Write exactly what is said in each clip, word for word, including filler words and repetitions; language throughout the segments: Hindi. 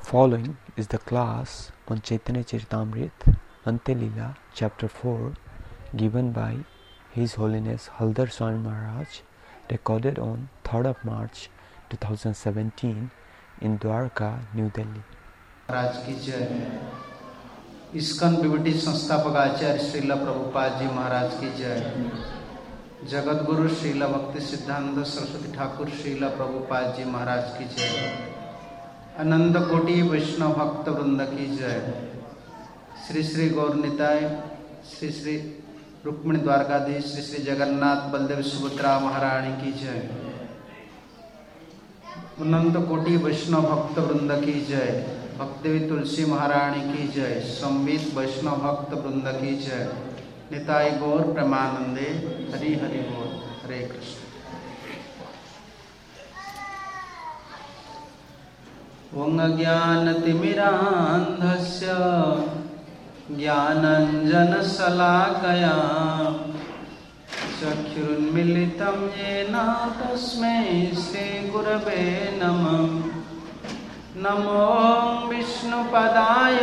Following is the class on Chaitanya Charitamrita, Ante Leela, Chapter four, given by His Holiness Haldar Swami Maharaj, recorded on third of March twenty seventeen in Dwarka, New Delhi. महाराज की जय। इस्कॉन विभूति संस्थापक आचार्य श्रीला प्रभुपाद जी महाराज की जय। जगत गुरु श्रीला भक्ति सिद्धांत सरस्वती ठाकुर श्रीला प्रभुपाद जी महाराज की जय। अनंत कोटि वैष्णव भक्त वृंद की जय। श्री श्री गौर निताय, श्री श्री रुक्मिणी द्वारकाधीश, श्री श्री जगन्नाथ बलदेव सुभद्रा महारानी की जय। अनंत कोटि वैष्णव भक्त वृंद की जय। भक्तदेवी तुलसी महारानी की जय। संवित वैष्णव भक्त वृंद की जय। निताय गौर प्रेमानंदे, हरि हरि बोल। हरे कृष्ण। ओं अज्ञानतिमिरान्धस्य ज्ञानञ्जनशलाकया चक्षुरुन्मीलितं येन तस्मै श्रीगुरवे नमः। नमो विष्णुपदाय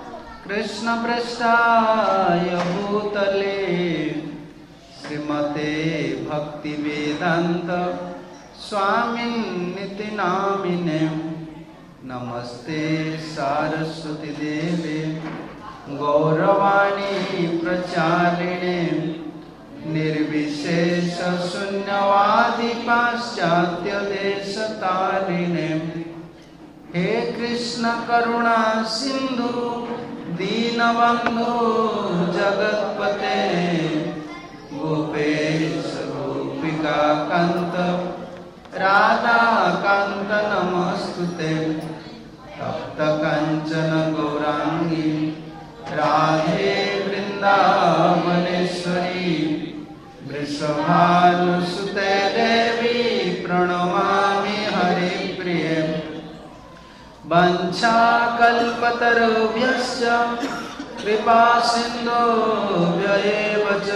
कृष्णपृष्ठाय भूतले श्रीमते भक्तिवेदान्त स्वामिन्निति नामिने। नमस्ते सारस्वती देवे गौरवाणी प्रचारिणे निर्विशेष शून्यवादी पाश्चात्य देशतारिणे। हे कृष्ण करुणा सिंधु दीनबंधु जगत्पते गोपेश गोपिका कांत राधा कांत नमस्तुते। तप्त कंचन गौरांगी राधे वृंदावनेश्वरी वृषभानुसुते देवी प्रणमामि हरिप्रिये। वंशाकल्पतरुभ्यश्च कृपा सिन्धुभ्य एव च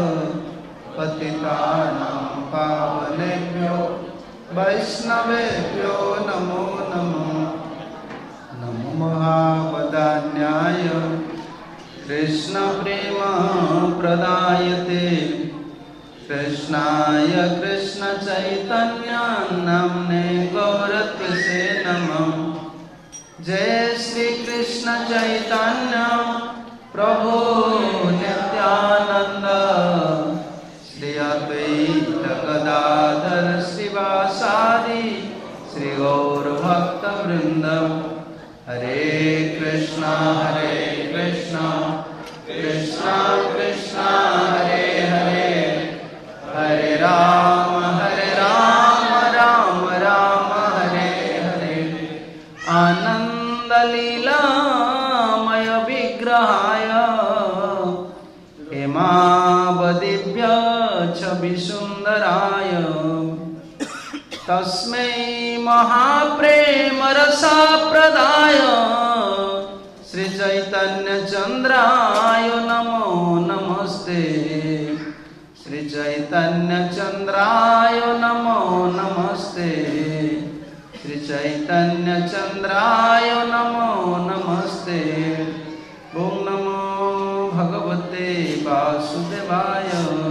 पतितानां पावनेभ्यो वैष्णवेभ्यो नमो नमः। नमो महावदान्याय कृष्ण प्रेम प्रदायते कृष्णाय कृष्ण चैतन्य नाम्ने गौरत्वसे नमः। जय श्री कृष्ण चैतन्य प्रभु नित्यानंद श्री अद्वैत गदाधर श्रीवासादि श्री गौर भक्त वृंद। हरे कृष्णा हरे कृष्णा कृष्णा कृष्णा हरे हरे हरे राम हरे राम राम राम हरे हरे। आनंद लीलामय विग्रहाय हेमावदिभ्य छवि सुंदराय तस्मै महाप्रेम रसाप्रदाय श्री चैतन्य चंद्राय नमो नमस्ते। श्री चैतन्य चंद्राय नमो नमस्ते। श्री चैतन्य चंद्राय नमो नमस्ते। ओम नमो भगवते वासुदेवाय।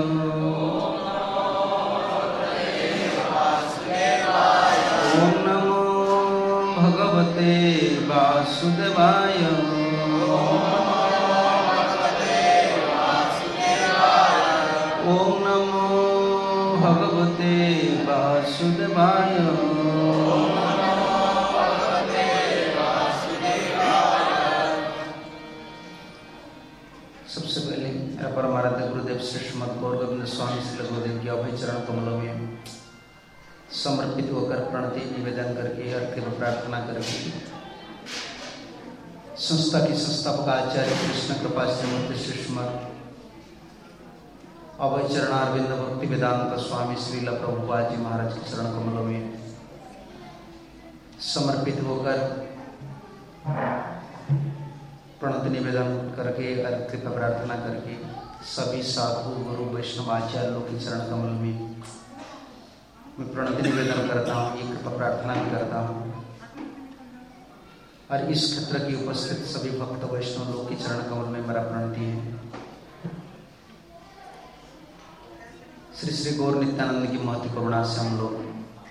ओम नमो भगवते वासुदेवाय। ओम नमो भगवते वासुदेवाय। सबसे पहले मेरा परमाराध्य गुरुदेव श्री श्रीमद गौर गोविंद स्वामी श्री गुरुदेव के अभय चरण कमलों में समर्पित होकर प्रणति निवेदन करके अर्घ्य प्रार्थना करके संस्था की संस्थापक आचार्य कृष्ण कृपा श्रीमती श्रीष्मद अभय चरणारविंद भक्ति वेदांत स्वामी श्रीला प्रभुपाद जी महाराज के चरण कमलों में समर्पित होकर प्रणति निवेदन करके अर्घ्य प्रार्थना करके सभी साधु गुरु वैष्णव आचार्यों के चरण कमल में मैं प्रणति निवेदन करता हूँ, ये कृपा प्रार्थना भी करता हूँ। और इस क्षेत्र की उपस्थित सभी भक्त वैष्णव लोग की चरण कमल में मेरा प्रणति है। श्री श्री गौर नित्यानंद की महती करुणा से हम लोग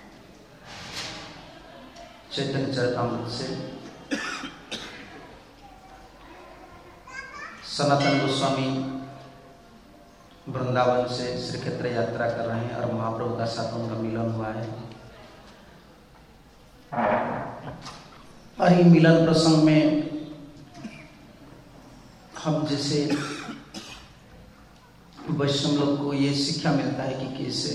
चैतन्य चरितामृत से सनातन गोस्वामी वृंदावन से श्री क्षेत्र यात्रा कर रहे हैं और महाप्रभु का साथ उनका मिलन हुआ है। और ये मिलन प्रसंग में हम जैसे वैष्णव लोग को ये शिक्षा मिलता है कि कैसे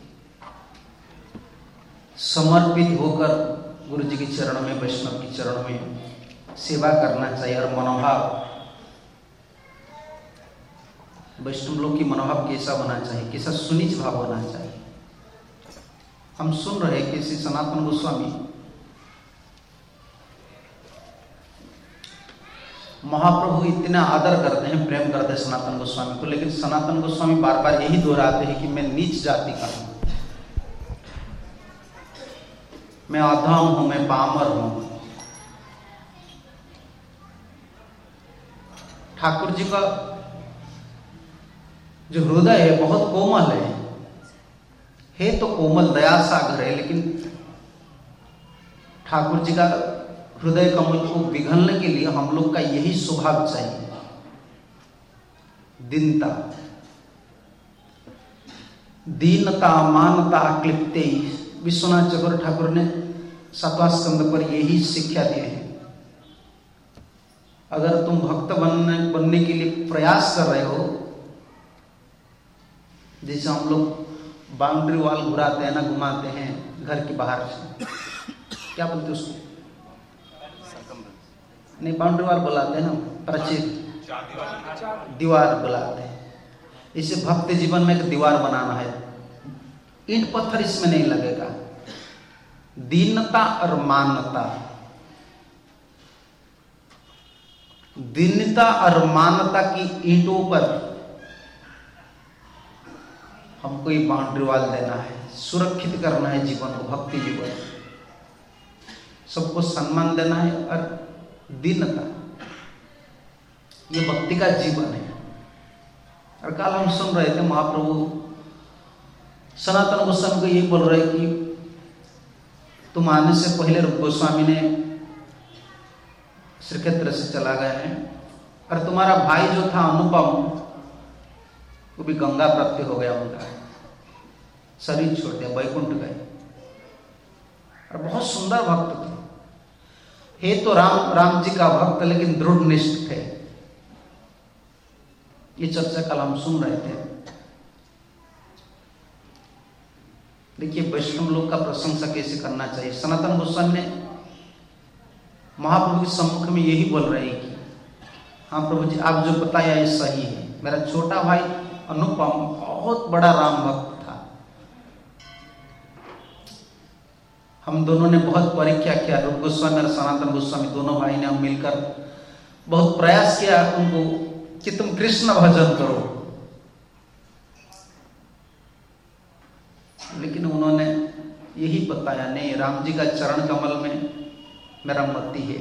समर्पित होकर गुरु जी के चरण में, वैष्णव के चरण में सेवा करना चाहिए। और मनोभाव, वैष्णव लोग की मनोभाव कैसा होना चाहिए, कैसा सुनिच भाव होना चाहिए। हम सुन रहे कि श्री सनातन गोस्वामी महाप्रभु इतना आदर करते हैं, प्रेम करते हैं सनातन गोस्वामी को, लेकिन सनातन गोस्वामी बार बार यही दोहराते हैं कि मैं नीच जाति का हूं, मैं अधम हूं, मैं पामर हूं। ठाकुर जी का जो हृदय है बहुत कोमल है, है तो कोमल, दया सागर है, लेकिन ठाकुर जी का हृदय कमल को पिघलने के लिए हम लोग का यही स्वभाव चाहिए, दीनता, दीनता, मानता, क्लिप्ते। विश्वनाथ चतुर ठाकुर ने सातवां स्कंद पर यही शिक्षा दी है। अगर तुम भक्त बनने बनने के लिए प्रयास कर रहे हो, जैसे हम लोग बाउंड्री वॉल घुराते हैं ना, घुमाते हैं घर के बाहर से, क्या बोलते हैं उसको? नहीं, बाउंड्री वॉल बुलाते हैं ना, प्रचित दीवार बुलाते हैं। इसे भक्त जीवन में एक दीवार बनाना है, ईंट पत्थर इसमें नहीं लगेगा। दीनता और मानता, दीनता और मानता की ईंटों पर हमको ये बाउंड्री वॉल देना है, सुरक्षित करना है जीवन को, भक्ति जीवन, सबको सम्मान देना है। और दीनता, ये भक्ति का जीवन है। और कल हम सुन रहे थे महाप्रभु सनातन गोस्वामी को यही बोल रहे कि तुम आने से पहले रूप गोस्वामी ने श्री क्षेत्र से चला गया है, और तुम्हारा भाई जो था अनुपम, वो भी गंगा प्राप्ति हो गया, उनका शरीर छोड़ दिया, वैकुंठ गए। और बहुत सुंदर भक्त थे, हे तो राम राम जी का भक्त, लेकिन दृढ़ निष्ठ थे। ये चर्चा कल हम सुन रहे थे। देखिए वैष्णव लोग का प्रशंसा कैसे करना चाहिए। सनातन गोस्वामी ने महाप्रभु के सम्मुख में यही बोल रहे हैं कि हाँ प्रभु जी, आप जो बताया ये सही है। मेरा छोटा भाई अनुपम बहुत बड़ा राम भक्त था, हम दोनों ने बहुत परीक्षा किया, रूप गोस्वामी और सनातन गोस्वामी दोनों भाई ने हम मिलकर बहुत प्रयास किया उनको कि तुम कृष्ण भजन करो, लेकिन उन्होंने यही बताया नहीं, राम जी का चरण कमल में मेरा मति है।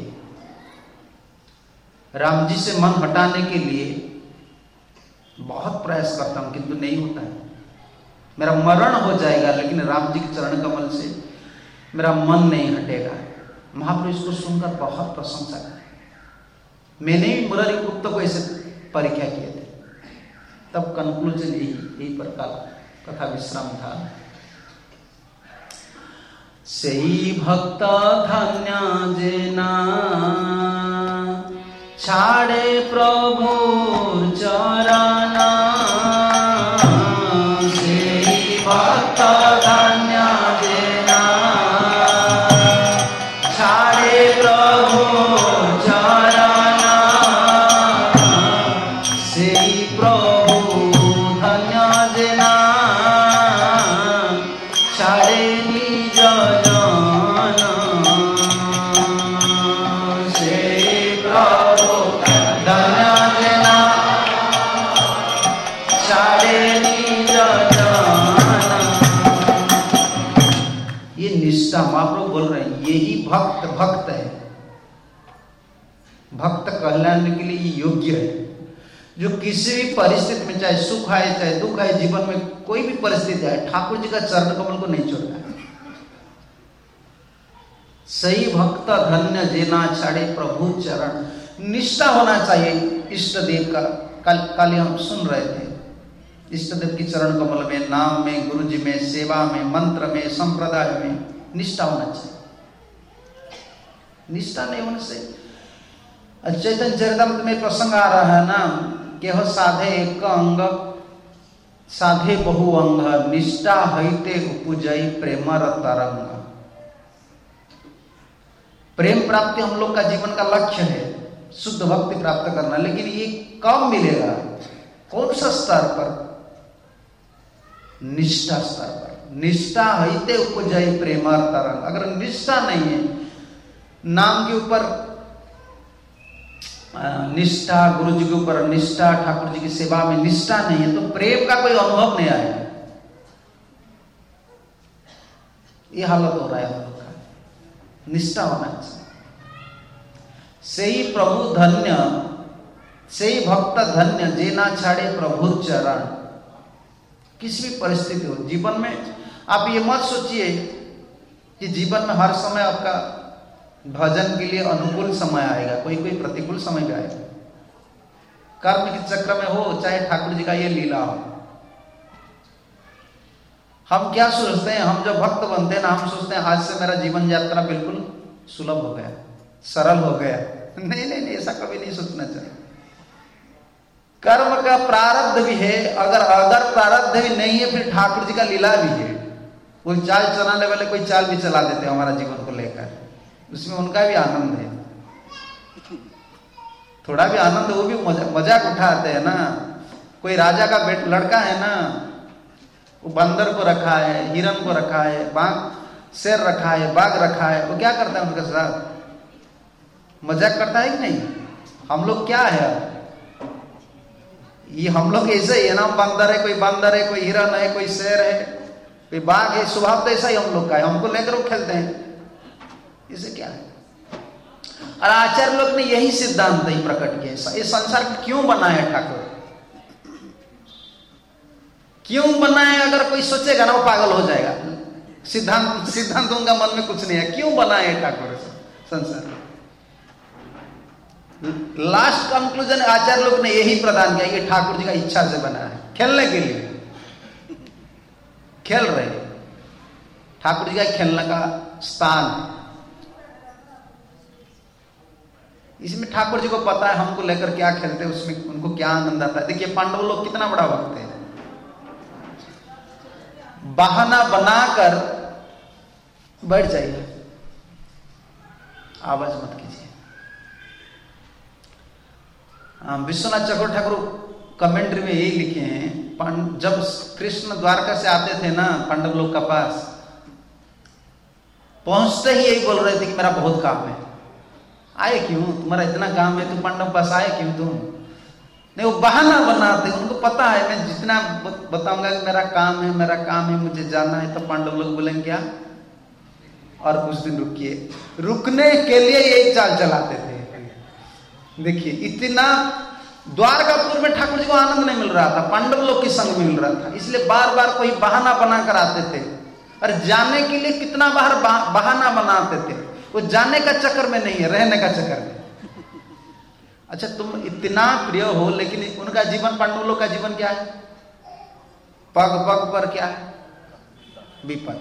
राम जी से मन हटाने के लिए बहुत प्रयास करता हूं, किंतु नहीं होता है। मेरा मरण हो जाएगा, लेकिन राम जी के चरण कमल से मेरा मन नहीं हटेगा। महाप्रभु इसको सुनकर बहुत प्रशंसा करे। मैंने भी मुरारी पुत्र को ऐसे परीक्षा किए थे, तब कंक्लूजन यही यही प्रकार कथा विश्राम था। सेई भक्त धन्य जेना छाड़े प्रभुर चरण, सेई भक्त धन्य जेना छाड़े प्रभुर चरण, सेई प्रभु धन्य जेना छाड़े निज जन, सेई प्रभु धन्य जेना छाड़े निज जन। ये निष्ठा महाप्रभु बोल रहे हैं, यही भक्त भक्त है। भक्त कहलाने के लिए योग्य है, जो किसी भी परिस्थिति में, चाहे सुख आए चाहे दुख आए, जीवन में कोई भी परिस्थिति आए, ठाकुर जी का चरण कमल को नहीं छोड़ता है। सही भक्त धन्य जेना छाड़े प्रभु चरण। निष्ठा होना चाहिए इष्ट देव का। कल कल हम सुन रहे थे, इष्ट देव की चरण कमल में, नाम में, गुरु जी में, सेवा में, मंत्र में, संप्रदाय में निष्ठा होना चाहिए। निष्ठा नहीं होने से, चैतन्य चरितामृत में प्रसंग आ रहा है ना, केह साधे एक अंग साधे बहु अंग, निष्ठा हईते उपजई प्रेम तरंग। प्रेम प्राप्ति हम लोग का जीवन का लक्ष्य है, शुद्ध भक्ति प्राप्त करना, लेकिन ये कब मिलेगा? कौन सा स्तर पर? निष्ठा स्तर पर। निष्ठा हईते उपजई प्रेम तरंग। अगर निष्ठा नहीं है, नाम के ऊपर निष्ठा, गुरु जी के ऊपर निष्ठा, ठाकुर जी की सेवा में निष्ठा नहीं है, तो प्रेम का कोई अनुभव नहीं आएगा। ये हालत हो रहा है हम लोग का। निष्ठा होना चाहिए। सही प्रभु धन्य, सही भक्त धन्य जेना छाड़े प्रभु चरण। किसी भी परिस्थिति हो जीवन में, आप ये मत सोचिए कि जीवन में हर समय आपका भजन के लिए अनुकूल समय आएगा, कोई कोई प्रतिकूल समय भी आएगा। कर्म के चक्र में हो, चाहे ठाकुर जी का ये लीला हो। हम क्या सोचते हैं, हम जब भक्त बनते हैं ना, हम सोचते हैं आज से मेरा जीवन यात्रा बिल्कुल सुलभ हो गया, सरल हो गया। नहीं नहीं नहीं, ऐसा कभी नहीं सोचना चाहिए। कर्म का प्रारब्ध भी है, अगर अगर प्रारब्ध भी नहीं है, फिर ठाकुर जी का लीला भी है। कोई चाल चलाने वाले कोई चाल भी चला देते हैं हमारा जीवन को लेकर, उसमें उनका भी आनंद है, थोड़ा भी आनंद, वो भी मजाक उठाते हैं ना। कोई राजा का बेट लड़का है ना, वो बंदर को रखा है, हिरन को रखा है, बाघ शेर रखा है, बाघ रखा है, वो क्या करता है उनके साथ? मजाक करता है कि नहीं? हम लोग क्या है, ये हम लोग ऐसे ही है ना, बंदर है, कोई बंदर है, कोई हिरन है, कोई शेर है, कोई बाघ है, स्वभाव तो ऐसा ही हम लोग का है, हमको लेकर वो खेलते हैं। इसे क्या है? और आचार्य लोग ने यही सिद्धांत ही प्रकट किया। ये संसार क्यों बना है ठाकुर? क्यों बना है? अगर कोई सोचेगा ना, वो पागल हो जाएगा। सिद्धांत सिद्धांत उनका मन में कुछ नहीं है। क्यों बना है ठाकुर संसार? लास्ट कंक्लूजन आचार्य लोग ने यही प्रदान किया, ये ठाकुर जी का इच्छा से बना है, खेलने के लिए खेल रहे। ठाकुर जी का खेलने का स्थान, इसमें ठाकुर जी को पता है हमको लेकर क्या खेलते हैं, उसमें उनको क्या आनंद आता है। देखिए पांडव लोग कितना बड़ा भक्त है, बहाना बनाकर बैठ जाइए, आवाज मत कीजिए। विश्वनाथ चक्रवर्ती ठाकुर कमेंट्री में यही लिखे हैं, जब कृष्ण द्वारका से आते थे ना पांडव लोग का पास, पहुंचते ही यही बोल रहे थे कि मेरा बहुत काम है। आए क्यों? तुम्हारा इतना काम है, तुम पांडव पास आए क्यों तुम? नहीं, वो बहाना बनाते, उनको पता है मैं जितना बताऊंगा कि मेरा काम है, मेरा काम है, मुझे जाना है, तो पांडव लोग बोलेंगे क्या, और कुछ दिन रुकिए। रुकने के लिए यही चाल चलाते थे। देखिए इतना द्वारकापुर में ठाकुर जी को आनंद नहीं मिल रहा था, पांडव लोग के संग में मिल रहा था, इसलिए बार बार कोई बहाना बनाकर आते थे। और जाने के लिए कितना बार बहाना बनाते थे, वो जाने का चक्कर में नहीं है, रहने का चक्कर में। अच्छा तुम इतना प्रिय हो, लेकिन उनका जीवन, पांडव लोग का जीवन क्या है? पग पग पर क्या है? विपद।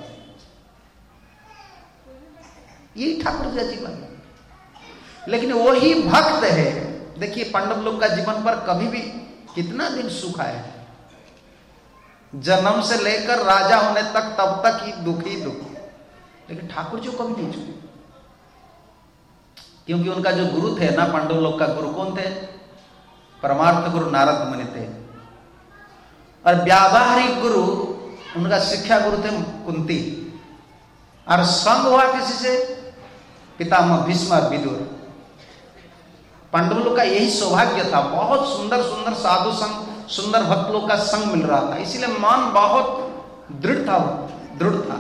यही ठाकुर जी का जीवन है। लेकिन वही भक्त है। देखिए पांडव लोग का जीवन पर कभी भी कितना दिन सुख आया है, जन्म से लेकर राजा होने तक, तब तक ही दुख ही दुख, लेकिन ठाकुर जी कभी नहीं छूटे। क्योंकि उनका जो गुरु थे ना, पांडव लोग का गुरु कौन थे? परमार्थ गुरु नारद मुनि थे। और व्यावहारिक गुरु, उनका शिक्षा गुरु थे कुंती। और संग हुआ किसी से? पितामह भीष्म और विदुर। पांडव लोग का यही सौभाग्य था, बहुत सुंदर सुंदर साधु संग, सुंदर भक्त लोग का संग मिल रहा था, इसीलिए मन बहुत दृढ़ था, दृढ़ था।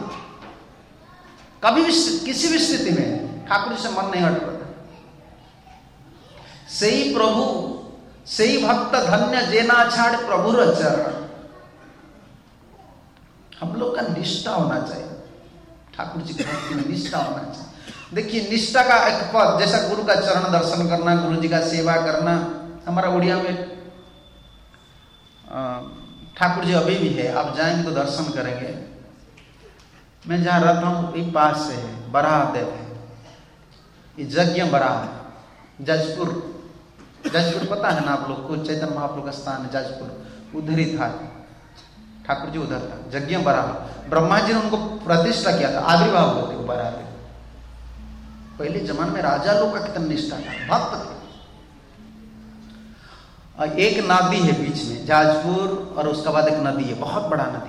कभी भी किसी भी स्थिति में ठाकुर जी से मन नहीं हट रहा था। सही प्रभु सही भक्त धन्य जेना छाड़ प्रभु चरण। हम लोग का निष्ठा होना चाहिए, ठाकुर जी की भक्ति में निष्ठा होना चाहिए। देखिए निष्ठा का एक पद, जैसा गुरु का चरण दर्शन करना, गुरु जी का सेवा करना, हमारा उड़िया में ठाकुर जी अभी भी है, आप जाएंगे तो दर्शन करेंगे। मैं जहाँ रहता हूँ ये पास से है, बराह देव है, ये यज्ञ बराह, जाजपुर, जाजपुर पता है ना आप लोग को, चैतन्य महाप्रभु का स्थान है जाजपुर, उधर ही था ठाकुर जी, उधर था यज्ञ बराह। ब्रह्मा जी ने उनको प्रतिष्ठा किया था, आविर्भाव होते वो बराह देव। पहले जमाने में राजा लोग का कितना निष्ठा था, भक्त थे। एक नदी है बीच में जाजपुर, और उसके बाद एक नदी है, बहुत बड़ा नदी,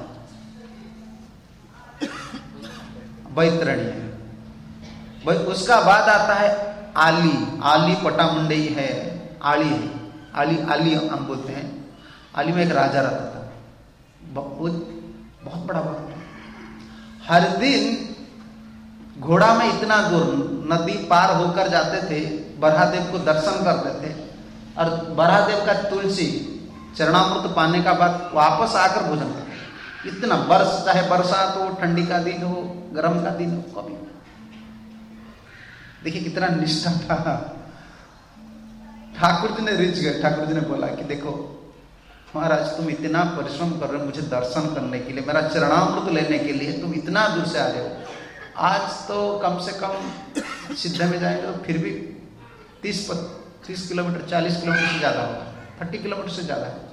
बैतरणी है। उसका बाद आता है आली, आली पटामुंडई है, आली है, आली आली हम बोलते हैं। आली में एक राजा रहता था, बहुत बहुत बड़ा भक्त। हर दिन घोड़ा में इतना दूर नदी पार होकर जाते थे, बराहदेव को दर्शन करते थे, और बराहदेव का तुलसी चरणामृत पाने का बाद वापस आकर भोजन करते। इतना वर्ष, चाहे बरसात हो, ठंडी का दिन हो, गर्म का दिन हो, कभी। देखिए कितना निष्ठा था। ठाकुर जी ने रिझ गए, ठाकुर जी ने बोला कि देखो महाराज तुम इतना परिश्रम कर रहे हो मुझे दर्शन करने के लिए, मेरा चरणामृत लेने के लिए, तुम इतना दूर से आ रहे हो। आज तो कम से कम सिद्ध में जाएंगे तो फिर भी तीस तीस किलोमीटर, चालीस किलोमीटर से ज्यादा होगा, थर्टी किलोमीटर से ज्यादा है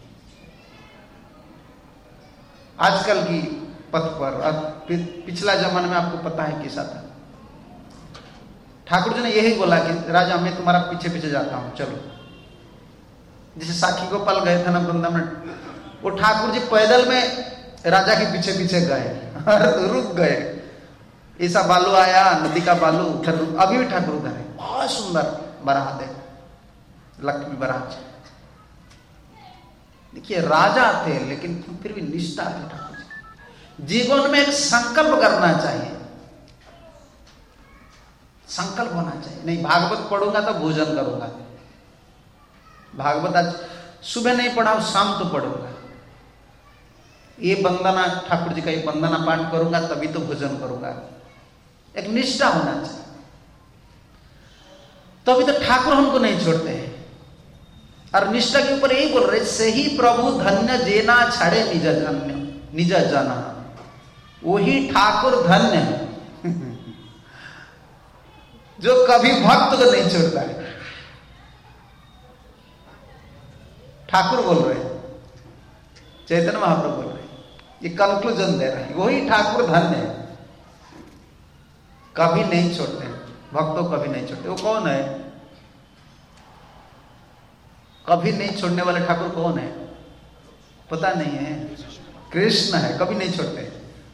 आजकल की पथ पर। अब पिछला जमाने में आपको पता है कैसा था। ठाकुर जी ने यही बोला कि राजा मैं तुम्हारा पीछे पीछे जाता हूं, चलो। जैसे साखी गोपाल गए थे ना वृंदावन, वो ठाकुर जी पैदल में राजा के पीछे पीछे गए, रुक गए। ऐसा बालू आया, नदी का बालू उधर, अभी भी ठाकुर उधर है, बहुत सुंदर बराह है, लक्ष्मी बराह। देखिए राजा थे लेकिन फिर भी निष्ठा थी ठाकुर जी। जीवन में एक संकल्प करना चाहिए, संकल्प होना चाहिए। नहीं भागवत पढ़ूंगा तो भोजन करूंगा, भागवत आज सुबह नहीं पढ़ा, शाम तो पढ़ूंगा। ये वंदना ठाकुर जी का ये वंदना पाठ करूंगा तभी तो भोजन करूंगा। एक निष्ठा होना चाहिए, तभी तो ठाकुर हमको नहीं छोड़ते हैं। और निष्ठा के ऊपर यही बोल रहे, सही प्रभु धन्य जेना छाड़े निज जन्य निज जना, वही ठाकुर धन्य है जो कभी भक्त को नहीं छोड़ता है। ठाकुर बोल रहे हैं, चैतन्य महाप्रभु बोल रहे हैं, ये कंक्लूजन दे रहे हैं, वही ठाकुर धन्य है, कभी नहीं छोड़ते भक्तों, कभी नहीं छोड़ते। वो कौन है? कभी नहीं छोड़ने वाले ठाकुर कौन है? पता नहीं है? कृष्ण है, कभी नहीं छोड़ते।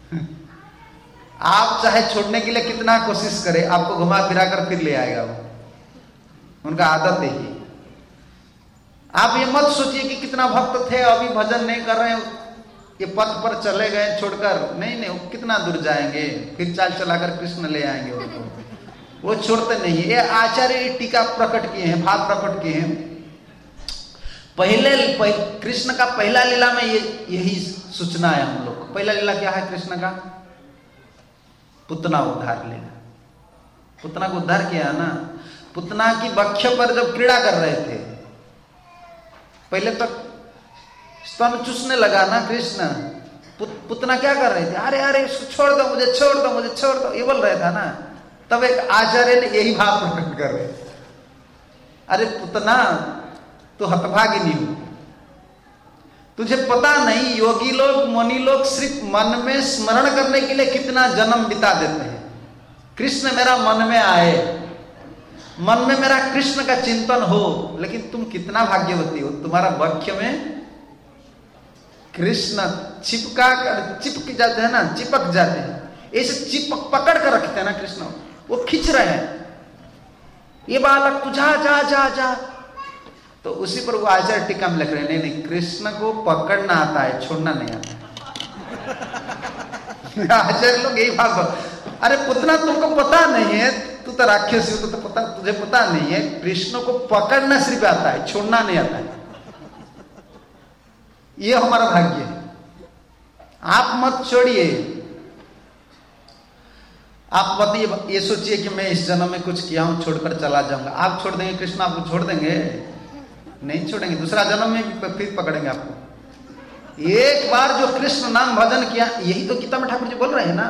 आप चाहे छोड़ने के लिए कितना कोशिश करें, आपको घुमा फिरा कर फिर ले आएगा वो, उनका आदत है ही। आप ये मत सोचिए कि कितना भक्त थे अभी भजन नहीं कर रहे, ये पथ पर चले गए छोड़कर, नहीं नहीं, वो कितना दूर जाएंगे, फिर चाल चलाकर कृष्ण ले आएंगे उनको, वो छोड़ते नहीं। ये आचार्य टीका प्रकट किए हैं, भाव प्रकट किए हैं। पहले पह, कृष्ण का पहला लीला में ये यही सूचना है हम लोग को। पहला लीला क्या है कृष्ण का? पुतना उद्धार लीला। पुतना को उद्धार किया है ना। पुतना की वक्ष पर जब क्रीड़ा कर रहे थे, पहले तक स्तन चूसने लगा ना कृष्ण, पुत, पुतना क्या कर रहे थे? अरे अरे इसको छोड़ दो, मुझे छोड़ दो, मुझे छोड़ दो, ये बोल रहा था ना। तब एक आचार्य ने यही भाव प्रकट कर रहे, अरे पुतना तो हतभागिनी हो, तुझे पता नहीं योगी लोग मुनि लोग सिर्फ मन में स्मरण करने के लिए कितना जन्म बिता देते हैं। कृष्ण मेरा मन में आए, मन में मेरा कृष्ण का चिंतन हो, लेकिन तुम कितना भाग्यवती हो, तुम्हारा वक्ष में कृष्ण चिपका कर चिपक जाते हैं ना, चिपक जाते हैं, ऐसे चिपक पकड़ कर रखते हैं ना कृष्ण, वो खींच रहे हैं, ये बालक तू जा जा जा जा। तो उसी पर वो आचार्य टीका में लिख रहे हैं, नहीं नहीं, कृष्ण को पकड़ना आता है, छोड़ना नहीं आता है। आचार्य लोग यही भाव, अरे पुतना तुमको पता नहीं है, तू तो राक्षस हो, तो, तो पता तुझे पता नहीं है, कृष्ण को पकड़ना सिर्फ आता है, छोड़ना नहीं आता है। ये हमारा भाग्य है। आप मत छोड़िए, आप मत ये, ये सोचिए कि मैं इस जन्म में कुछ किया हूं, छोड़कर चला जाऊंगा। आप छोड़ देंगे, कृष्ण आपको छोड़ देंगे? नहीं छोड़ेंगे, दूसरा जन्म में फिर पकड़ेंगे आपको। एक बार जो कृष्ण नाम भजन किया, यही तो गीता में ठाकुर जी बोल रहे हैं ना।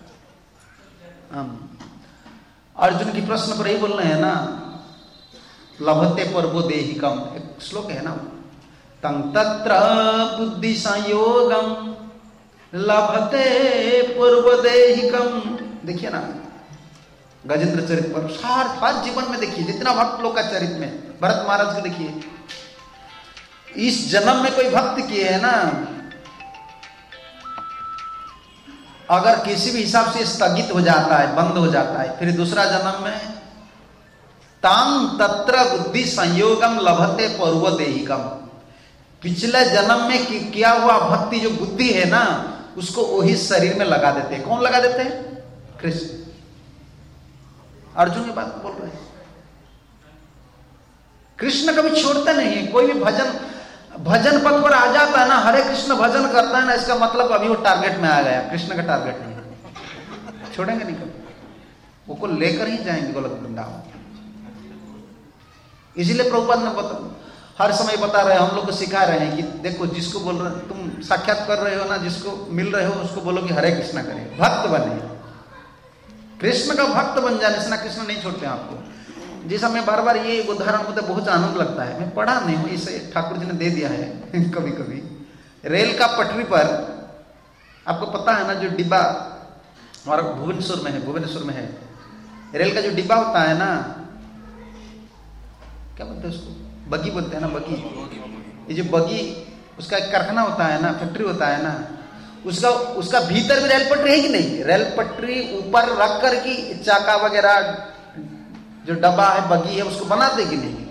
हम अर्जुन की प्रश्न पर यही बोल रहे हैं ना, लभते पर्वो देहिकम, एक श्लोक है ना, तं तत्र बुद्धि संयोगम लभते पूर्व देहिकम। देखिए ना गजेंद्र चरित पर, सार हर जीवन में देखिए, जितना भक्त लोग का चरित्र में, भरत महाराज को देखिए, इस जन्म में कोई भक्त किए है ना, अगर किसी भी हिसाब से स्थगित हो जाता है, बंद हो जाता है, फिर दूसरा जन्म में ताम तत्र बुद्धि संयोगम लभते पूर्व देहिकम। पिछले जन्म में किया हुआ भक्ति जो बुद्धि है ना, उसको वही शरीर में लगा देते हैं। कौन लगा देते हैं? कृष्ण। अर्जुन की बात बोल रहे हैं। कृष्ण कभी छोड़ते नहीं है। कोई भी भजन भजन पथ पर आ जाता है ना, हरे कृष्ण भजन करता है ना, इसका मतलब अभी वो टारगेट में आ गया, कृष्ण का टारगेट नहीं है। छोड़ेंगे नहीं कभी, वो को लेकर ही जाएंगे गोलक वृंदावन। इसीलिए प्रभुपाद ने बता हर समय बता रहे हैं, हम लोग को सिखा रहे हैं कि देखो, जिसको बोल रहे तुम साक्षात कर रहे हो ना, जिसको मिल रहे हो उसको बोलो कि हरे कृष्णा करें, भक्त बने। कृष्ण का भक्त बन जाने से ना कृष्ण नहीं छोड़ते आपको। जिस हमें बार बार ये उदाहरण होता है, बहुत आनंद लगता है। मैं पढ़ा नहीं हूँ, इसे ठाकुर जी ने दे दिया है कभी कभी। रेल का पटरी पर आपको पता है ना, जो डिब्बा हमारा भुवनेश्वर में है, भुवनेश्वर में है, रेल का जो डिब्बा होता है ना, क्या बोलते हैं उसको, बगी बोलते हैं ना, बगी। ये जो बगी, उसका एक कारखाना होता है ना, फैक्ट्री होता है ना, उसका उसका भीतर भी रेल पटरी है कि नहीं? रेल पटरी ऊपर रख कर की चाका वगैरह जो डब्बा है, बगी है, उसको बना देगी नहीं।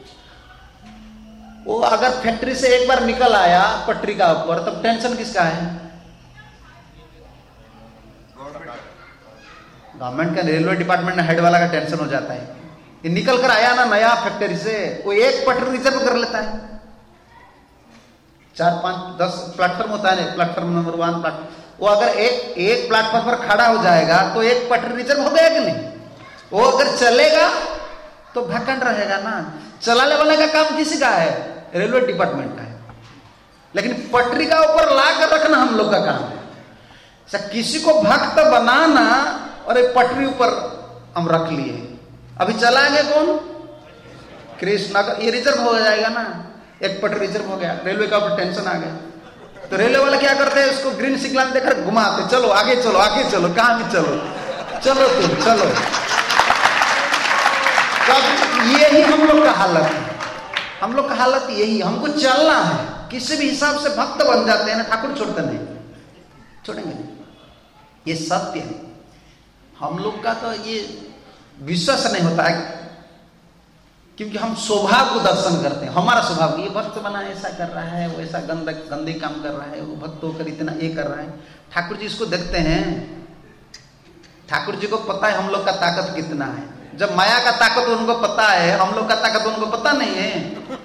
वो अगर फैक्ट्री से एक बार निकल आया पटरी का ऊपर, तब टेंशन किसका है? गवर्नमेंट का, रेलवे डिपार्टमेंट में हेड वाला का टेंशन हो जाता है। ये निकल कर आया ना नया फैक्ट्री से, वो एक पटरी रिजर्व कर लेता है। चार पांच दस प्लेटफॉर्म होता है, प्लेटफॉर्म नंबर वन प्लेटफॉर्म, वो अगर एक एक प्लेटफॉर्म पर खड़ा हो जाएगा तो एक पटरी रिजर्व हो गया कि नहीं? वो अगर चलेगा तो भटकंड रहेगा ना। चलाने वाले का काम किसी का है? रेलवे डिपार्टमेंट का है। लेकिन पटरी का ऊपर ला कर रखना हम लोग का काम है। किसी को भक्त बनाना, और एक पटरी ऊपर हम रख लिए, अभी चलाएंगे कौन? कृष्ण। ये रिजर्व हो जाएगा ना, एक पटरी रिजर्व हो गया, रेलवे का ऊपर टेंशन आ गया, तो रेलवे वाले क्या करते हैं? उसको ग्रीन सिग्नल देकर घुमाते, चलो आगे चलो आगे चलो, कहां भी चलो, चलो तुम चलो। तब यही हम लोग का हालत है। हम लोग का हालत यही, हमको चलना है, किसी भी हिसाब से भक्त बन जाते हैं ना, ठाकुर छोड़ते नहीं, छोड़ेंगे नहीं, ये सत्य है। हम लोग का तो ये विश्वास नहीं होता है, क्योंकि हम स्वभाव को दर्शन करते हैं। हमारा स्वभाव, ये भक्त बना ऐसा कर रहा है, वो ऐसा गंदा गंदे काम कर रहा है, वो भक्त होकर इतना ये कर रहा है। ठाकुर जी इसको देखते हैं, ठाकुर जी को पता है हम लोग का ताकत कितना है। जब माया का ताकत उनको पता है, हम लोग का ताकत उनको पता नहीं है।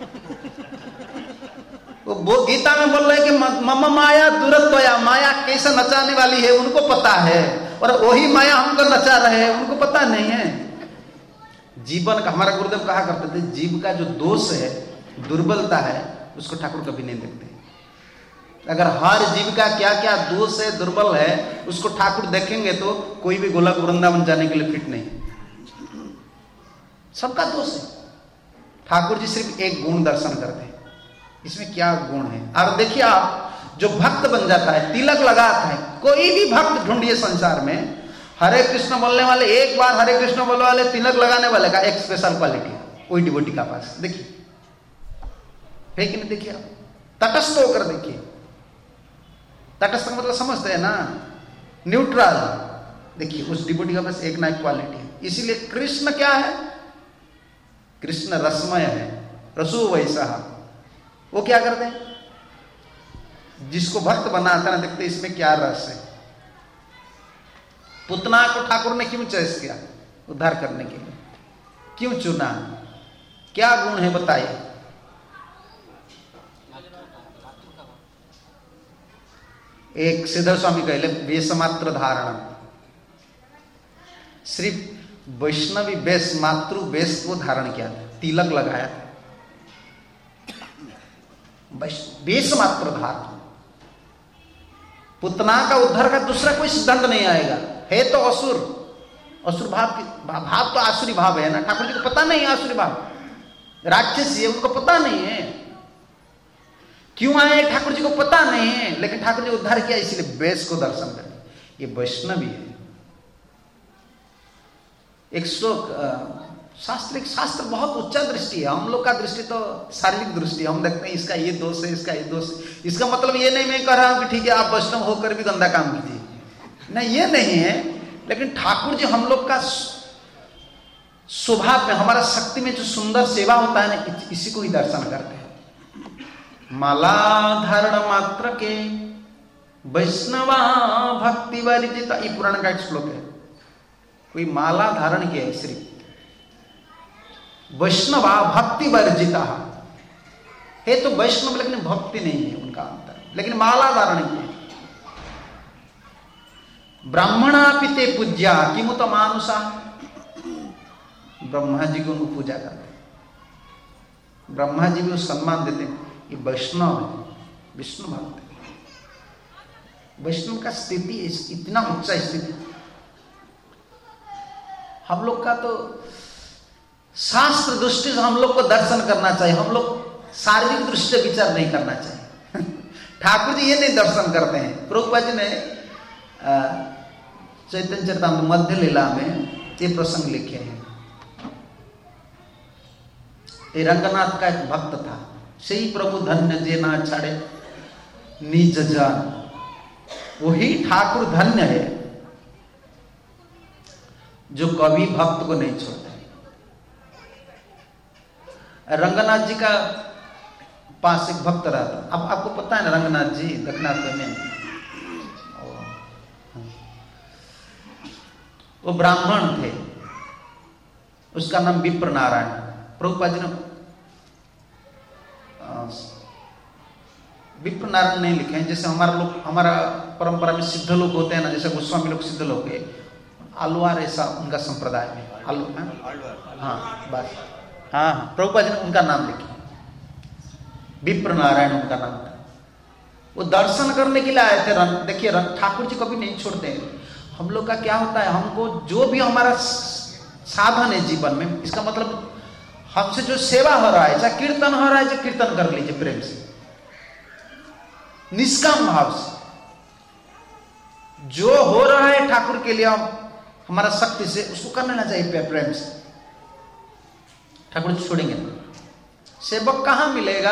वो गीता में बोल रहे हैं कि मम माया दुरत्वया, माया कैसे नचाने वाली है उनको पता है, और वही माया हमको नचा रहे हैं, उनको पता नहीं है। जीवन का, हमारा गुरुदेव कहा करते थे, जीव का जो दोष है, दुर्बलता है, उसको ठाकुर कभी नहीं देखते। अगर हर जीव का क्या क्या दोष है, दुर्बल है, उसको ठाकुर देखेंगे तो कोई भी गोलक वृंदावन जाने के लिए फिट नहीं। सबका दोष है। ठाकुर जी सिर्फ एक गुण दर्शन करते हैं, इसमें क्या गुण है। और देखिए आप, जो भक्त बन जाता है, तिलक लगाता है, कोई भी भक्त ढूंढिए संसार में, हरे कृष्ण बोलने वाले, एक बार हरे कृष्ण बोलने वाले, तिलक लगाने वाले का एक स्पेशल क्वालिटी है, वही डिवोटी का पास। देखिए है कि नहीं? देखिए आप तटस्थ होकर देखिए। तटस्थ का मतलब समझते हैं ना, न्यूट्रल। देखिए उस डिवोटी का पास एक ना एक क्वालिटी है। इसीलिए कृष्ण क्या है? कृष्ण रसमय है, रसो वैसा। वो क्या करते हैं? जिसको भक्त बनाता है ना, देखते इसमें क्या रस है। पुतना को ठाकुर ने क्यों चॉइस किया? उद्धार करने के लिए। क्यों चुना, क्या गुण है बताइए? एक श्रीधर स्वामी कहले वेश मात्र धारण, सिर्फ वैष्णवी वेश, मातृ वेश को धारण किया, तिलक लगाया, वेश मात्र धारण। पुतना का उद्धार का दूसरा कोई सिद्धांत नहीं आएगा। है तो असुर, असुर भाव की भाव तो आसुरी भाव है ना। ठाकुर जी को पता नहीं है आसुरी भाव, राक्षसी है, उनको पता नहीं है क्यों आए, ठाकुर जी को पता नहीं है, लेकिन ठाकुर जी उद्धार किया इसलिए वेश को दर्शन कर। ये वैष्णवी है। एक श्लोक शास्त्र, एक शास्त्र बहुत उच्च दृष्टि है। हम लोग का दृष्टि तो शारीरिक दृष्टि है, हम देखते हैं इसका ये दोष है, इसका ये दोष है। इसका मतलब ये नहीं मैं कह रहा हूं कि ठीक है आप वैष्णव होकर भी गंदा काम कीजिए, नहीं ये नहीं है। लेकिन ठाकुर जी हम लोग का स्वभाव में, हमारा शक्ति में जो सुंदर सेवा होता है ना, इसी को ही दर्शन करते हैं। माला धारण मात्र के वैष्णवा भक्ति वर्जिता, ये पुराण का एक श्लोक है। कोई माला धारण किया है श्री वैष्णवा भक्ति वर्जिता है, तो वैष्णव लेकिन भक्ति नहीं है उनका अंतर, लेकिन माला धारण किया। ब्राह्मणा पिते पूज्या किमुत मानुषा, ब्रह्मा जी को उनको पूजा करते, ब्रह्मा जी भी उसको सम्मान देते हैं। ये वैष्णव है, विष्णु भक्त है। वैष्णव का स्थिति इतना उच्च स्थिति। हम लोग का तो शास्त्र दृष्टि से हम लोग को दर्शन करना चाहिए, हम लोग शारीरिक दृष्टि से विचार नहीं करना चाहिए। ठाकुर जी ये नहीं दर्शन करते हैं। प्रभुपाद जी ने चैतन्य चरितामृत मध्य लीला में ये प्रसंग लिखे हैं। ये रंगनाथ का एक भक्त था, सही प्रभु धन्य जे ना छाड़े निज जान, वही ठाकुर धन्य है जो कभी भक्त को नहीं छोड़ते। रंगनाथ जी का पास एक भक्त रहता, अब आपको पता है ना रंगनाथ जी दक्षिणात्य में वो ब्राह्मण थे, उसका नाम विप्र नारायण। प्रभुपाद जी ने विप्र नारायण नहीं लिखे हैं, जैसे हमारा लोग, हमारा परंपरा में सिद्ध लोग होते हैं ना, जैसे गोस्वामी लोग सिद्ध लोग है, आलवार ऐसा उनका संप्रदाय में आलू, हाँ बस, हाँ हाँ प्रभुपाद जी ने उनका नाम लिखे, विप्र नारायण उनका नाम था। वो दर्शन करने के लिए आए थे। देखिए ठाकुर जी कभी नहीं छोड़ते हैं। हम लोग का क्या होता है, हमको जो भी हमारा साधन है जीवन में, इसका मतलब हमसे जो सेवा हो रहा है, चाहे कीर्तन हो रहा है, चाहे कीर्तन कर लीजिए प्रेम से, निष्काम भाव से, जो हो रहा है ठाकुर के लिए हम हमारा शक्ति से उसको कर लेना चाहिए प्रेम से। ठाकुर जी छोड़ेंगे सेवक कहां मिलेगा?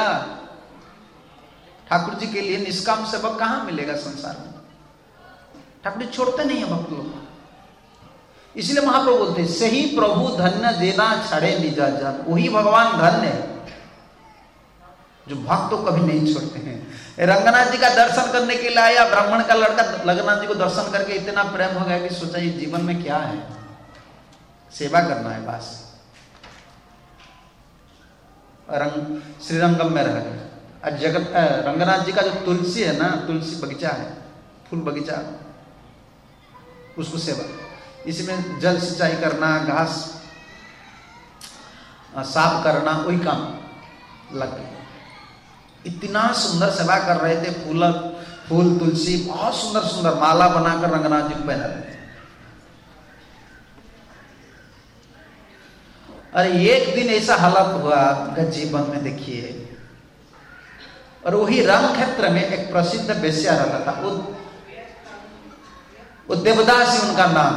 ठाकुर जी के लिए निष्काम सेवक कहां मिलेगा संसार में? ठाकुर जी छोड़ते नहीं है भक्त लोग। इसलिए महाप्रभु बोलते हैं सही प्रभु धन्य देना छड़े निजा जान, वही भगवान धन्य है जो भक्त को कभी नहीं छोड़ते हैं। रंगनाथ जी का दर्शन करने के लिए आया, ब्राह्मण का लड़का रंगनाथ जी को दर्शन करके इतना प्रेम हो गया कि सोचा ये जीवन में क्या है, सेवा करना है बस। रंग श्रीरंगम में रह गए। जगत रंगनाथ जी का जो तुलसी है ना, तुलसी बगीचा है, फूल बगीचा, उसको सेवा, इसमें जल सिंचाई करना, घास साफ करना, वही काम लग गए। इतना सुंदर सेवा कर रहे थे, फूल फूल तुलसी बहुत सुंदर सुंदर माला बनाकर रंगनाथ जी को पहना रहे थे। अरे एक दिन ऐसा हालत हुआ जीवन में, देखिए, और वही रंग क्षेत्र में एक प्रसिद्ध वेश्या रहता था, वो वो देवदासी उनका नाम।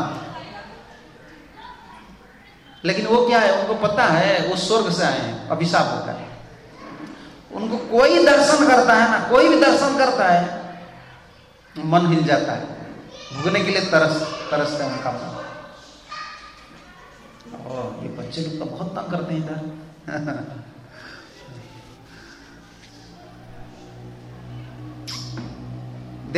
लेकिन वो क्या है, उनको पता है वो स्वर्ग से आए हैं अभिशाप होकर। उनको कोई दर्शन करता है ना, कोई भी दर्शन करता है, मन हिल जाता है, भूगने के लिए तरस तरसता है उनका मन। और ये बच्चे लोग तो बहुत तंग करते हैं इधर।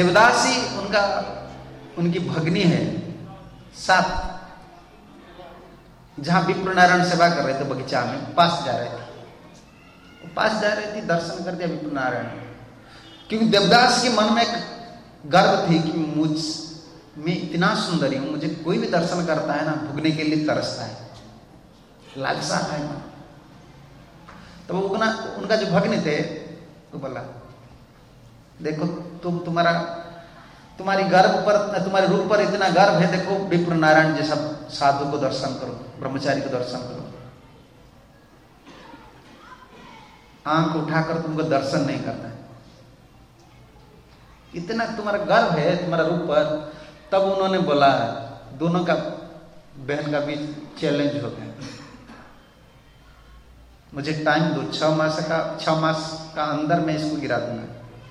देवदासी उनका, उनकी भगनी है, सात जहां विप्र नारायण सेवा कर रहे थे बगीचा में, पास जा रहे थे, पास जा रही थी, दर्शन कर दिया विप्र नारायण। क्योंकि देवदास के मन में एक गर्व थी कि मुझ मैं इतना सुंदरी हूं, मुझे कोई भी दर्शन करता है ना भुगने के लिए तरसता है, लालसा है ना। तो वो उनका उनका जो भग्न थे तो बोला देखो तुम तुम्हारा तुम्हारी गर्भ पर तुम्हारे रूप पर इतना गर्व है, देखो विप्र नारायण जैसा साधु को दर्शन करो, ब्रह्मचारी को दर्शन करो। आंख उठाकर तुमको दर्शन नहीं करता है, इतना तुम्हारा गर्व है तुम्हारा रूप पर। तब उन्होंने बोला, दोनों का बहन का बीच चैलेंज हो गया, मुझे टाइम दो, छह मास का छह मास का अंदर मैं इसको गिरा दूंगा।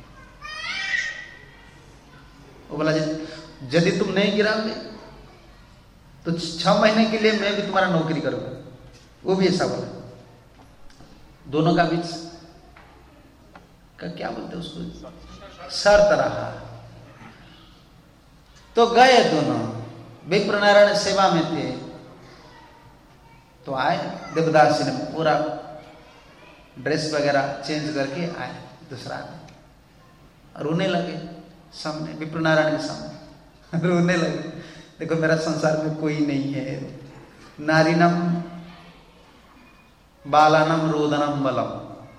वो बोला यदि तुम नहीं गिराओगे तो छह महीने के लिए मैं भी तुम्हारा नौकरी करूंगा। वो भी ऐसा बोला। दोनों का बीच का क्या बोलते उसको, शर्त रहा। तो गए दोनों, विप्र नारायण सेवा में थे, तो आए देवदास जी ने पूरा ड्रेस वगैरह चेंज करके आए दूसरा आदमी, रोने लगे सामने, विप्र नारायण के सामने रोने लगे, देखो मेरा संसार में कोई नहीं है, नारीनम बालानम रोदनम बलम,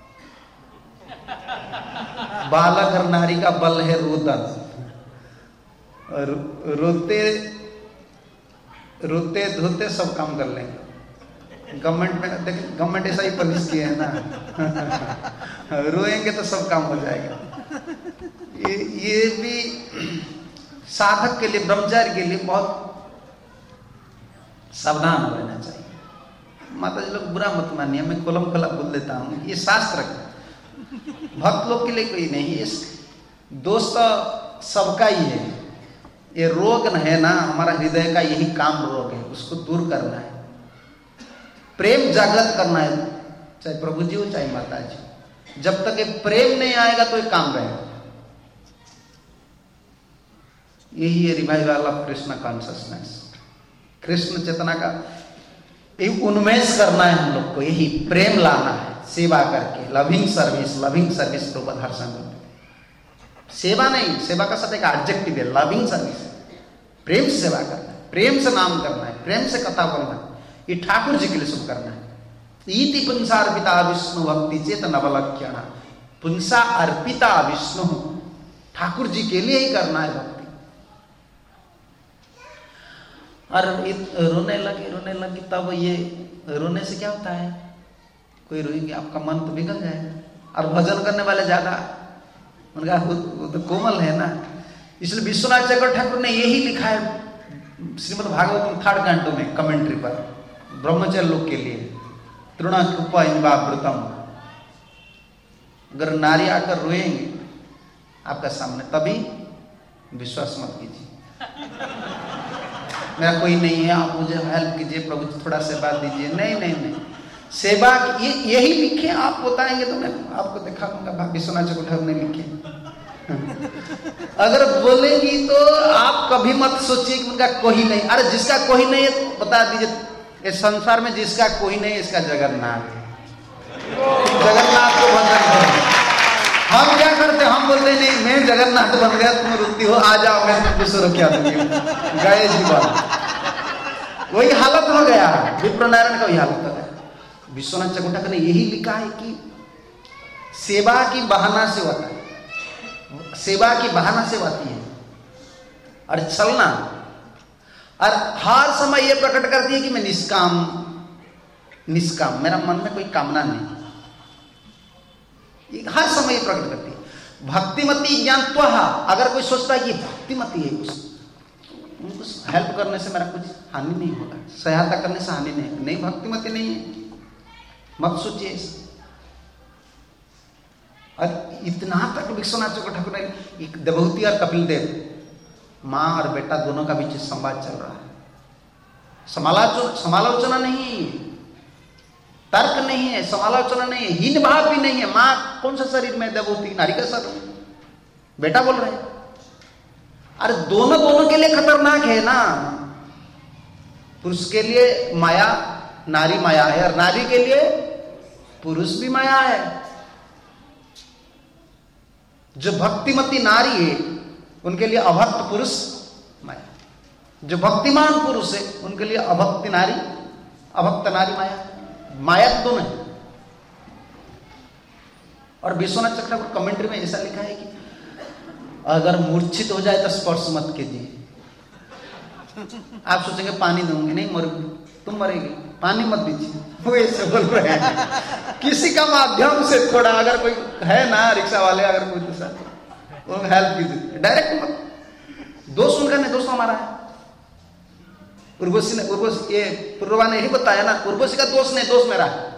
बालक और नारी का बल है रोदन, और रोते रोते धोते सब काम कर लेंगे। गवर्नमेंट में देख, गवर्नमेंट ऐसा ही पॉलिसी किया है ना, रोएंगे तो सब काम हो जाएगा। ये ये भी साधक के लिए, ब्रह्मचारी के लिए बहुत सावधान रहना चाहिए। माता जी लोग बुरा मत मानिए, मैं कोलम खोला बोल देता हूँ, ये शास्त्र का, भक्त लोग के लिए कोई नहीं। इस दोस्त सबका ही है, ये रोग है ना हमारा हृदय का, यही काम रोग है, उसको दूर करना है, प्रेम जागृत करना है, चाहे प्रभु जी हो चाहे माता जी। जब तक ये प्रेम नहीं आएगा तो ये काम रहेगा। यही है revival of Krishna consciousness, Krishna चेतना का उन्मेष करना है हम लोग को, यही प्रेम लाना है, सेवा करके, लविंग सर्विस, लविंग सर्विस प्रभु हर्षण। सेवा नहीं, सेवा का साथ एक एडजेक्टिव है, लविंग सर्विस, प्रेम से सेवा करना है, प्रेम से नाम करना है, प्रेम से कथा बोलना है, ये ठाकुर जी के लिए सब करना है। इति पुंसा अर्पिता विष्णु भक्ति चेत नवलक्षण, पुंसा अर्पिता विष्णु, ठाकुर जी के लिए ही करना है भक्ति। और रोने लगे रोने लगी, तब ये रोने से क्या होता है, कोई रोएंगे आपका मन तो बिगड़ जाएगा। और भजन करने वाले ज्यादा, उनका वो तो कोमल है ना, इसलिए विश्वनाथ चक्रवर्ती ठाकुर ने यही लिखा है श्रीमद् भागवतम थर्ड कैंटो में कमेंट्री पर, ब्रह्मचर्य लोग के लिए, तृण कृपा इन्वावृतम, अगर नारी आकर रोएंगे आपका सामने तभी विश्वास मत कीजिए, मेरा कोई नहीं है, आप मुझे हेल्प कीजिए, प्रभु थोड़ा सेवा दीजिए। नहीं नहीं नहीं, सेवा ये यही लिखे, आप बताएंगे तो मैं आपको दिखा दूंगा, विश्वनाथ चक्रवर्ती ने लिखे। अगर बोलेंगी तो आप कभी मत सोचिए कि उनका कोई नहीं, अरे जिसका कोई नहीं है तो बता दीजिए, इस संसार में जिसका कोई नहीं है इसका जगन्नाथ है, जगन्नाथ को भजन करो। हम क्या करते, हम बोलते नहीं मैं जगन्नाथ बन गया, तुम रुकती हो, आ जाओ मैं तुमको सुरक्षा दूंगी, गए जीवन। वही हालत हो गया, विप्र नारायण का वही हालत हो गया। विश्वनाथ चक्रवर्ती ने यही लिखा है कि सेवा की बहाना से होता है, सेवा की बहाना से होती है, और चलना, और हर समय यह प्रकट करती है कि मैं निष्काम निष्काम, मेरा मन में कोई कामना नहीं, हर समय ये प्रकट करती है। भक्तिमती ज्ञानत्व, अगर कोई सोचता है कि भक्तिमती है, उस उनको हेल्प करने से मेरा कुछ हानि नहीं होगा, सहायता करने से हानि नहीं, नहीं भक्तिमती नहीं है, मत सोचिए। और इतना तक विश्वनाथ चक्रवर्ती ठाकुर ने, देवहूति और कपिल देव, माँ और बेटा दोनों का बीच संवाद चल रहा है, समालोचना समालोचना नहीं, तर्क नहीं है, समालोचना नहीं है, हीन भाव भी नहीं है। माँ कौन सा शरीर में, देवहूति नारी का शरीर, बेटा बोल रहे हैं, अरे दोनों दोनों के लिए खतरनाक है ना। पुरुष के लिए माया नारी माया है, और नारी के लिए पुरुष भी माया है। जो भक्तिमती नारी है उनके लिए अभक्त पुरुष माया, जो भक्तिमान पुरुष है उनके लिए अभक्ति नारी, अभक्त नारी माया। माया तो दोनों है। और विश्वनाथ चक्रवर्ती कमेंट्री में ऐसा लिखा है कि अगर मूर्छित हो जाए तो स्पर्श मत कीजिए। आप सोचेंगे पानी दूंगी, नहीं मरोगी, तुम मरेगी, पानी मत दीजिए। वो ऐसे बोल रहे हैं। किसी का माध्यम से थोड़ा, अगर कोई है ना रिक्शा वाले, अगर कोई दूसरा, वो हेल्प कीजिए, डायरेक्ट मत। दोस्त उनका नहीं, दोस्त हमारा है। उर्वशी ने, उर्वशी ये पूर्वा ने यही बताया ना, उर्वशी का दोस्त नहीं, दोस्त मेरा है।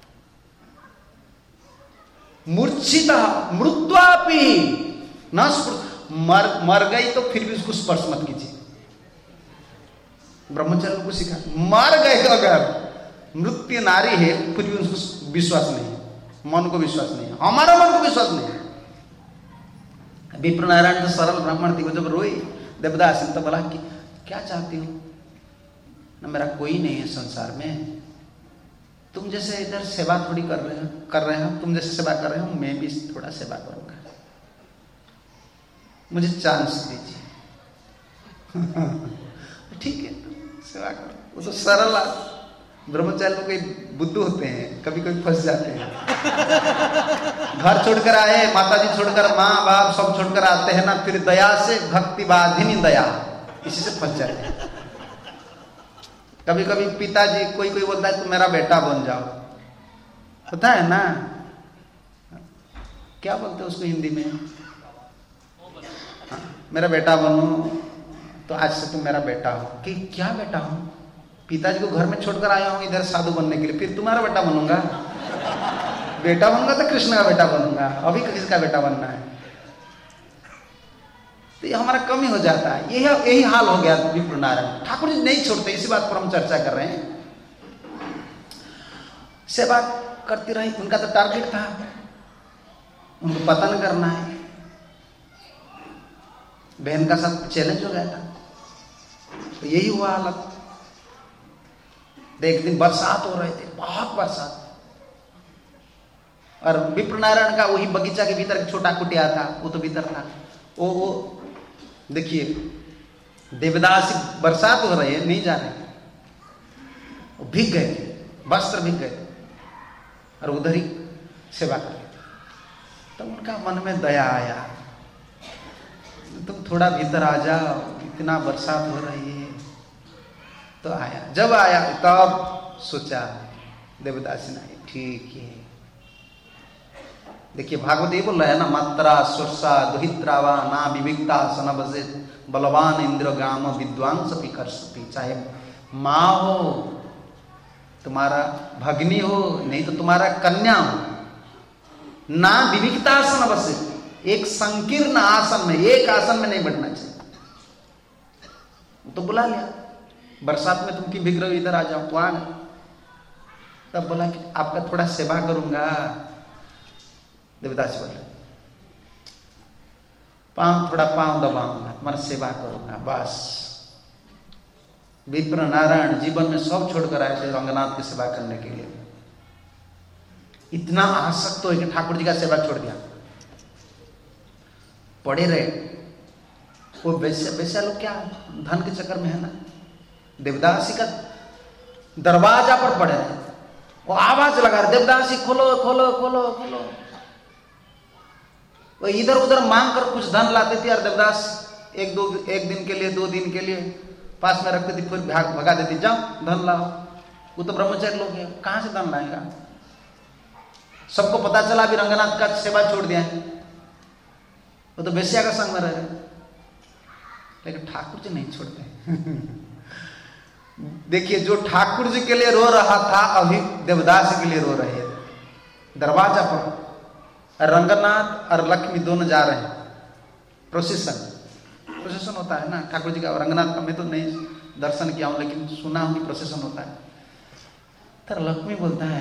मूर्छिता मृत्वापि न स्फुर, मर मर गई तो फिर भी उसको स्पर्श मत कीजिए। ब्रह्मचर्य को सिखा, मर गए अगर मृत्यु नारी है फिर भी उसको विश्वास नहीं है, मन को विश्वास नहीं है, हमारा मन को विश्वास नहीं है। विप्र नारायण तो सरल ब्राह्मण थी, वो जब रोई देवदास ने तो बोला कि क्या चाहती हो ना, मेरा कोई नहीं है संसार में, तुम जैसे इधर सेवा थोड़ी कर रहे हो कर रहे हो तुम जैसे सेवा कर रहे हो, मैं भी थोड़ा सेवा करूंगा, मुझे चांस दीजिए। ठीक है, सेवा करो। वो तो सरल ब्रह्मचारी लोग कई बुद्धू होते हैं, कभी कभी फंस जाते हैं। घर छोड़कर आए, माता जी छोड़कर, माँ बाप सब छोड़कर आते हैं ना, फिर दया से भक्ति बाधिनी दया, इसी से फंस जाते हैं। कभी कभी पिताजी, कोई कोई बोलता है तुम मेरा बेटा बन जाओ, पता है ना क्या बोलते हैं उसको हिंदी में, हाँ, मेरा बेटा बनो, तो आज से तुम मेरा बेटा हो। कि क्या बेटा हो? पिताजी को घर में छोड़कर आया हूं इधर साधु बनने के लिए, फिर तुम्हारा बेटा बनूंगा? बेटा बनूंगा तो कृष्ण का बेटा बनूंगा, अभी किसका बेटा बनना है? तो ये हमारा कमी हो जाता है। यही यही हाल हो गया विप्र नारायण। ठाकुर जी नहीं छोड़ते, इसी बात पर हम चर्चा कर रहे हैं। सेवा करती रही, उनका तो टारगेट था, उनको पतन करना है। बहन का साथ चैलेंज हो गया था, तो यही हुआ हालत। एक दिन बरसात हो रहे थे, बहुत बरसात, और विप्र नारायण का वही बगीचा के भीतर छोटा कुटिया था, वो तो भीतर था। वो वो देखिए, देवदास बरसात हो रही है, नहीं जा रहे, वो भीग गए थे, वस्त्र भीग गए, और उधर ही सेवा कर रहे थे। तो उनका मन में दया आया, तुम थोड़ा भीतर आ जाओ, इतना बरसात हो रही है। तो आया, जब आया तब सोचा देवदासी ने, ठीक है। देखिए भागवत ये बोल रहा है ना, मात्रा स्वर्षा दुहित्रावा ना विविक्ता सनबसे बलवान इंद्र गाम विद्वांस पिकर्षति। चाहे माँ हो, तुम्हारा भगनी हो, नहीं तो तुम्हारा कन्या हो, ना विविक्ता सनबसे, एक संकीर्ण आसन में, एक आसन में नहीं बैठना चाहिए। तो बुला लिया, बरसात में तुम की भीग रहे हो, इधर आ जाओ, वहां। तब बोला कि आपका थोड़ा सेवा करूंगा। देवदास बोले, पांव थोड़ा पांव दबाऊंगा, तुम्हारा सेवा करूंगा, बस। विप्र नारायण जीवन में सब छोड़कर आए थे रंगनाथ की सेवा करने के लिए। इतना आसक्त हो कि ठाकुर जी का सेवा छोड़ दिया, पड़े रहे। वो वैसे वैसे लोग क्या धन के चक्कर में है ना, देवदासी का दरवाजा पर पड़े रहे, वो आवाज लगा रहे, देवदासी खोलो खोलो खोलो खोलो। वो इधर उधर मांग कर कुछ धन लाते थे, और देवदास एक दो एक दिन के लिए, दो दिन के लिए पास में रखते थे, फिर भगा देती, जाओ धन लाओ। वो तो ब्रह्मचारी लोग हैं, कहां से धन लाएगा? सबको पता चला अभी रंगनाथ का सेवा छोड़ दिया है, वो तो बेस्या का संग में रह रहे। लेकिन ठाकुर जी नहीं छोड़ते। देखिए, जो ठाकुर जी के लिए रो रहा था, अभी देवदास के लिए रो रहे हैं। दरवाजा पर रंगनाथ और लक्ष्मी दोनों जा रहे हैं, प्रोसेसन प्रोसेसन होता है ना ठाकुर जी का। रंगनाथ का मैं तो नहीं दर्शन किया हूं, लेकिन सुना हूं कि प्रोसेसन होता है। तो लक्ष्मी बोलता है,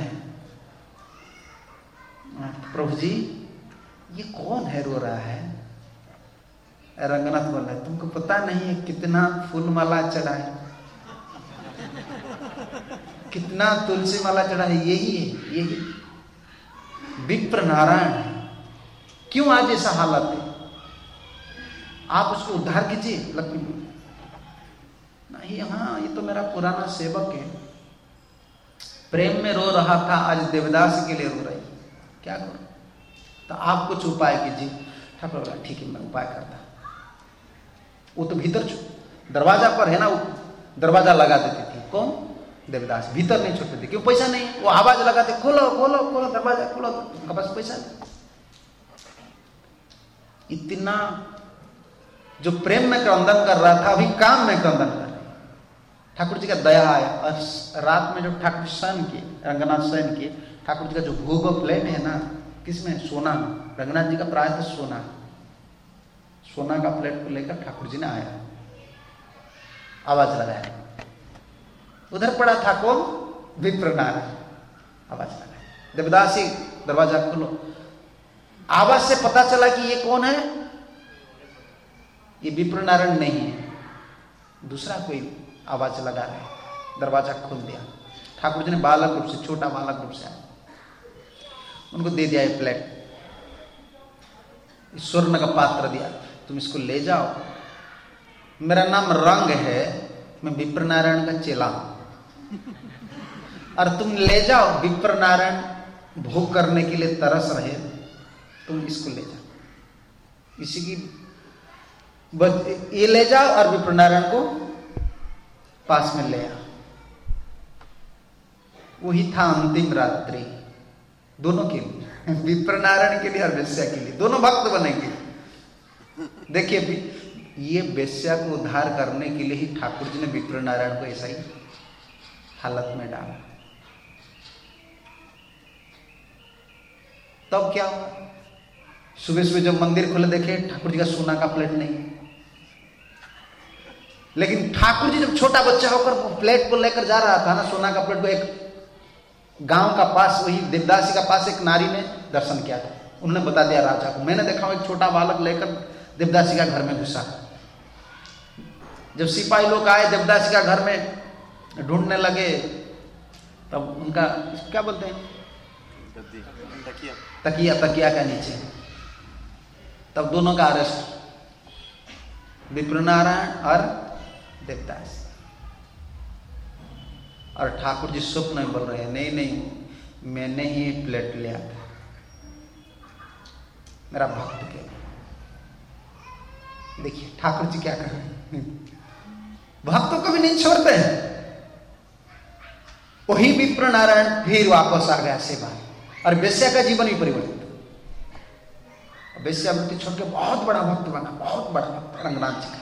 प्रभु जी ये कौन है रो रहा है? रंगनाथ बोल रहा है, तुमको पता नहीं है कितना फूल माला चढ़ाए, कितना तुलसी माला चढ़ा है, यही है, यही विप्र नारायण है। क्यों आज ऐसा हालत है? आप उसको उद्धार कीजिए लक्ष्मी नहीं। हाँ, ये तो मेरा पुराना सेवक है, प्रेम में रो रहा था, आज देवदास के लिए रो रही, क्या करो? तो आप कुछ उपाय कीजिए। ठाकुर बोला ठीक है, मैं उपाय करता। वो तो भीतर दरवाजा पर है ना, दरवाजा लगा देती थी। कौन? देवदास। भीतर नहीं छोड़ते थे, क्यों? पैसा नहीं। वो आवाज लगाते, खोलो खोलो खोलो दरवाजा खोलो, उनका पास पैसा नहीं। इतना जो प्रेम में क्रंदन कर रहा था, अभी काम में क्रंदन कर रहा। ठाकुर जी का दया आया, और रात में जो ठाकुर शयन किए, रंगनाथ शयन किए, ठाकुर जी का जो भोग प्लेट है ना, किसमें? सोना। रंगनाथ जी का प्रायः सोना, सोना का प्लेट को लेकर ठाकुर जी ने आया, आवाज लगाया। उधर पड़ा था कौन? विप्र नारायण। आवाज लगाया, देवदासी दरवाजा खोलो। आवाज से पता चला कि ये कौन है? ये विप्र नारायण नहीं है, दूसरा कोई आवाज लगा रहे। दरवाजा खोल दिया। ठाकुर जी ने बालक रूप से, छोटा बालक रूप से उनको दे दिया ये प्लेट, स्वर्ण का पात्र दिया, तुम इसको ले जाओ, मेरा नाम रंग है, मैं विप्र नारायण का चेला हूं, और तुम ले जाओ। विप्र नारायण भोग करने के लिए तरस रहे, तुम इसको ले जाओ, इसी की बस ये ले जाओ, और विप्र नारायण को पास में ले आओ। वही था अंतिम रात्रि दोनों के लिए, विप्र नारायण के लिए और वेश्या के लिए, दोनों भक्त बनेंगे। देखिए, ये वेश्या को उद्धार करने के लिए ही ठाकुर जी ने विप्र नारायण को ऐसा ही हालत में डाला। तब क्या हुआ? सुबह सुबह जब मंदिर खुले, देखे ठाकुर जी का सोना का प्लेट नहीं है। लेकिन ठाकुर जी जब छोटा बच्चा होकर वो प्लेट को लेकर जा रहा था ना, सोना का प्लेट को, एक गांव का पास, वही देवदासी का पास एक नारी ने दर्शन किया था। उन्होंने बता दिया राजा को, मैंने देखा एक छोटा बालक लेकर देवदासी का घर में घुसा। जब सिपाही लोग आए देवदासी का घर में ढूंढने लगे, तब उनका क्या बोलते हैं, तकिया तकिया का नीचे, तब दोनों का अरेस्ट, विप्र नारायण और देवदास। और ठाकुर जी स्वप्न में बोल रहे हैं, नहीं नहीं, मैंने ही प्लेट लिया था मेरा भक्त के लिए। देखिए ठाकुर जी क्या कर रहे हैं, भक्तों को भी नहीं छोड़ते हैं। वही विप्र नारायण फिर वापस आ गया सेवा, और वेश्या का जीवन ही परिवर्तित। वेश्यावृत्ति छोड़ के बहुत बड़ा भक्त बना, बहुत बड़ा भक्त रंगनाथ जी का।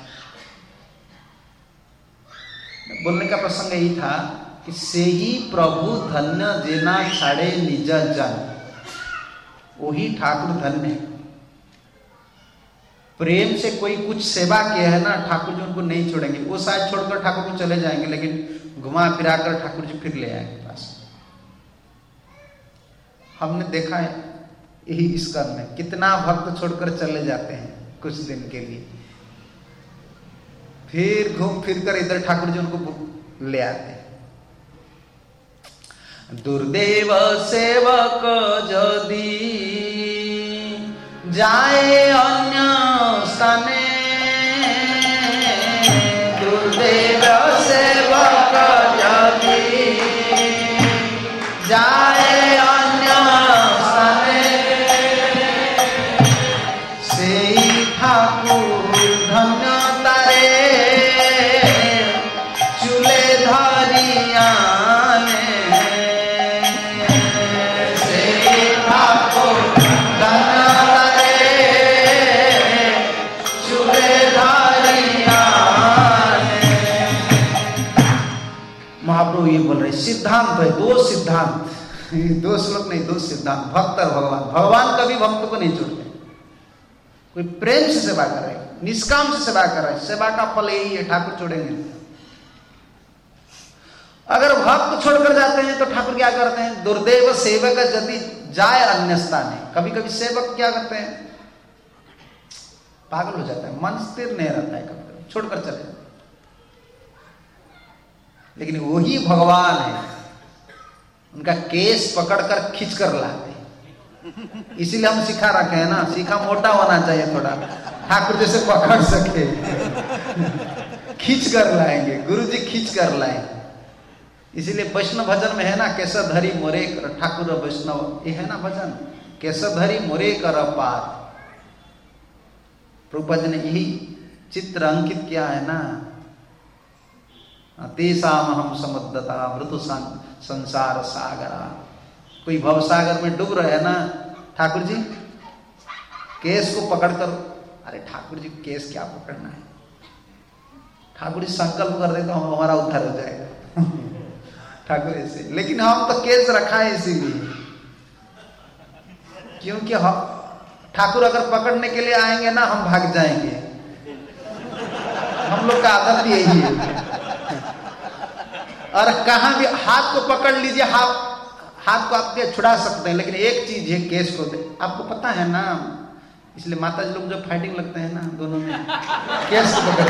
बोलने का प्रसंग यही था कि से ही प्रभु धन्य जेना छाड़े निज जन, वही ठाकुर धन्य है। प्रेम से कोई कुछ सेवा किया है ना, ठाकुर जी उनको नहीं छोड़ेंगे। वो शायद छोड़कर ठाकुर को चले जाएंगे, लेकिन घुमा फिरा कर ठाकुर जी फिर ले आएंगे पास। हमने देखा है यही इस कर्म में, कितना भक्त छोड़कर चले जाते हैं कुछ दिन के लिए, फिर घूम फिर कर इधर ठाकुर जी उनको ले आते हैं। दुर्देव सेवक जदि जाए अन्य स्थाने, दुर्देव सेवक जदि जाए अन्य स्थाने, सेई ठाकुर धन्य तारे चूले धरिया। महाप्रभु ये बोल रहे सिद्धांत है, दो सिद्धांत, दो श्लोक नहीं, दो सिद्धांत, भक्त और भगवान। भगवान कभी भक्त को नहीं छोड़ते। कोई प्रेम से सेवा कर रहे, निष्काम से सेवा कर रहे, सेवा का फल यही है, ठाकुर छोड़ेंगे। अगर भक्त छोड़कर जाते हैं तो ठाकुर क्या करते हैं, दुर्देव सेवक यदि जाए अन्य स्थाने। कभी कभी सेवक क्या करते हैं, पागल हो जाता है, मन स्थिर नहीं रहता है, कभी कभी छोड़कर चले जाते। लेकिन वही भगवान है उनका केस पकड़कर खींच कर लाते, इसीलिए हम सिखा रखे हैं ना, सीखा मोटा होना चाहिए थोड़ा, ठाकुर जैसे पकड़ सके, खींच कर लाएंगे, गुरु जी खींच कर लाएंगे। इसीलिए वैष्णव भजन में है ना, केसधरी मोरे कर ठाकुर वैष्णव, ये है ना भजन, केसधरी मोरे कर पार। प्रभुपाद जी ने यही चित्र अंकित किया है ना, तेसाम हम समुद्रता मृत्यु संसार सागरा। कोई भव सागर में डूब रहे हैं ना, ठाकुर जी केस को पकड़कर, अरे ठाकुर जी केस क्या पकड़ना है, ठाकुर जी संकल्प कर देता हूं हमारा उद्धार हो जाएगा ठाकुर ऐसे, लेकिन हम तो केस रखा है इसीलिए, क्योंकि हम ठाकुर अगर पकड़ने के लिए आएंगे ना, हम भाग जाएंगे, हम लोग का आदत यही है। और कहां भी हाथ को पकड़ लीजिए, हाथ हाथ को आप छुड़ा सकते हैं, लेकिन एक चीज है, केस को दे, आपको पता है ना, इसलिए माता जी लोग जब फाइटिंग लगते हैं ना दोनों में, केस को पकड़,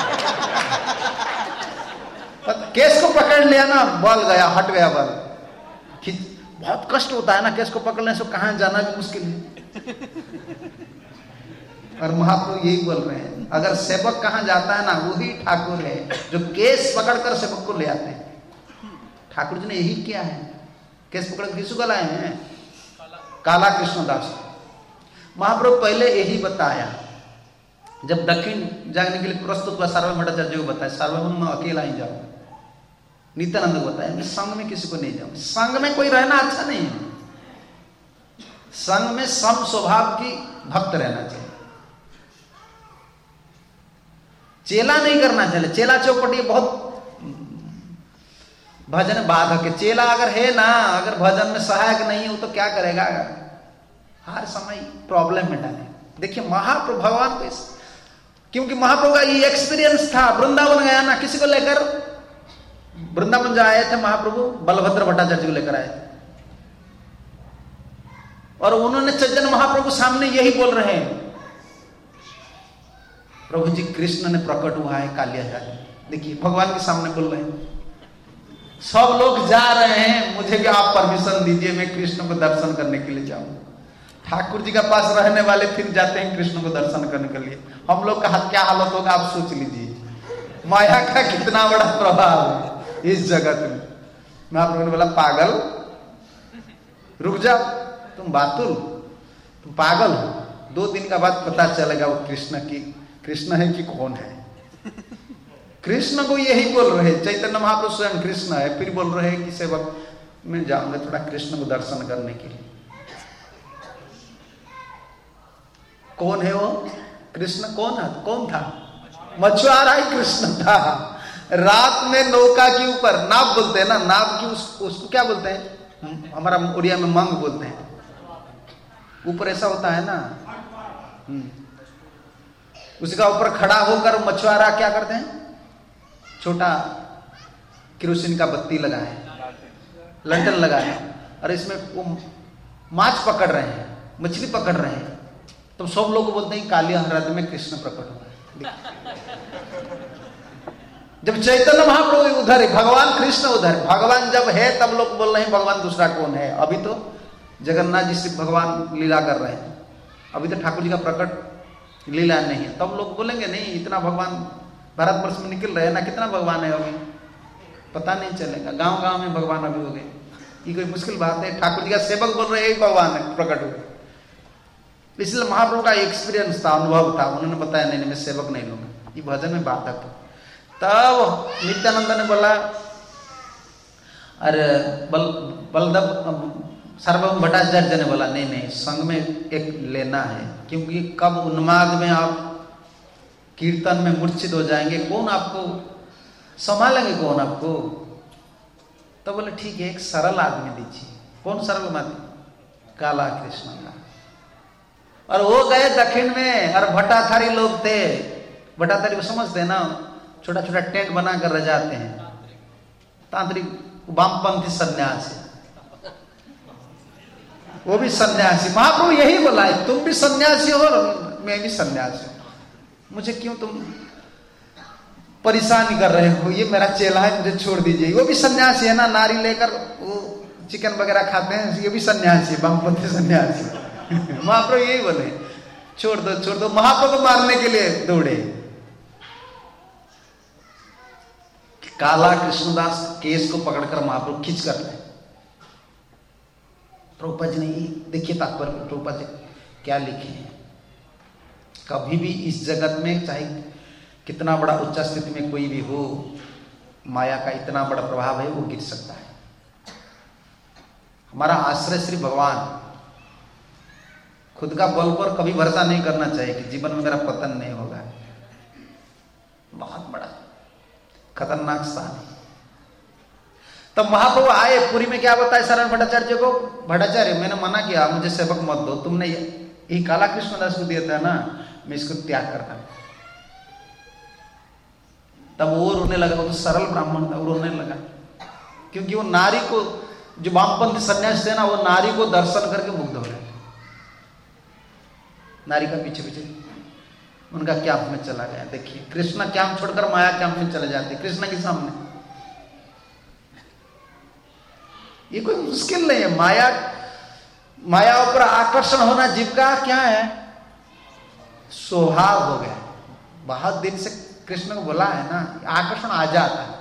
केस को पकड़ लिया ना, बल गया, हट गया बल, खींच, बहुत कष्ट होता है ना केस को पकड़ने से, कहां जाना भी मुश्किल है। और महाप्रभु यही बोल रहे हैं, अगर सेवक कहां जाता है ना, वही ठाकुर है जो केस पकड़कर सेवक को ले आते हैं। ठाकुर जी ने यही किया है, केस पकड़ किसको को लाए हैं, काला कृष्णदास। महाप्रभु पहले यही बताया, जब दक्षिण जाने के लिए प्रस्तुत हुआ, सार्वभौम भट्टाचार्य को बताया, सार्वभौम मैं अकेला ही जाऊं, नित्यानंद को बताया, मैं संघ में किसी को नहीं जाऊं, संघ में कोई रहना अच्छा नहीं है, संघ में सम स्वभाव की भक्त रहना चाहिए, चेला नहीं करना चाहिए, चेला चौपटी बहुत भजन बाधक है। चेला अगर है ना, अगर भजन में सहायक नहीं हो तो क्या करेगा, हर समय प्रॉब्लम में डाले। देखिए महाप्रभु भगवान को, क्योंकि महाप्रभु का ये एक्सपीरियंस था, वृंदावन गया ना, किसी को लेकर वृंदावन जो आए थे महाप्रभु, बलभद्र भट्टाचार्य को लेकर आए थे, और उन्होंने चैतन्य महाप्रभु सामने यही बोल रहे हैं, प्रभु जी कृष्ण ने प्रकट हुआ है कालिया जाके, देखिए भगवान के सामने बोल रहे हैं, सब लोग जा रहे हैं, मुझे भी आप परमिशन दीजिए, मैं कृष्ण को दर्शन करने के लिए जाऊं। ठाकुर जी के पास रहने वाले फिर जाते हैं कृष्ण को दर्शन करने के लिए, हम लोग का क्या हालत होगा आप सोच लीजिए। माया का कितना बड़ा प्रभाव है इस जगत में। महाप्रभु ने बोला, पागल रुक जा, तुम बातुल, तुम पागल हो, दो दिन का बाद पता चलेगा वो कृष्ण की कृष्ण है कि कौन है। कृष्ण को यही बोल रहे, चैतन्य महाप्रभु स्वयं कृष्ण है, फिर बोल रहे हैं कि सेवक मैं जाऊंगा थोड़ा कृष्ण को दर्शन करने के लिए। कौन है वो कृष्ण, कौन है, कौन था, मछुआरा ही कृष्ण था। रात में नौका के ऊपर, नाव बोलते हैं ना, नाव की उस, उसको क्या बोलते हैं, हमारा उड़िया में मंग बोलते हैं, ऊपर ऐसा होता है ना, उसका ऊपर खड़ा होकर मछुआरा क्या करते हैं, छोटा केरोसिन का बत्ती लगाए, लंटन लगाए, और इसमें वो माछ पकड़ रहे हैं, मछली पकड़ रहे हैं, तो सब लोग बोलते हैं कालिया हृदय में कृष्ण प्रकट हुआ है। जब चैतन्य महाप्रभु उधर है, भगवान कृष्ण उधर है, भगवान जब है तब लोग बोल रहे हैं भगवान दूसरा कौन है। अभी तो जगन्नाथ जी से भगवान लीला कर रहे हैं, अभी तो ठाकुर जी का प्रकट लीला नहीं है, तब लोग बोलेंगे नहीं इतना भगवान भारतवर्ष में निकल रहे हैं ना, कितना भगवान है अभी पता नहीं चलेगा, गांव गांव में भगवान अभी हो गए, ये कोई मुश्किल बात है। ठाकुर जी का सेवक बोल रहे हैं भगवान है प्रकट हुए, इसलिए महाप्रभु का एक्सपीरियंस था, अनुभव था, उन्होंने बताया नहीं नहीं मैं सेवक नहीं लूंगा, ये भजन में बाधक है। तब नित्यानंद ने बोला, अरे बल बलदेव सार्वभौम भट्टाचार्य ने बोला नहीं नहीं संग में एक लेना है, क्योंकि कब उन्माद में आप कीर्तन में मूर्छित हो जाएंगे, कौन आपको संभालेंगे, कौन आपको। तो बोले ठीक है एक सरल आदमी दीजिए। कौन सरल आदमी, काला कृष्ण का। और वो गए दक्षिण में, और भट्टाधारी लोग थे, भट्टाधारी को समझते हैं ना, छोटा छोटा टेंट बनाकर रह जाते हैं, तांत्रिक वामपंथी सन्यासी, वो भी सन्यासी। महाप्रभु यही बोला है तुम भी सन्यासी हो और मैं भी सन्यासी हूं, मुझे क्यों तुम परेशान कर रहे हो, ये मेरा चेला है मुझे छोड़ दीजिए। वो भी सन्यासी है ना, नारी लेकर वो चिकन वगैरह खाते हैं, ये भी सन्यासी, वामपंथी सन्यासी। महाप्रभु यही बोले, छोड़ दो छोड़ दो। महाप्रभु को मारने के लिए दौड़े। काला कृष्णदास केस को पकड़कर महाप्रभु खींच कर लाए। प्रभुपाद जी ने देखिए तात्पर्य, प्रभुपाद जी क्या लिखे हैं, कभी भी इस जगत में चाहे कितना बड़ा उच्च स्थिति में कोई भी हो, माया का इतना बड़ा प्रभाव है, वो गिर सकता है। हमारा आश्रय श्री भगवान। खुद का बल पर कभी भरोसा नहीं करना चाहिए कि जीवन में मेरा पतन नहीं होगा। बहुत बड़ा खतरनाक स्थान है। तब महाप्रभु आए, पुरी में क्या बताए सारण भट्टाचार्य को, भट्टाचार्य मैंने मना किया, मुझे सेवक मत दो, तुमने ये काला कृष्णदास को दिया था ना, मैं इसको त्याग करता। तब वो रोने लगा, वो तो सरल ब्राह्मण था, वो रोने लगा, क्योंकि वो नारी को, जो वामपंथी सन्यासी थे ना, वो नारी को दर्शन करके मुग्ध हो रहे थे। नारी का पीछे पीछे उनका कैंप में चला गया। देखिए कृष्ण कैंप छोड़कर माया कैंप में चले जाते कृष्ण के सामने। ये कोई मुश्किल नहीं है। माया माया पर आकर्षण होना जीव का क्या है, स्वभाव हो गया। बहुत दिन से कृष्ण को बोला है ना, आकर्षण आ जाता है।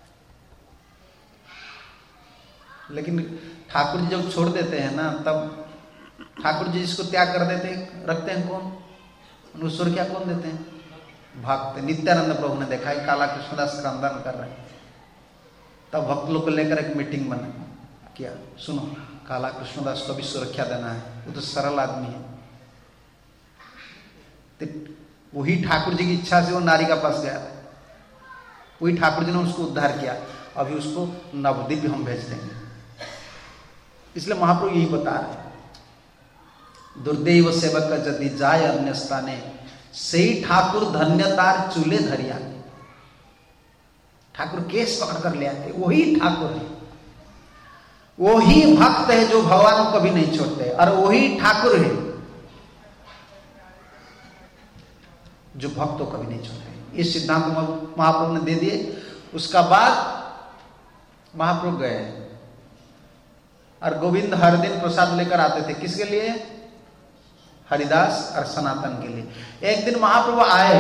लेकिन ठाकुर जी जब छोड़ देते हैं ना, तब ठाकुर जी जिसको त्याग कर देते हैं, रखते हैं कौन, उनको सुर्खिया कौन देते हैं, भक्त। नित्यानंद प्रभु ने देखा है काला कृष्णदास क्रंदन कर रहे हैं, तब भक्त लोग को लेकर एक मीटिंग बना किया, सुनो काला कृष्णदास को भी सुरक्षा देना है, वो तो सरल आदमी है। वही ठाकुर जी की इच्छा से वो नारी का पास गया, वही ठाकुर जी ने उसको उद्धार किया। अभी उसको नवद्वीप हम भेज देंगे। इसलिए महाप्रभु यही बता रहे, दुर्दैव सेवक का यदि जाय अन्य स्थाने, सही ठाकुर धन्यतार चूल्हे धरिया। ठाकुर केस पकड़ कर ले आते, वही ठाकुर है, वही भक्त है जो भगवान को कभी नहीं छोड़ते, और वही ठाकुर है जो भक्त को कभी नहीं छोड़ते। इस सिद्धांत महाप्रभु ने दे दिए। उसका बाद महाप्रभु गए और गोविंद हर दिन प्रसाद लेकर आते थे। किसके लिए, हरिदास और सनातन के लिए। एक दिन महाप्रभु आए,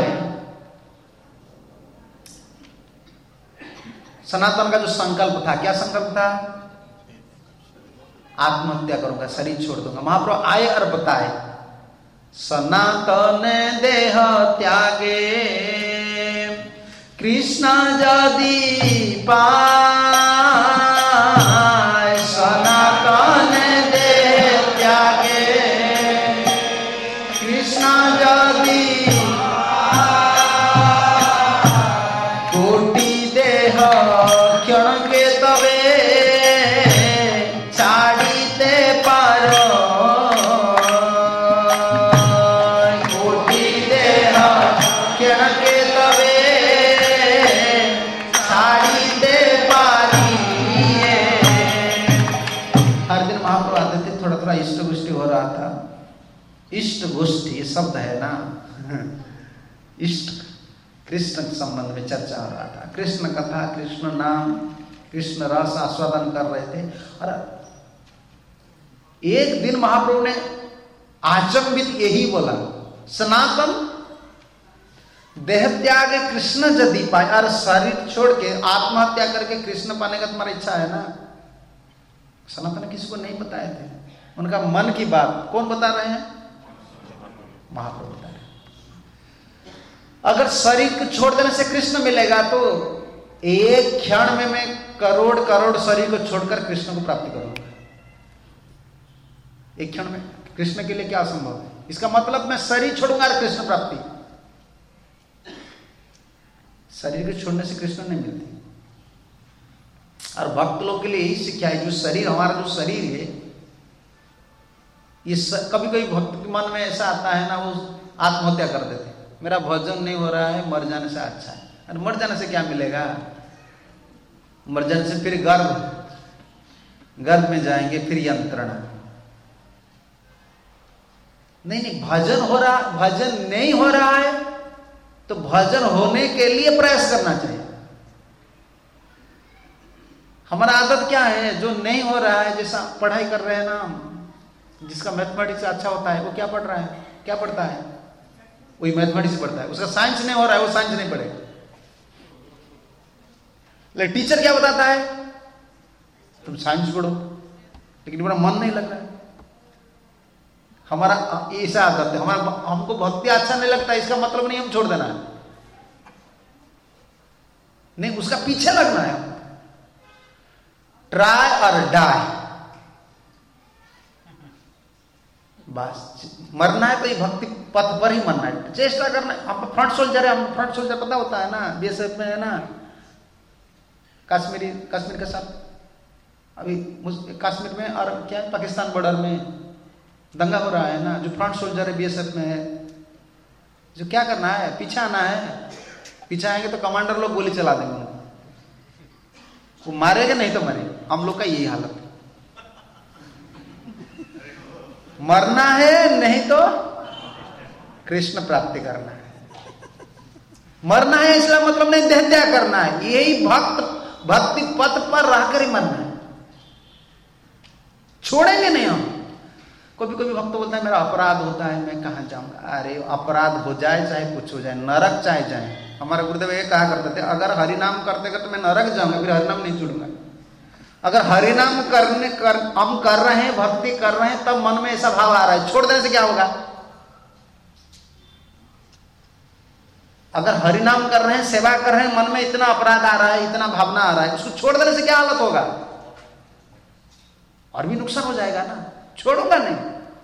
सनातन का जो संकल्प था, क्या संकल्प था, आत्महत्या करूंगा, शरीर छोड़ दूंगा। महाप्रभु आए और बताए, सनातन देह त्यागे कृष्ण यदि पाए, सनातन देह त्यागे कृष्ण यदि कोटि देह क्षण के तबे छाड़ीते पारो, कोटि देह क्षण के तबे छाड़ीते पारिए। हर दिन महाप्रभु आते थे, थोड़ा थोड़ा इष्ट गोष्ठी हो रहा था। इष्ट गोष्ठी ये शब्द है ना, इष्ट कृष्ण के संबंध में चर्चा हो रहा था। कृष्ण कथा, कृष्ण नाम, कृष्ण रस आस्वादन कर रहे थे। और एक दिन महाप्रभु ने आचंबित यही बोला, सनातन देह त्याग कृष्ण यदि पाए, और शरीर छोड़ के आत्महत्या करके कृष्ण पाने का तुम्हारा इच्छा है ना। सनातन किसी को नहीं बताए थे, उनका मन की बात कौन बता रहे हैं, महाप्रभु बता रहे। अगर शरीर को छोड़ देने से कृष्ण मिलेगा, तो एक क्षण में मैं करोड़ करोड़ शरीर को छोड़कर कृष्ण को प्राप्त करूंगा। एक क्षण में कृष्ण के लिए क्या असंभव है। इसका मतलब मैं शरीर छोड़ूंगा और कृष्ण प्राप्ति। शरीर को छोड़ने से कृष्ण नहीं मिलती। और भक्त लोग के लिए यही शिक्षा है, जो शरीर, हमारा जो शरीर है, ये स... कभी कभी भक्त के मन में ऐसा आता है ना, वो आत्महत्या कर देते, मेरा भजन नहीं हो रहा है, मर जाने से अच्छा है। और मर जाने से क्या मिलेगा, मर जाने से फिर गर्भ गर्भ में जाएंगे, फिर यंत्रणा। नहीं नहीं, भजन हो रहा, भजन नहीं हो रहा है तो भजन होने के लिए प्रयास करना चाहिए। हमारा आदत क्या है, जो नहीं हो रहा है, जैसा पढ़ाई कर रहे हैं ना, जिसका मैथमेटिक्स अच्छा होता है वो क्या पढ़ रहा है, क्या पढ़ता है, वही मैथमेटिक्स पढ़ता है। उसका साइंस नहीं हो रहा है, वो साइंस नहीं पढ़ेगा। लेकिन टीचर क्या बताता है, तुम साइंस पढ़ो, लेकिन मेरा मन नहीं लग रहा है। हमारा ऐसा आदत है, हमारा हमको भक्ति अच्छा नहीं लगता, इसका मतलब नहीं हम छोड़ देना है, नहीं, उसका पीछे लगना है। ट्राई और डाई, बस मरना है तो ये भक्ति पथ पर ही मरना है, चेष्टा करना है। हम फ्रंट सोल्जर है, हम फ्रंट सोल्जर पता होता है ना, बीएसएफ में है ना, कश्मीरी कश्मीर के साथ अभी कश्मीर में और क्या पाकिस्तान बॉर्डर में दंगा हो रहा है ना, जो फ्रंट सोल्जर है बीएसएफ में है, जो क्या करना है, पीछे आना है। पीछे आएंगे तो कमांडर लोग गोली चला देंगे उनको, वो मारेगा नहीं तो मरे। हम लोग का यही हालत है, मरना है नहीं तो कृष्ण प्राप्ति करना है। मरना है इसका मतलब नहीं देह त्याग करना है, यही भक्त भक्ति पथ पर रहकर ही मरना है, छोड़ेंगे नहीं हम। कभी कभी भक्त बोलता है मेरा अपराध होता है, मैं कहां जाऊंगा। अरे अपराध हो जाए चाहे कुछ हो जाए, नरक चाहे जाए, हमारे गुरुदेव ये कहा करते थे, अगर हरिनाम करते करते मैं नरक जाऊंगा, फिर हरिनाम नहीं छोड़ूंगा। अगर हरिनाम करने कर हम कर रहे हैं, भक्ति कर रहे हैं, तब मन में ऐसा भाव आ रहा है, छोड़ देने से क्या होगा। अगर हरिनाम कर रहे हैं, सेवा कर रहे हैं, मन में इतना अपराध आ रहा है, इतना भावना आ रहा है, उसको छोड़ देने से क्या हालत होगा, और भी नुकसान हो जाएगा ना, छोड़ूंगा नहीं।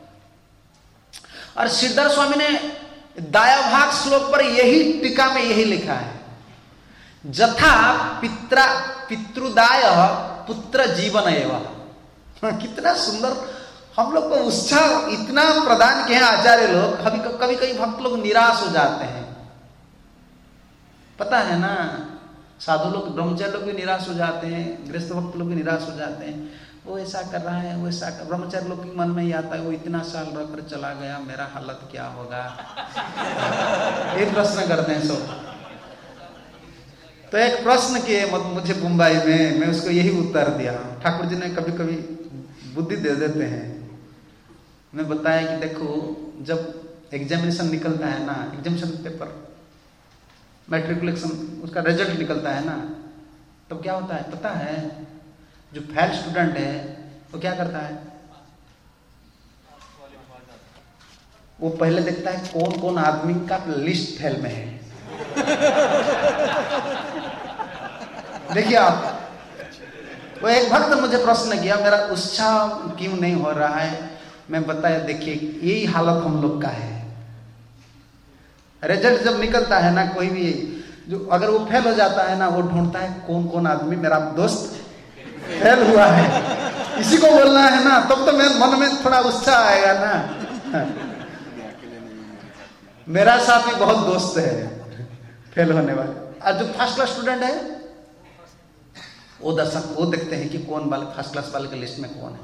और सिद्धार्थ स्वामी ने दाया भाग श्लोक पर यही टीका में यही लिखा है, जथा पित्रा पितृदाय पुत्र जीवन एवं। कितना सुंदर हम लोग को उत्साह इतना प्रदान किया है आचार्य लोग। कभी कभी कभी भक्त लोग निराश हो जाते हैं, पता है ना, साधु लोग ब्रह्मचारी लोग भी निराश हो जाते हैं, गृहस्थ भक्त लोग भी निराश हो जाते हैं, वो ऐसा कर रहा है, वो ऐसा कर। ब्रह्मचारी लोग के मन में ही आता है, वो इतना साल रहकर चला गया, मेरा हालत क्या होगा, एक प्रश्न करते हैं सब। तो एक प्रश्न किए मुझे मुंबई में, मैं उसको यही उत्तर दिया। ठाकुर जी ने कभी कभी बुद्धि दे देते हैं। मैं बताया कि देखो, जब एग्जामिनेशन निकलता है ना, एग्जामिनेशन पेपर, मैट्रिकुलेशन, उसका रिजल्ट निकलता है ना, तब तो क्या होता है पता है, जो फेल स्टूडेंट है वो क्या करता है, वो पहले देखता है कौन कौन आदमी का लिस्ट फेल में है। देखिए आप, वो एक भक्त मुझे प्रश्न किया, मेरा उत्साह क्यों नहीं हो रहा है। मैं बताया देखिए, यही हालत हम लोग का है। रिजल्ट जब निकलता है ना, कोई भी जो अगर वो फेल हो जाता है ना, वो ढूंढता है कौन कौन आदमी मेरा दोस्त फेल हुआ है, इसी को बोलना है ना, तब तो मेरे मन में थोड़ा उत्साह आएगा ना। मेरा साथ भी बहुत दोस्त है फेल होने वाले, और जो फर्स्ट क्लास स्टूडेंट है वो दर्शक वो देखते हैं कि कौन वाले फर्स्ट क्लास वाले के लिस्ट में कौन है।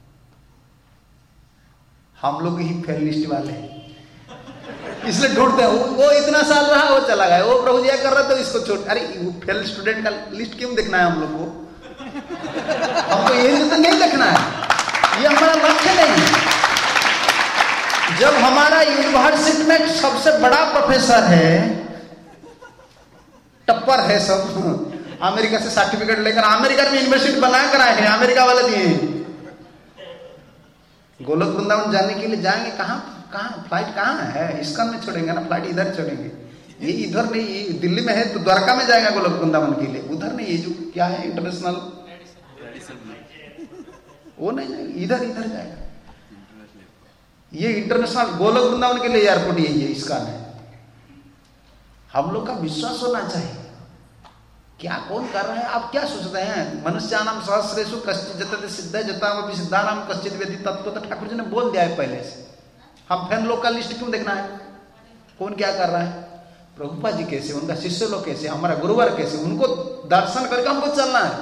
हम लोग ही फेल लिस्ट वाले हैं, इसलिए ढूंढते हैं। वो इतना साल रहा, वो चला गया, वो प्रभु जी कर रहा तो इसको छोड़। अरे वो फेल स्टूडेंट का लिस्ट क्यों देखना है हम लोग को, हमको ये तो नहीं देखना है, ये हमारा लक्ष्य नहीं है। जब हमारा यूनिवर्सिटी में सबसे बड़ा प्रोफेसर है, टप्पर है, सब अमेरिका से सर्टिफिकेट लेकर अमेरिका में यूनिवर्सिटी बना कर आए हैं, अमेरिका वाले दिए। गोलोक वृंदावन जाने के लिए जाएंगे, कहाँ कहाँ फ्लाइट कहाँ है, इस्कॉन में छोड़ेंगे ना, फ्लाइट इधर छोड़ेंगे। ये इधर नहीं, ये दिल्ली में है तो द्वारका में जाएगा गोलोक वृंदावन के लिए, उधर नहीं, ये जो क्या है इंटरनेशनल, वो नहीं जाएगा, इधर इधर जाएगा। ये इंटरनेशनल गोलोक वृंदावन के लिए एयरपोर्ट यही है, इस्कॉन है। हम लोग का विश्वास होना चाहिए, क्या कौन कर रहा है, आप क्या सोचते हैं। मनुष्यानाम सहस्रेषु कश्चित् जतते सिद्धे जतामपि सिद्धानाम कश्चित् वेति तत्व, तो ठाकुर जी ने बोल दिया है पहले से। हम फैन लोग का लिस्ट क्यों देखना है, कौन क्या कर रहा है, प्रभुपा जी कैसे, उनका शिष्य लोग कैसे, हमारा गुरुवर कैसे, उनको दर्शन करके हमको चलना है।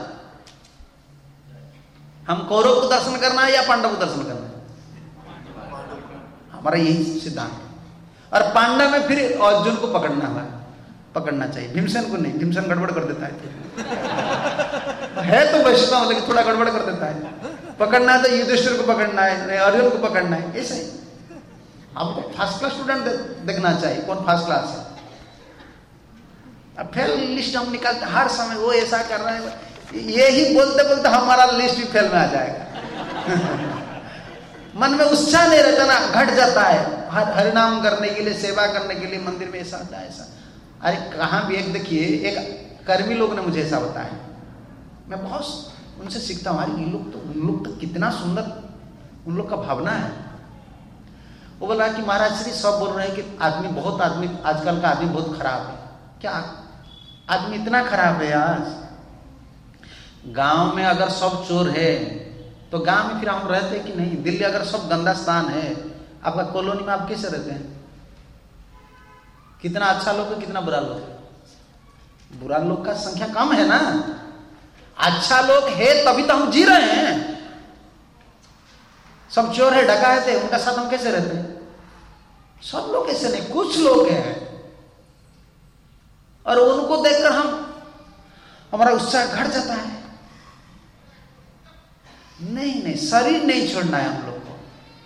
हम कौरव को दर्शन करना है या पांडव को दर्शन करना है, हमारा यही सिद्धांत। और पांडव में फिर अर्जुन को पकड़ना है, पकड़ना चाहिए, भीमसेन को नहीं, भीमसेन गड़बड़ कर देता है। है तो वैष्णव लेकिन थोड़ा गड़बड़ कर देता है। पकड़ना है तो युधिष्ठिर को पकड़ना है, नहीं अर्जुन को पकड़ना है, ऐसे ही। आपको फर्स्ट क्लास स्टूडेंट देखना चाहिए, कौन फर्स्ट क्लास है। अब फेल लिस्ट हम निकालते हर समय, वो ऐसा कर रहा है, ये ही बोलते बोलते हमारा लिस्ट भी फेल में आ जाएगा। मन में उत्साह नहीं रहता ना, घट जाता है। हर हरिनाम करने के लिए, सेवा करने के लिए मंदिर में ऐसा होता है, ऐसा। अरे कहाँ भी एक देखिए, एक कर्मी लोग ने मुझे ऐसा बताया, मैं बहुत उनसे सीखता हूँ। अरे ये लोग तो, उन लोग तो कितना सुंदर उन लोग का भावना है। वो बोला कि महाराज श्री सब बोल रहे हैं कि आदमी बहुत आदमी आजकल का आदमी बहुत खराब है। क्या आदमी इतना खराब है? आज गांव में अगर सब चोर है तो गांव में फिर हम रहते कि नहीं? दिल्ली अगर सब गंदा स्थान है, आपका कॉलोनी में आप कैसे रहते हैं? कितना अच्छा लोग है, कितना बुरा लोग है? बुरा लोग का संख्या कम है ना। अच्छा लोग है तभी तो हम जी रहे हैं। सब चोर है, डकायत है, उनका साथ हम कैसे रहते हैं? सब लोग ऐसे नहीं, कुछ लोग हैं, और उनको देखकर हम हमारा उत्साह घट जाता है। नहीं नहीं, शरीर नहीं छोड़ना है हम लोग को।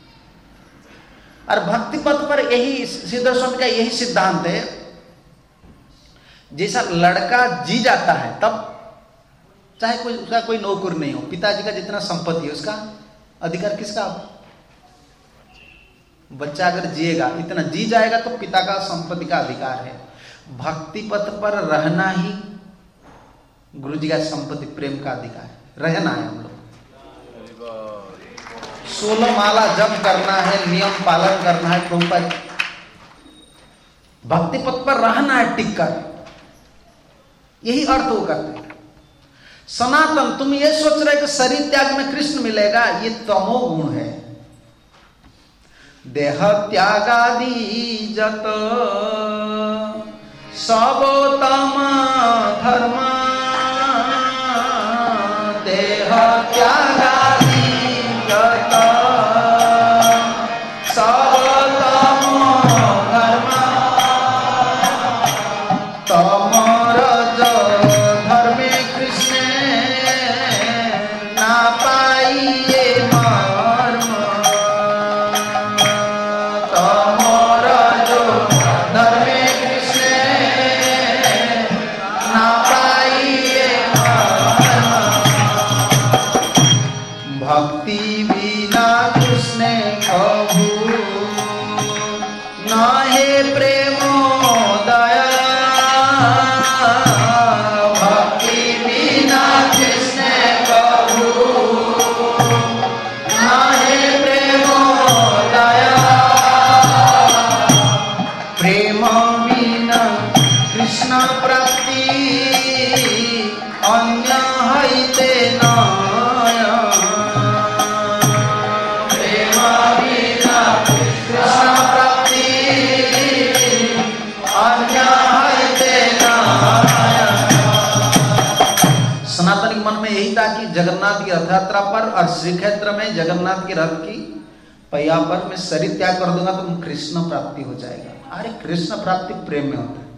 और भक्ति पथ पर यही सिद्ध स्वामी का यही सिद्धांत है, जैसा लड़का जी जाता है तब चाहे कोई उसका कोई नौकर नहीं हो, पिताजी का जितना संपत्ति है उसका अधिकार किसका? बच्चा अगर जिएगा, इतना जी जाएगा तो पिता का संपत्ति का अधिकार है। भक्ति पथ पर रहना ही गुरु जी का संपत्ति, प्रेम का अधिकार है। रहना है हम लोग, सोलह माला जप करना है, नियम पालन करना है। प्रभुपाद भक्ति पथ पर रहना है टिक कर, यही अर्थ वो करते हैं। सनातन, तुम ये सोच रहे कि शरीर त्याग में कृष्ण मिलेगा, ये तमो गुण है। देह त्यागादि जत सबोतम धर्म, देह त्यागादि जत सबोतम धर्म, तमर धर्मे कृष्ण ना पाइए मर्म, तमर जो धर्मे कृष्ण ना पाइए मर्म, भक्ति बिना कृष्ण कभू न हे प्रेमोदय, भक्ति बिना कृष्ण कभू न हे प्रेमोदय, प्रेम बिना कृष्ण प्राप्ति अन्य हईते नय, प्रेम बिना कृष्ण प्राप्ति अन्य हईते नय। सनातन के मन में यही था कि जगन्नाथ की रथ यात्रा पर और श्री क्षेत्र में जगन्नाथ की रथ की पहिया पर मैं शरीर त्याग कर दूंगा तो कृष्ण प्राप्ति हो जाएगा। अरे कृष्ण प्राप्ति प्रेम में होता है,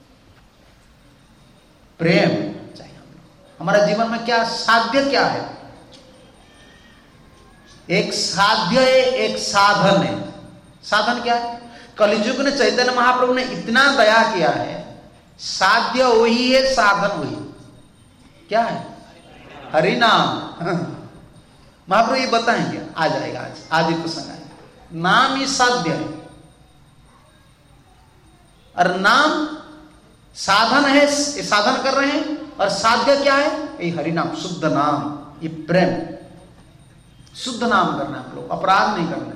प्रेम चाहिए हम लोग। हमारा जीवन में क्या साध्य क्या है? एक साध्य है, एक साधन है। साधन क्या है? कलियुग ने चैतन्य महाप्रभु ने इतना दया किया है, साध्य वही है, साधन वही। क्या है? हरि नाम। महाप्रभु ये बताएंगे, आ जाएगा आज, आज ही प्रसंग आएगा। नाम ही साध्य है, और नाम साधन है, ये साधन कर रहे हैं। और साध्य क्या है? ये हरि नाम, शुद्ध नाम, ये प्रेम, शुद्ध नाम करना है हम लोग, अपराध नहीं करना।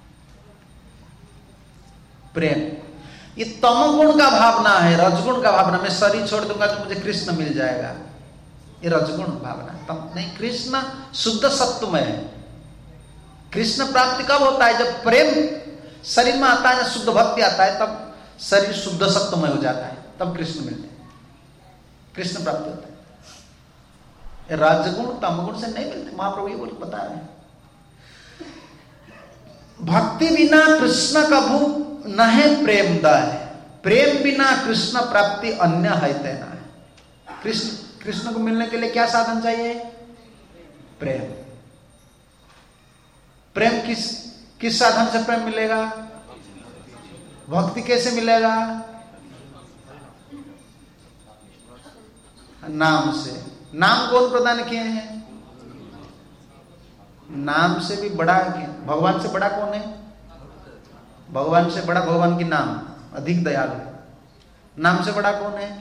प्रेम, ये तमोगुण का भावना है, रजगुण का भावना। मैं शरीर छोड़ दूंगा तो मुझे कृष्ण मिल जाएगा, ये रजगुण भावना। तम नहीं, कृष्ण शुद्ध सत्वमय है। कृष्ण प्राप्ति कब होता है? जब प्रेम शरीर में आता है ना, शुद्ध भक्ति आता है, तब शरीर शुद्ध सत्वमय हो जाता है, तब कृष्ण मिलते हैं, कृष्ण प्राप्ति होता है। राजगुण तमगुण से नहीं मिलते। महाप्रभु ये बोल बता रहे हैं, भक्ति बिना कृष्ण कभू न है प्रेम दाय, प्रेम बिना कृष्ण प्राप्ति अन्य है तेना है। कृष्ण कृष्ण को मिलने के लिए क्या साधन चाहिए? प्रेम। प्रेम किस किस साधन से प्रेम मिलेगा? भक्ति कैसे मिलेगा? नाम से। नाम कौन प्रदान किए हैं? नाम से भी बड़ा है, भगवान से बड़ा कौन है? भगवान से बड़ा भगवान की नाम, अधिक दयालु। नाम से बड़ा कौन है?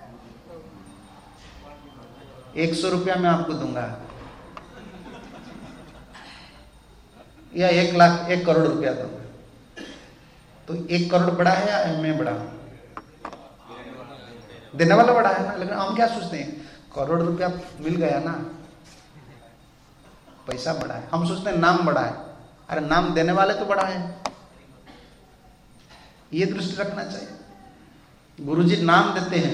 एक सौ रुपया मैं आपको दूंगा या एक लाख एक करोड़ रुपया दूंगा, तो एक करोड़ बड़ा है या मैं बड़ा हूं? देने वाला बड़ा है ना। लेकिन हम क्या सोचते हैं, करोड़ रुपया मिल गया ना, पैसा बड़ा है। हम सोचते हैं नाम बड़ा है। अरे नाम देने वाले तो बड़ा है, ये दृष्टि रखना चाहिए। गुरुजी नाम देते हैं,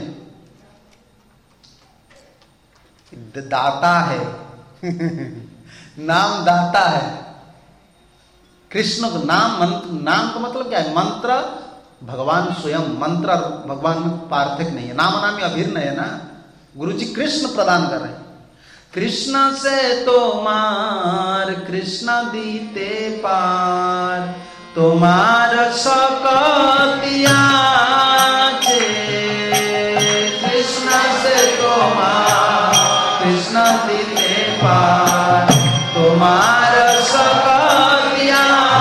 दाता है नाम दाता है। कृष्ण को नाम मंत्र, नाम का मतलब क्या है? मंत्र भगवान स्वयं, मंत्र भगवान में पार्थक्य नहीं है। नाम नामी अभिन्न है ना। गुरुजी कृष्ण प्रदान कर रहे हैं। कृष्ण से तोमार कृष्ण दीते पार, तोमार सकतिया जे। कृष्ण से तोमार कृष्ण दीते पार, तोमार सकतिया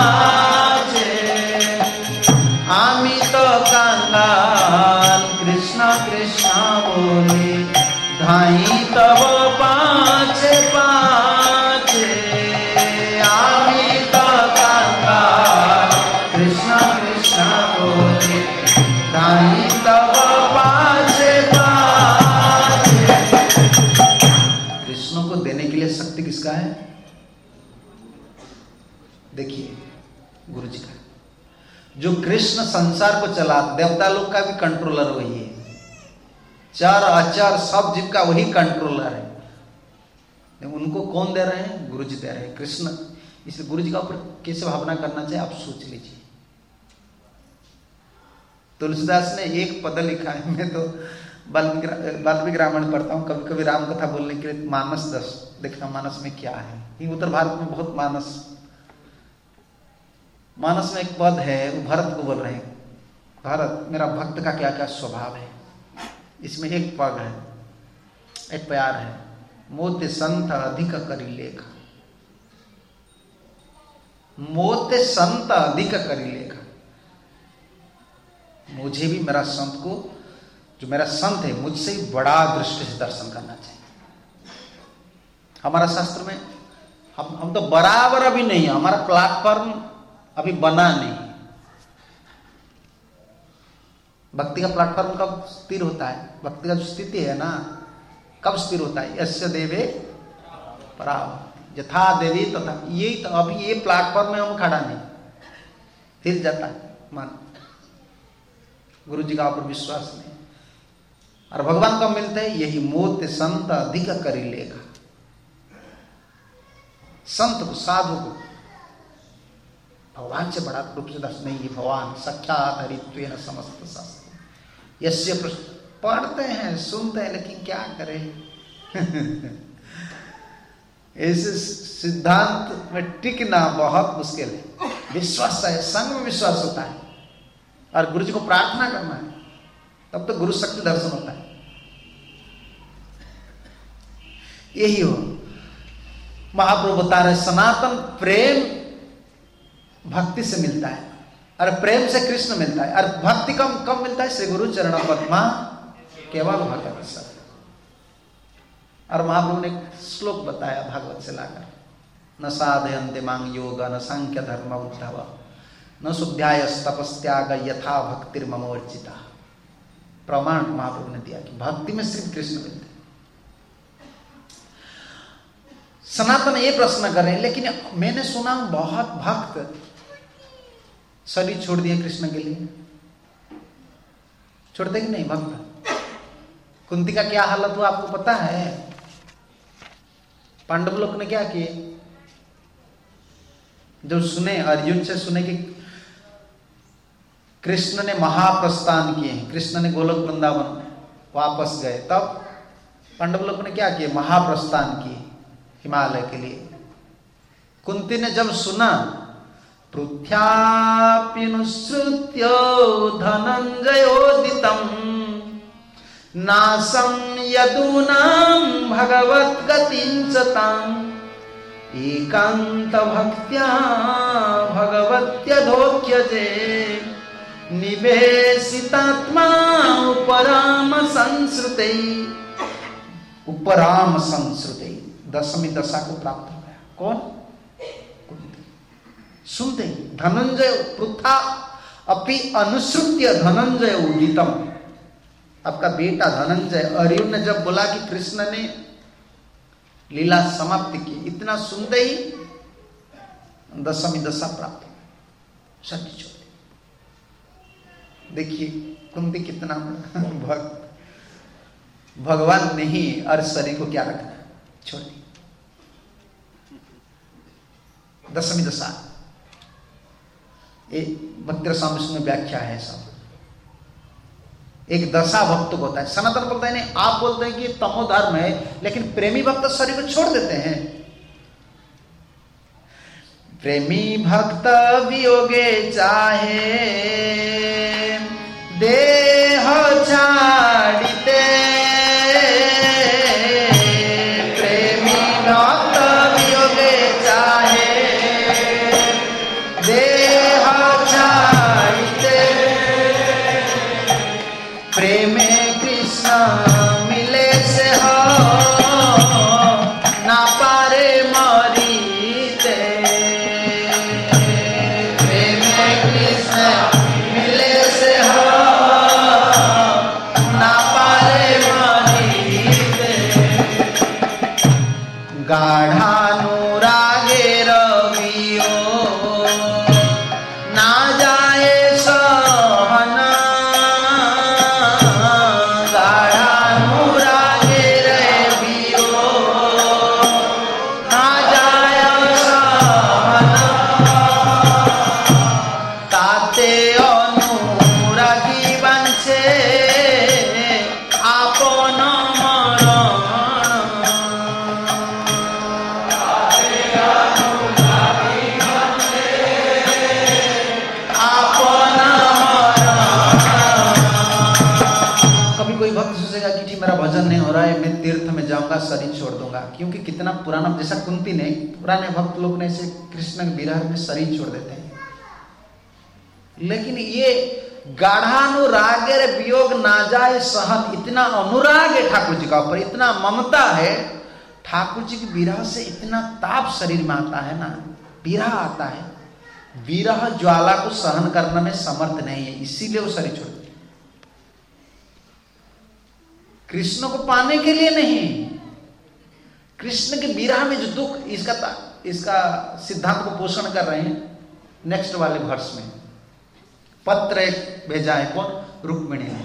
जे। आमी तो कांगाल कृष्ण कृष्ण बोले, धाई तब पाछे पाछे। आमी तो कांगाल कृष्ण कृष्ण बोले, धाई तब पाछे पाछे। कृष्ण को देने के लिए शक्ति किसका है? देखिए गुरु जी का। जो कृष्ण संसार को चला, देवता लोग का भी कंट्रोलर वही है। चार आचार सब जीव का वही कंट्रोलर है। उनको कौन दे रहे हैं? गुरु जी दे रहे हैं, कृष्ण। इसलिए गुरु जी का ऊपर कैसे भावना करना चाहिए आप सोच लीजिए। तुलसीदास ने एक पद लिखा है, मैं तो वाल्मीकि रामायण पढ़ता हूँ, कभी कभी राम कथा बोलने के लिए मानस दस देखना, मानस में क्या है। ये उत्तर भारत में बहुत मानस मानस में एक पद है, वो भरत को बोल रहे हैं, भरत मेरा भक्त का क्या क्या स्वभाव है। इसमें एक पग है, एक प्यार है, मोते संत अधिक करी लेखा। मोते संत अधिक करी लेखा। मुझे भी मेरा संत को, जो मेरा संत है, मुझसे ही बड़ा दृष्टि से दर्शन करना चाहिए। हमारा शास्त्र में हम हम तो बराबर अभी नहीं है, हमारा प्लेटफॉर्म अभी बना नहीं। भक्ति का प्लेटफॉर्म कब स्थिर होता है? भक्ति का जो स्थिति है ना, कब स्थिर होता है? यस्य देवे पराव यथा देवी तथा। तो ये तो अभी ये प्लेटफॉर्म में हम खड़ा नहीं, हिल जाता है मन। गुरु जी का ऊपर विश्वास नहीं। और भगवान कब मिलते हैं? यही मोत संत अधिक करी लेगा। संत को, साधु को भगवान से बड़ा रूप से दर्शन नहीं। भगवान साक्षात हरित्वेन समस्त शास्त्र यस्य पढ़ते हैं, सुनते हैं, लेकिन क्या करें ऐसे सिद्धांत में टिकना बहुत मुश्किल है। विश्वास है, संग में विश्वास होता है और गुरु जी को प्रार्थना करना है, तब तो गुरु शक्ति दर्शन होता है। यही हो महाप्रभु बता रहे, सनातन प्रेम भक्ति से मिलता है और प्रेम से कृष्ण मिलता है। और भक्ति कम कब मिलता है? श्री गुरु चरण पद्मा केवल भगवत सब। और महाप्रभु ने एक श्लोक बताया भागवत से लाकर, न साधयन्ते मां योग न सांख्य धर्म उद्धव न शुद्ध्यायस तपस्त्याग यथा भक्तिर ममोर्जिता। प्रमाण महाप्रभु ने दिया कि भक्ति में सिर्फ कृष्ण मिलते हैं। सनातन ये प्रश्न कर रहे हैं, लेकिन मैंने सुना बहुत भक्त शरीर छोड़ दिए कृष्ण के लिए। छोड़ते कि नहीं भक्त? कुंती का क्या हालत हुआ आपको पता है? पांडव लोग ने क्या किए? जब सुने, अर्जुन से सुने कि कृष्ण ने महाप्रस्थान किए, कृष्ण ने गोलोक वृंदावन वापस गए, तब पांडव लोगों ने क्या किया? महाप्रस्थान किए हिमालय के लिए। कुंती ने जब सुना, पृथ्व्याप्युनुसृत्य धनंजयोदितं नासं यदूनां भगवद्गतिं च ताम् एकांत भक्त्या भगवत्यधोक्यजे निवेशितात्मा उपराम संस्रुते। उपराम संस्रुते दशमी दशा को प्राप्त हो गया। कौन? सुनते धनंजय पृथा अपि अनुसृत्य धनंजय उदितम। आपका बेटा धनंजय, अर्जुन ने जब बोला कि कृष्ण ने लीला समाप्त की, इतना सुनते ही दशमी दशा प्राप्त हो, सत्य छोड़। देखिए कुंती कितना भक्त, भगवान ने ही और शरीर को क्या रखना, छोड़ दी। दशमी दशा एक बत्तीस स्वामी में व्याख्या है सब। एक दशा भक्त को होता है। सनातन बोलता है नहीं, आप बोलते हैं कि तमोधर्म है, लेकिन प्रेमी भक्त शरीर को छोड़ देते हैं। प्रेमी भक्त वियोगे चाहे देह छाड़िते, प्रेमी भक्त वियोगे चाहे देह छाड़िते, प्रेमे कृष्ण मिले से हो ना पारे मरीते, प्रेमे कृष्ण मिले से हो ना पारे मरीते, गाढ़ानुरागे रवियो ना जाए सहना, गाढ़ानुरागे रवियो ना जाए सहना, ताते अनुरागी बंचे आपन मरण, कभी कोई भक्त सोचेगा कि ठीक मेरा भजन नहीं हो रहा है, मैं तीर्थ में जाऊंगा, शरीर छोड़ दूंगा, क्योंकि कितना पुराना, जैसा कुंती ने, पुराने भक्त लोग ने ऐसे कृष्ण के विरह में शरीर छोड़ देते हैं। लेकिन ये गाढ़ानुरागे वियोग ना जाए सहन, इतना अनुराग है ठाकुर जी का ऊपर, इतना ममता है ठाकुर जी की विरह से, इतना ताप शरीर में आता है ना, विरह आता है, विरह ज्वाला को सहन करने में समर्थ नहीं है, इसीलिए वो शरीर छोड़, कृष्ण को पाने के लिए नहीं, कृष्ण के विरह में जो दुख, इसका इसका सिद्धांत को पोषण कर रहे हैं नेक्स्ट वाले वर्ष में। पत्र एक भेजा है, कौन? रुक्मिणी ने।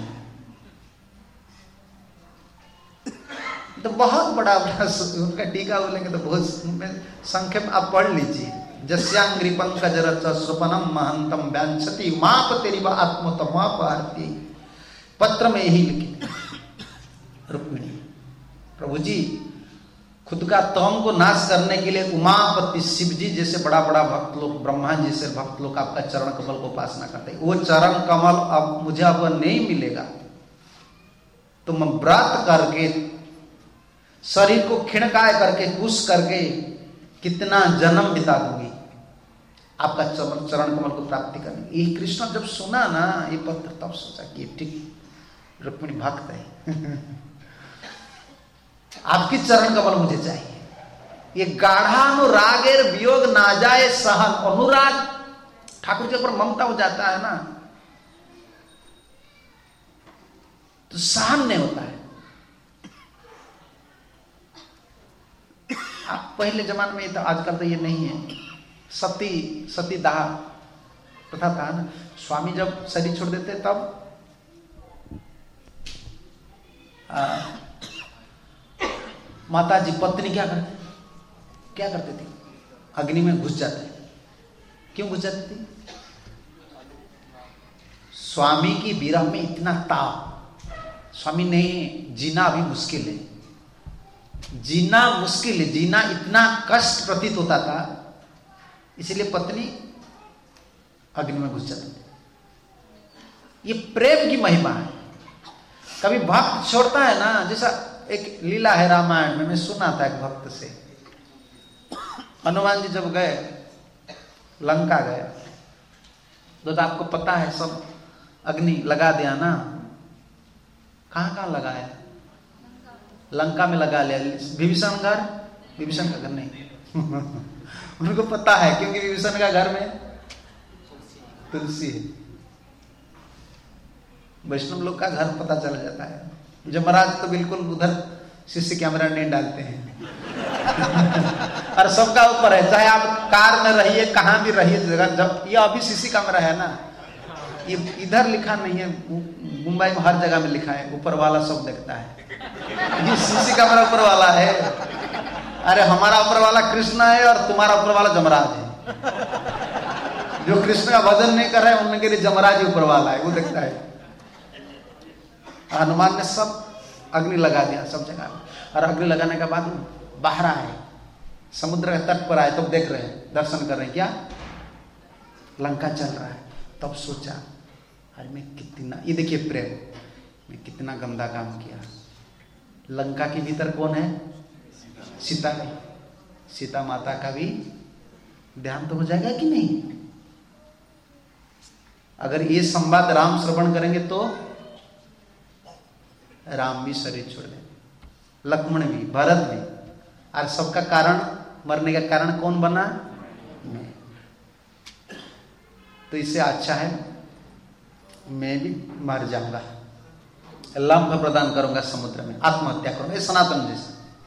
तो बहुत बड़ा बड़ा उनका टीका बोलेंगे तो बहुत संक्षेप आप पढ़ लीजिए। जस्यांग्री पंकज रच स्वपनम महंतम व्यांशति माप तेरी व आत्मतमाप आरती, पत्र में यही लिखी रुक्मिणी, प्रभु जी खुद का तम को नाश करने के लिए उमापति शिव जी जैसे बड़ा बड़ा भक्त लोग, ब्रह्मा जी से भक्त लोग आपका चरण कमल को उपासना करते हैं, वो चरण कमल अब मुझे अब नहीं मिलेगा, तो मैं व्रत करके शरीर को खिणकाय करके कुश करके कितना जन्म बिता दूंगी आपका चरण कमल को प्राप्ति करने। ये कृष्ण जब सुना ना ये पत्र, तब सोचा कि ठीक रुक्मिणी भक्त है आपकी चरण कमल मुझे चाहिए। ये गाढ़ानुरागेर वियोग ना जाए सहन, अनुराग ठाकुर के ऊपर ममता हो जाता है ना, तो सहन नहीं होता है। आप पहले जमाने में तो, आजकल तो ये नहीं है, सती सती दाह प्रथा था ना, स्वामी जब शरीर छोड़ देते तब आ, माता जी पत्नी क्या करते क्या करते थे? अग्नि में घुस जाते। क्यों घुस जाती थी? स्वामी की विरह में इतना ताप, स्वामी नहीं जीना अभी मुश्किल है, जीना मुश्किल है, जीना इतना कष्ट प्रतीत होता था, इसलिए पत्नी अग्नि में घुस जाती थी। ये प्रेम की महिमा है। कभी भक्त छोड़ता है ना, जैसा एक लीला है रामायण में, मैं सुना था एक भक्त से। हनुमान जी जब गए लंका गए तो, तो आपको पता है सब अग्नि लगा दिया ना। कहां कहां लगाया? लंका में लगा लिया। विभीषण घर, विभीषण का घर नहीं उनको पता है, क्योंकि विभीषण का घर में तुलसी है। वैष्णव लोग का घर पता चल जाता है। जमराज तो बिल्कुल उधर सीसी कैमरा नहीं डालते हैं और सबका ऊपर है, चाहे आप कार में रहिए, कहां भी रहिए जगह। जब ये अभी सीसी कैमरा है ना, ये इधर लिखा नहीं है, मुंबई में हर जगह में लिखा है, ऊपर वाला सब देखता है। ये सीसी कैमरा ऊपर वाला है। अरे हमारा ऊपर वाला कृष्ण है और तुम्हारा ऊपर वाला जमराज है। जो कृष्ण का भजन नहीं कर रहे हैं उनके लिए जमराज ही ऊपर वाला है, वो देखता है। हनुमान ने सब अग्नि लगा दिया सब जगह, और अग्नि लगाने के बाद बाहर आए, समुद्र के तट पर आए, तब देख रहे हैं, दर्शन कर रहे हैं, क्या लंका चल रहा है। तब सोचा, अरे मैं कितना, ये देखिए प्रेम, मैं कितना गंदा काम किया। लंका के भीतर कौन है? सीता नहीं। सीता माता का भी ध्यान तो हो जाएगा कि नहीं? अगर ये संवाद राम श्रवण करेंगे तो राम भी शरीर छोड़ दें, लक्ष्मण भी, भरत भी, और सबका कारण, मरने का कारण कौन बना? मैं। तो इससे अच्छा है मैं भी मर जाऊंगा, लंब प्रदान करूंगा समुद्र में, आत्महत्या करूंगा। ये सनातन जैसे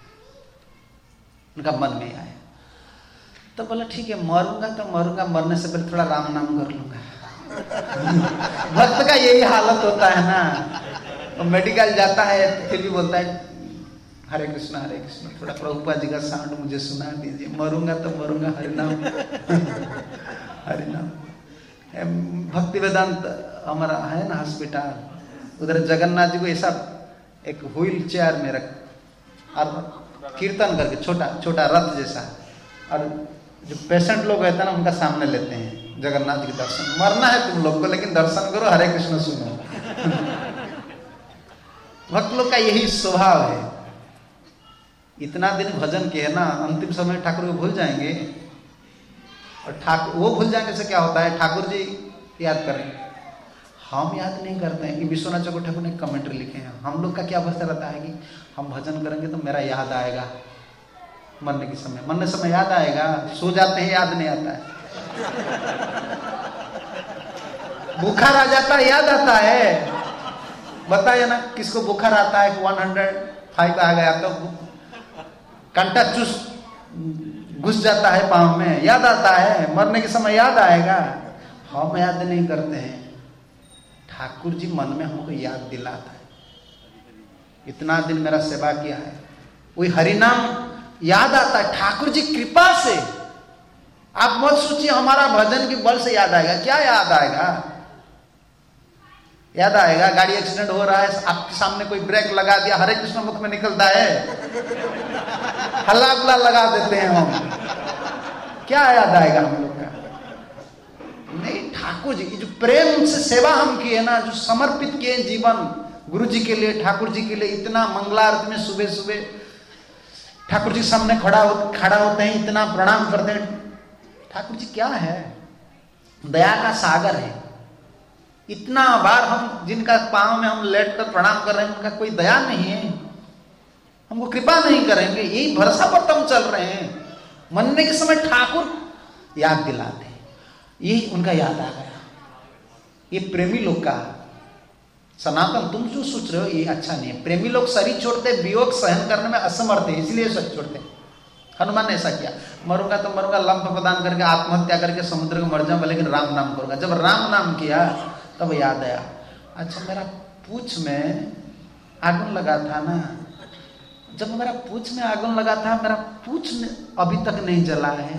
उनका मन में आया। तो बोला ठीक है, मरूंगा तो मरूंगा, मरने से पहले थोड़ा राम नाम कर लूंगा। भक्त का यही हालत होता है ना, तो मेडिकल जाता है तो फिर भी बोलता है हरे कृष्णा हरे कृष्णा, थोड़ा प्रभुपाद जी का साउंड मुझे सुना दीजिए, मरूंगा तो मरूंगा, हरिनाम हरिनाम। भक्ति वेदांत हमारा है ना हॉस्पिटल, उधर जगन्नाथ जी को ऐसा एक व्हील चेयर में रख और कीर्तन करके, छोटा छोटा रथ जैसा, और जो पेशेंट लोग रहते हैं ना उनका सामने लेते हैं जगन्नाथ जी के दर्शन। मरना है तुम लोग को, लेकिन दर्शन करो, हरे कृष्ण सुनो। भक्त लोग का यही स्वभाव है। इतना दिन भजन किए ना, अंतिम समय ठाकुर को भूल जाएंगे, और ठाकुर वो भूल जाने से क्या होता है, ठाकुर जी याद करें, हम याद नहीं करते हैं। विश्वनाथ चक्रवर्ती ठाकुर ने कमेंट्री लिखे हैं, हम लोग का क्या अवस्था रहता है कि हम भजन करेंगे तो मेरा याद आएगा, मरने के समय, मरने समय याद आएगा, सो जाते हैं याद नहीं आता है। बुखार आ जाता है याद आता है, बताइए ना किसको बुखार आता है, वन हंड्रेड फाइव आ गया तो कंटा चूस घुस जाता है पाँव में, याद आता है, मरने के समय याद आएगा। हम याद नहीं करते हैं, ठाकुर जी मन में हमको याद दिलाता है, इतना दिन मेरा सेवा किया है, वही हरिनाम याद आता है ठाकुर जी कृपा से। आप मत सोचिए हमारा भजन के बल से याद आएगा, क्या याद आएगा? याद आएगा गाड़ी एक्सीडेंट हो रहा है, आपके सामने कोई ब्रेक लगा दिया, हरे कृष्ण मुख में निकलता है, हल्ला गुल्ला लगा देते हैं हम, क्या याद आएगा हम लोग का? नहीं, ठाकुर जी जो प्रेम से सेवा हम किए ना, जो समर्पित किए जीवन गुरु जी के लिए, ठाकुर जी के लिए, इतना मंगलारती में सुबह सुबह ठाकुर जी सामने खड़ा हो खड़ा होते हैं, इतना प्रणाम करते हैं। ठाकुर जी क्या है, दया का सागर है। इतना बार हम जिनका पांव में हम लेट कर प्रणाम कर रहे हैं, उनका कोई दया नहीं है, हमको कृपा नहीं करेंगे, यही भरोसा पर तुम चल रहे हैं। मरने के समय ठाकुर याद दिलाते हैं, यही उनका याद आ गया। ये प्रेमी लोग का, सनातन तुम जो सोच रहे हो ये अच्छा नहीं है। प्रेमी लोग शरीर छोड़ते, वियोग सहन करने में असमर्थ है, इसलिए शरीर छोड़ते। हनुमान ने ऐसा किया, मरूंगा तो मरूंगा, लंफ प्रदान करके आत्महत्या करके समुद्र को मर जाऊंगा, लेकिन राम नाम करूंगा। जब राम नाम किया तब याद आया, अच्छा मेरा पूछ में आगुन लगा था ना, जब मेरा पूछ में आगुन लगा था, मेरा पूछ अभी तक नहीं जला है,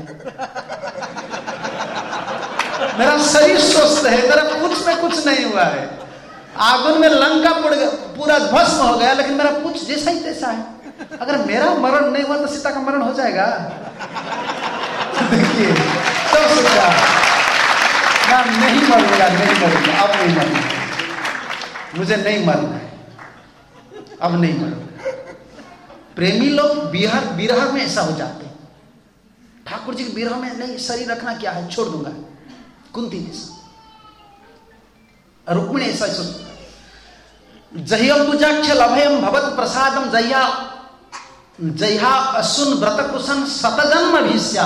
मेरा शरीर स्वस्थ है, मेरा पूछ में कुछ नहीं हुआ है। आगुन में लंका पूरा भस्म हो गया, लेकिन मेरा पूछ जैसा ही तैसा है। अगर मेरा मरण नहीं हुआ तो सीता का मरण हो जाएगा। देखिए सब सोचा ना, नहीं मरूंगा, नहीं मरूंगा, अब नहीं मरूंगा, मुझे नहीं मरना है, अब नहीं मरूंगा। प्रेमी लोग विरह विरह में ऐसा हो जाते हैं। ठाकुर जी के विरह में नहीं, शरीर रखना क्या है, छोड़ दूंगा, कुंती जैसा। रुक्मिणी ऐसा सोच, जह्यम्बुजाक्षल अभयम भवत प्रसादम जया जया असुन व्रत कुशन शतजन्म भीष्या।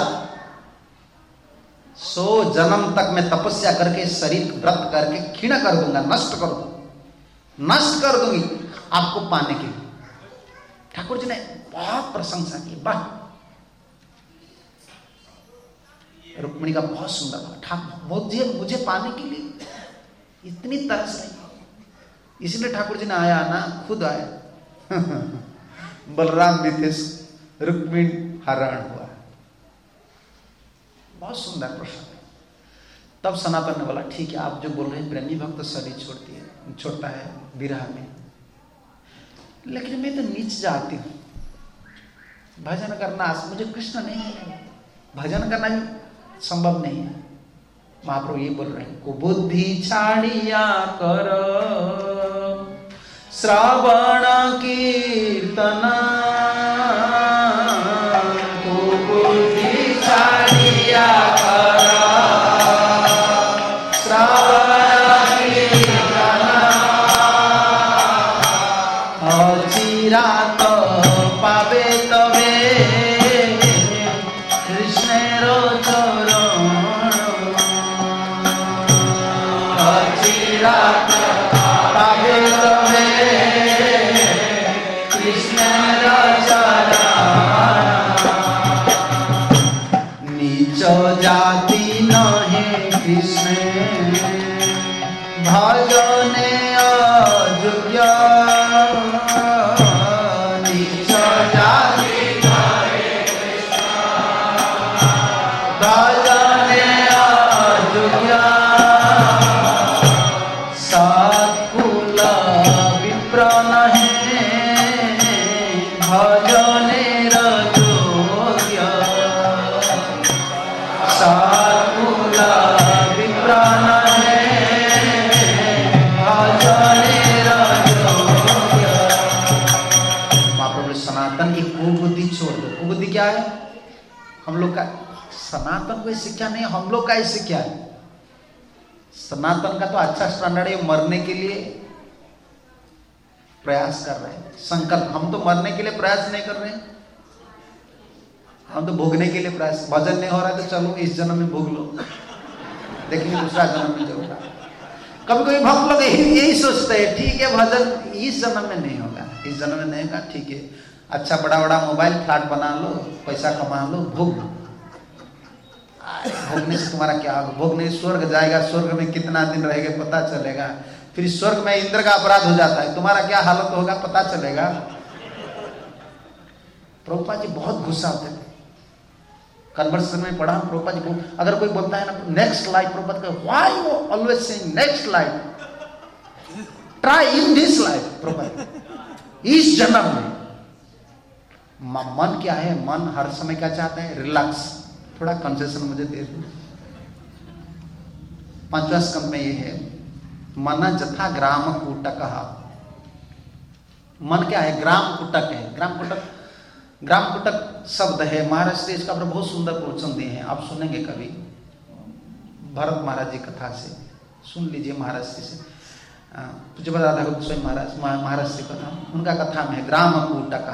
सौ जन्म तक मैं तपस्या करके शरीर व्रत करके क्षीण कर दूंगा, नष्ट कर दूंगा, नष्ट कर दूंगी आपको पाने के लिए। ठाकुर जी ने बहुत प्रशंसा की। वाह, रुक्मिणी का बहुत सुंदर था। ठाकुर मुझे मुझे पाने के लिए इतनी तरस रही, इसलिए ठाकुर जी ने आया ना, खुद आया। बलराम भी थे, रुक्मिणी हरण हुआ। बहुत सुंदर प्रश्न। तब सनातन ने बोला, ठीक है आप जो बोल रहे हैं, प्रेमी भक्त तो शरीर छोड़ती है, छोड़ता है विरह में, लेकिन मैं तो नीच जाती हूँ, भजन करना मुझे कृष्ण नहीं है, भजन करना भी संभव नहीं है। महाप्रभु ये बोल रहे हैं, को बुद्धि छाड़िया कर श्रावण कीर्तन, को बुद्धि छाड़िया कर श्रावण कीर्तन, अचिरात पावे तबे कृष्णेरो चरण, अचिरात पावे तबे कृष्णेरो चरण, नीच जाति नहे कृष्ण भजने अयोग्य, नीच जाति नहे कृष्ण भजने अयोग्य, सत्कुल विप्र नहे भजने योग्य, सत्कुल विप्र नहे भजने योग्य। महाप्रभु सनातन की कुबुद्धि छोड़ दो। कुबुद्धि क्या है? हम लोग का सनातन कोई शिक्षा नहीं, हम लोग का ही शिक्षा है। सनातन का तो अच्छा स्टैंडर्ड है, मरने के लिए प्रयास कर रहे हैं, संकल्प। हम तो मरने के लिए प्रयास नहीं कर रहे हैं, हम तो भोगने के लिए प्रयास। भजन नहीं हो रहा है तो चलो इस जन्म में भोग लो, देखेंगे दूसरा जन्म में जो होगा। कभी कभी भक्त लोग यही सोचते हैं, ठीक है भजन इस जन्म में नहीं होगा, इस जन्म में नहीं होगा, ठीक है अच्छा बड़ा बड़ा मोबाइल फ्लैट बना लो, पैसा कमा लो, भोग लो। भोगने से तुम्हारा क्या होगा? भोगने स्वर्ग जाएगा, स्वर्ग में कितना दिन रहेगा पता चलेगा, फिर स्वर्ग में इंद्र का अपराध हो जाता है, तुम्हारा क्या हालत होगा पता चलेगा। प्रभुपाद जी बहुत गुस्सा होते थे। कन्वर्सेशन में पढ़ा प्रभुपाद जी को, अगर कोई बोलता है ना नेक्स्ट लाइफ, प्रभुपाद का why you always saying next life, try in this life. Prabhupada इस जन्म में मन क्या है? मन हर समय क्या चाहता है? रिलैक्स, थोड़ा कंसेशन मुझे दे दो। पांचवा स्कंद में ये है, मन जथा ग्राम कूटक। मन क्या है? ग्राम कुटक है। ग्राम कुटक, ग्राम कुटक शब्द है महाराष्ट्र, इसका बहुत सुंदर प्रवचन दिए हैं, आप सुनेंगे कभी भरत महाराज जी कथा से, सुन लीजिए महाराष्ट्र से। तुझे बता था स्वयं महाराज महाराष्ट्र कथा, उनका कथा में है ग्राम कूटक।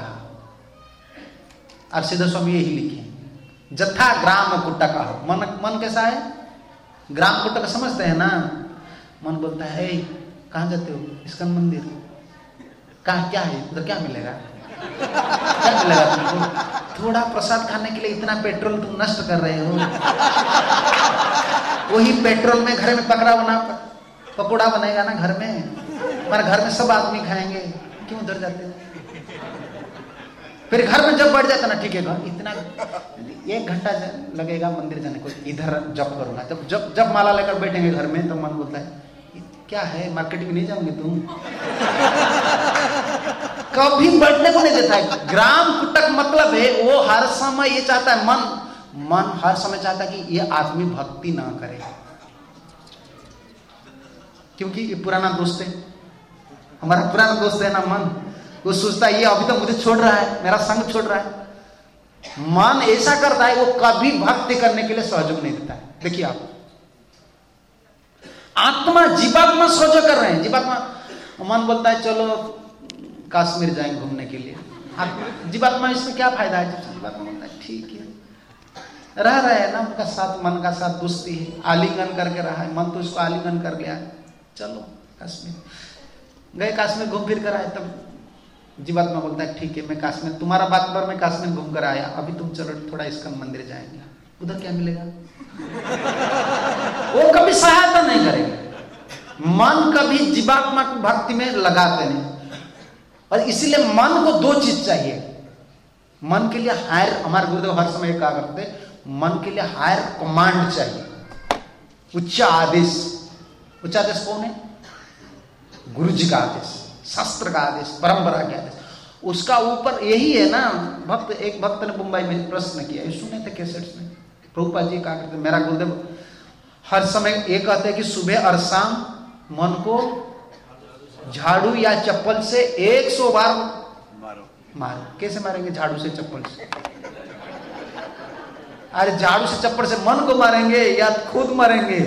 और सीधा स्वामी यही लिखे, जथा ग्राम कुटक। मन मन कैसा है? ग्राम कुटक समझते हैं ना? मन बोलता है कहाँ जाते हो? इस्कन मंदिर। कहाँ क्या है उधर? क्या मिलेगा? क्या मिलेगा तुमको? थोड़ा प्रसाद खाने के लिए इतना पेट्रोल तुम नष्ट कर रहे हो। वही पेट्रोल में घर में पकड़ा बना पकौड़ा बनेगा ना घर में, हमारे घर में सब आदमी खाएंगे, क्यों उधर जाते हो? फिर घर में जब बढ़ जाता ना, ठीक है इतना एक घंटा लगेगा मंदिर जाने को, इधर जप करूंगा। जब जब जब माला लेकर बैठेंगे घर में तो मन बोलता है क्या है, मार्केटिंग नहीं जाओगे तुम? कभी बैठने को नहीं देता है। ग्राम कुटक मतलब है वो हर समय ये चाहता है, मन मन हर समय चाहता है कि ये आदमी भक्ति ना करे, क्योंकि ये पुराना दोस्त है, हमारा पुराना दोस्त है ना मन। वो सोचता है ये अभी तो मुझे छोड़ रहा है, मेरा संग छोड़ रहा है। मन ऐसा करता है, वो कभी भक्ति करने के लिए सहयोग नहीं देता है। देखिए आप, आत्मा जीवात्मा सहयोग कर रहे हैं, जीवात्मा मन बोलता है चलो कश्मीर जाएंगे घूमने के लिए, जीवात्मा इसमें क्या फायदा है? जब जीवात्मा बोलता है ठीक है, रह रहे हैं ना उनका साथ, मन का साथ दोस्ती है, आलिंगन करके रहा है, मन तो उसको आलिंगन कर लिया है, चलो कश्मीर गए, कश्मीर घूम फिर कर आए। तब जीवात्मा बोलता है ठीक है मैं कश्मीर, तुम्हारा बात पर मैं कश्मीर घूम कर आया, अभी तुम चलो थोड़ा इस्कॉन मंदिर जाएंगे, उधर क्या मिलेगा? वो कभी सहायता नहीं करेगा। मन कभी जीवात्मा को भक्ति में लगाते नहीं, और इसीलिए मन को दो चीज चाहिए। मन के लिए हायर, हमारे गुरुदेव हर समय कहा करते, मन के लिए हायर कमांड चाहिए, उच्च आदेश। उच्च आदेश कौन है? गुरु जी का आदेश, शास्त्र का आदेश, परंपरा का आदेश। उसका ऊपर यही है ना। भक्त, एक भक्त ने मुंबई में प्रश्न किया, ये सुने थे कैसेट्स में, प्रभुपाद जी कहा करते, मेरा गुरुदेव हर समय ये कहते हैं कि सुबह और शाम मन को झाड़ू या चप्पल से एक सौ बार मारो। मारो कैसे मारेंगे? झाड़ू से चप्पल से? अरे झाड़ू से चप्पल से मन को मारेंगे या खुद मरेंगे?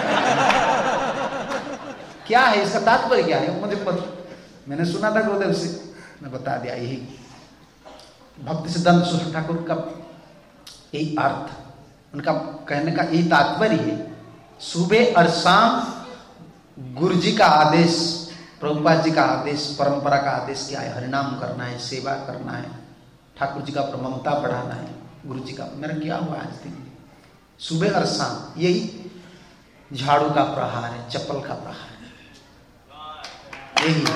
क्या है इसका तात्पर्य? क्या है मुझे पता, मैंने सुना था गुरुदेव से, मैं बता दिया। यही भक्ति सिद्धांत सरस्वती ठाकुर का यही अर्थ, उनका कहने का यही तात्पर्य है। सुबह और शाम गुरु जी का आदेश, प्रभुपाद जी का आदेश, परंपरा का आदेश क्या है? हरिनाम करना है, सेवा करना है, ठाकुर जी का ममता बढ़ाना है, गुरु जी का। मेरा क्या हुआ आज दिन? सुबह और शाम यही झाड़ू का प्रहार है, चप्पल का प्रहार है, यही।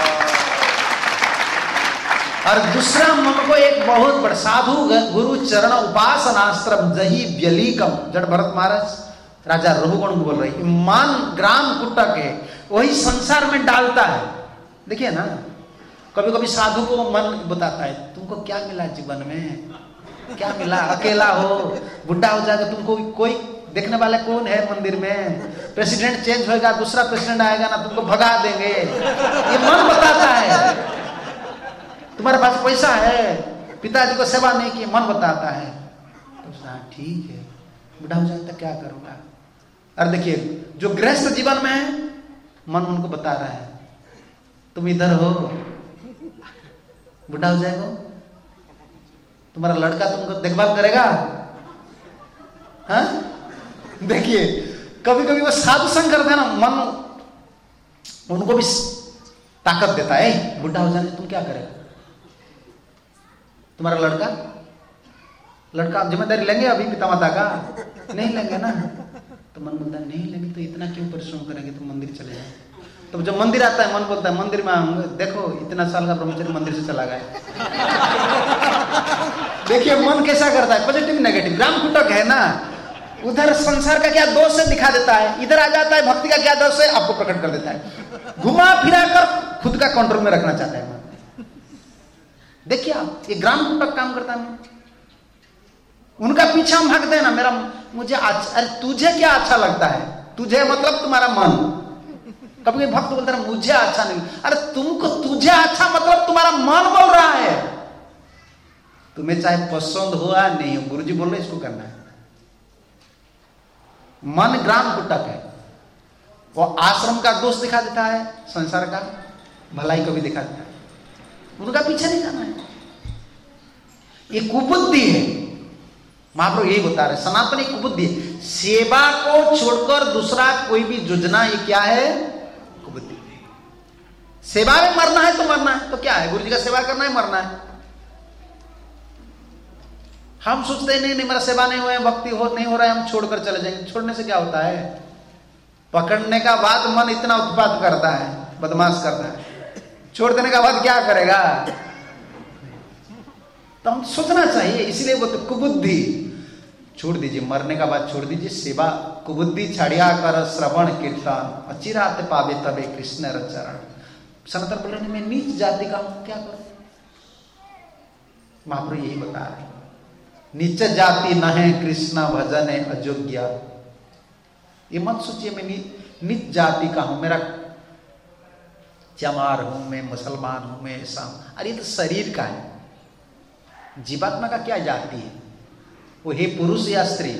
और दूसरा मन को एक बहुत बड़ा साधु गुरु चरण उपासनास्त्रम जही व्यलीकम, जड़ भरत महाराज राजा रघुगण बोल रही, मन ग्राम कुटक है, वही संसार में डालता है। देखिए ना, कभी कभी साधु को मन बताता है, तुमको क्या मिला जीवन में? क्या मिला? अकेला हो, बुढ़ा हो जाएगा, तुमको कोई देखने वाला कौन है मंदिर में? प्रेसिडेंट चेंज होएगा, दूसरा प्रेसिडेंट आएगा ना, तुमको भगा देंगे। ये मन बताता है। तुम्हारे पास पैसा है, पिताजी को सेवा नहीं की, मन बताता है। तो ठीक है, बुढ़ा हो जाए तो क्या करूंगा? और देखिए जो गृहस्थ जीवन में है, मन उनको बता रहा है, तुम इधर हो, बुढ़ा हो जाएगा, तुम्हारा लड़का तुमको देखभाल करेगा। हाँ, देखिए कभी कभी वो साधु संग करते हैं ना, मन उनको भी ताकत देता है। बुढ़ा हो जाने तुम क्या करेगा? तुम्हारा लड़का लड़का जिम्मेदारी लेंगे अभी पिता माता का? नहीं लेंगे ना। तो मन बोलता है नहीं लेंगे तो इतना क्यों परिश्रम करेंगे, तुम मंदिर चले जाए। तो जब मंदिर आता है, मन बोलता है मंदिर में आऊंगा, देखो इतना साल का ब्रह्मचर्य मंदिर से चला गया। देखिए मन कैसा करता है, पॉजिटिव नेगेटिव। ग्राम कुटक है ना, उधर संसार का क्या दोष है दिखा देता है, इधर आ जाता है भक्ति का क्या दोष है आपको प्रकट कर देता है। घुमा फिरा कर खुद का कंट्रोल में रखना चाहता है मन। देखिए आप, ये ग्राम कुटक काम करता है। उनका पीछा हम भागते हैं ना, मेरा मुझे अच्छा, अरे तुझे क्या अच्छा लगता है? तुझे मतलब तुम्हारा मन। कभी भक्त बोलता है मुझे अच्छा नहीं, अरे तुमको तुझे अच्छा मतलब तुम्हारा मन बोल रहा है। तुम्हें चाहे पसंद हो या नहीं हो, गुरुजी बोल रहे इसको करना है। मन ग्राम कुटक है, वो आश्रम का दोष दिखा देता है, संसार का भलाई को भी दिखा देता है। उनका पीछे नहीं जाना है, ये कुबुद्धि है। महाप्रभु यही बता रहे, सनातनी कुबुद्धि है। सेवा को छोड़कर दूसरा कोई भी योजना, ये क्या है? कुबुद्धि। सेवा में मरना है तो मरना है, तो क्या है? गुरु जी का सेवा करना है, मरना है। हम सोचते हैं नहीं नहीं मेरा सेवा नहीं हुआ है, भक्ति हो नहीं हो रहा है, हम छोड़कर चले जाएंगे। छोड़ने से क्या होता है? पकड़ने का बाद मन इतना उत्पात करता है, बदमाश करता है। छोड़ देने का बाद क्या करेगा? तो हम सोचना चाहिए। इसीलिए वो तो कुबुद्धि, छोड़ दीजिए, मरने का बाद छोड़ दीजिए सेवा। कुबुद्धि छड़िया कर श्रवण कीर्तन अचिरात पावे तबे कृष्ण चरण। सनातन बोल रहे मैं नीच जाति का हूं, क्या करूं? महाप्रभु यही बता रहे, नीच जाति न है कृष्ण भजन है अयोग्य। ये मत सोचिए मैं नी, नीच जाति का हूं, मेरा चमार हूं, मैं मुसलमान हूं, मैं ऐसा हूं। अरे तो शरीर का है, जीवात्मा का क्या जाति है? वो हे पुरुष या स्त्री,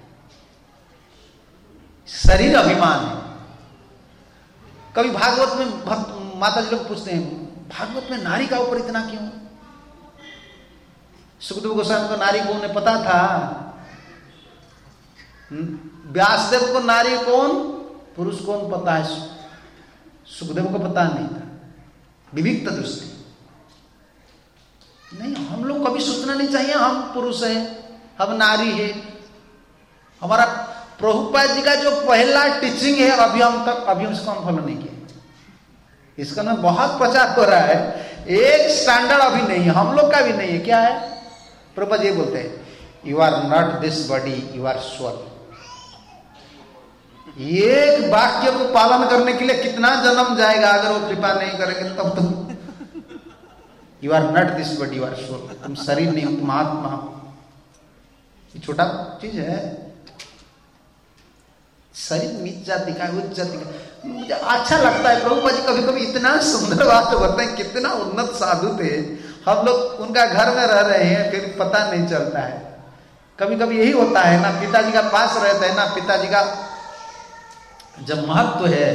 शरीर अभिमान है। कभी भागवत में भक्त माता जी लोग पूछते हैं भागवत में नारी का ऊपर इतना क्यों? सुखदेव गोस्वामी को नारी कौन है पता था? व्यासदेव को नारी कौन पुरुष कौन पता है, सुखदेव को पता नहीं था। विविक्त दृष्टि नहीं, हम लोग कभी सोचना नहीं चाहिए हम पुरुष हैं, हम नारी है। हमारा प्रभुपाद जी का जो पहला टीचिंग है अभी हम तक अभी उसको हम फॉलो नहीं किए। इसका ना बहुत प्रचार हो रहा है, एक स्टैंडर्ड अभी नहीं है, हम लोग का भी नहीं है। क्या है? प्रभुपाद जी बोलते हैं you are not this body, you are soul. एक वाक्य को पालन करने के लिए कितना जन्म जाएगा अगर वो कृपा नहीं करेंगे तब तुम you are not this body, you are soul. तुम शरीर नहीं हो, तुम आत्मा हो। ये छोटा चीज है, शरीर नीच जाति का उच्च जाति का। मुझे अच्छा लगता है प्रभुपाद जी कभी कभी इतना सुंदर बात बताते हैं, कितना उन्नत साधु थे। हम लोग उनका घर में रह रहे हैं फिर पता नहीं चलता है। कभी कभी यही होता है ना, पिताजी का पास रहता है ना, पिताजी का जब महत्व है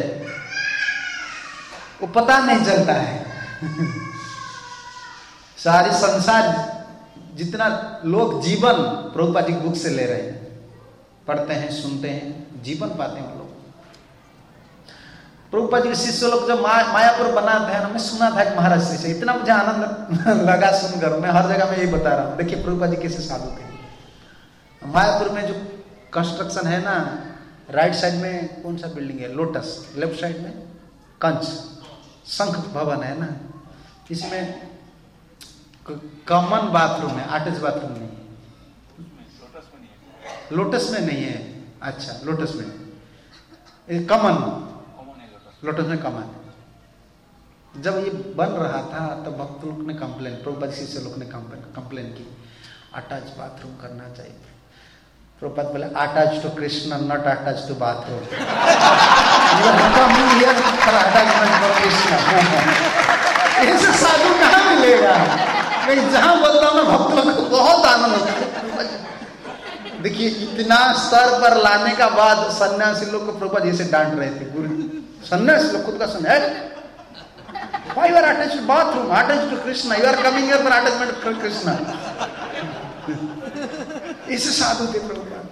वो पता नहीं चलता है। सारे संसार जितना लोग जीवन प्रभुपाद जी की बुक से ले रहे हैं, पढ़ते हैं, सुनते हैं, जीवन पाते हैं लोग। प्रभुपाद जी के शिष्य लोग जब मा, मायापुर बनाते हैं ना, मैं सुना था कि महाराज श्री से, इतना मुझे आनंद लगा सुनकर। मैं हर जगह में यही बता रहा हूँ, देखिए प्रभुपाद जी कैसे साधु थे। मायापुर में जो कंस्ट्रक्शन है ना, राइट साइड में कौन सा बिल्डिंग है? लोटस। लेफ्ट साइड में कंच शंख भवन है ना, इसमें कॉमन बाथरूम है, अटैच बाथरूम नहीं है। लोटस में नहीं है। अच्छा, लोटस में कॉमन, लोटस में कॉमन है। जब ये बन रहा था तब भक्त लोग ने कंप्लेन, प्रभुपाद शिष्य लोग ने कंप्लेन की अटैच बाथरूम करना चाहिए। प्रभुपाद बोले attach to Krishna, not attach to bathroom. ऐसे साधु कहाँ मिलेगा? मैं जहां बोलता हूँ ना भक्त लोग को बहुत आनंद होता है। देखिए इतना स्तर पर लाने का बाद सन्यासी लोग को प्रभुपाद जी से डांट रहे थे। गुरु सन्यासी लोग खुद का सन्यासी, why you are attached to bathroom, attached to Krishna, you are coming here for attachment to Krishna। इसे साधु थे प्रभुपाद।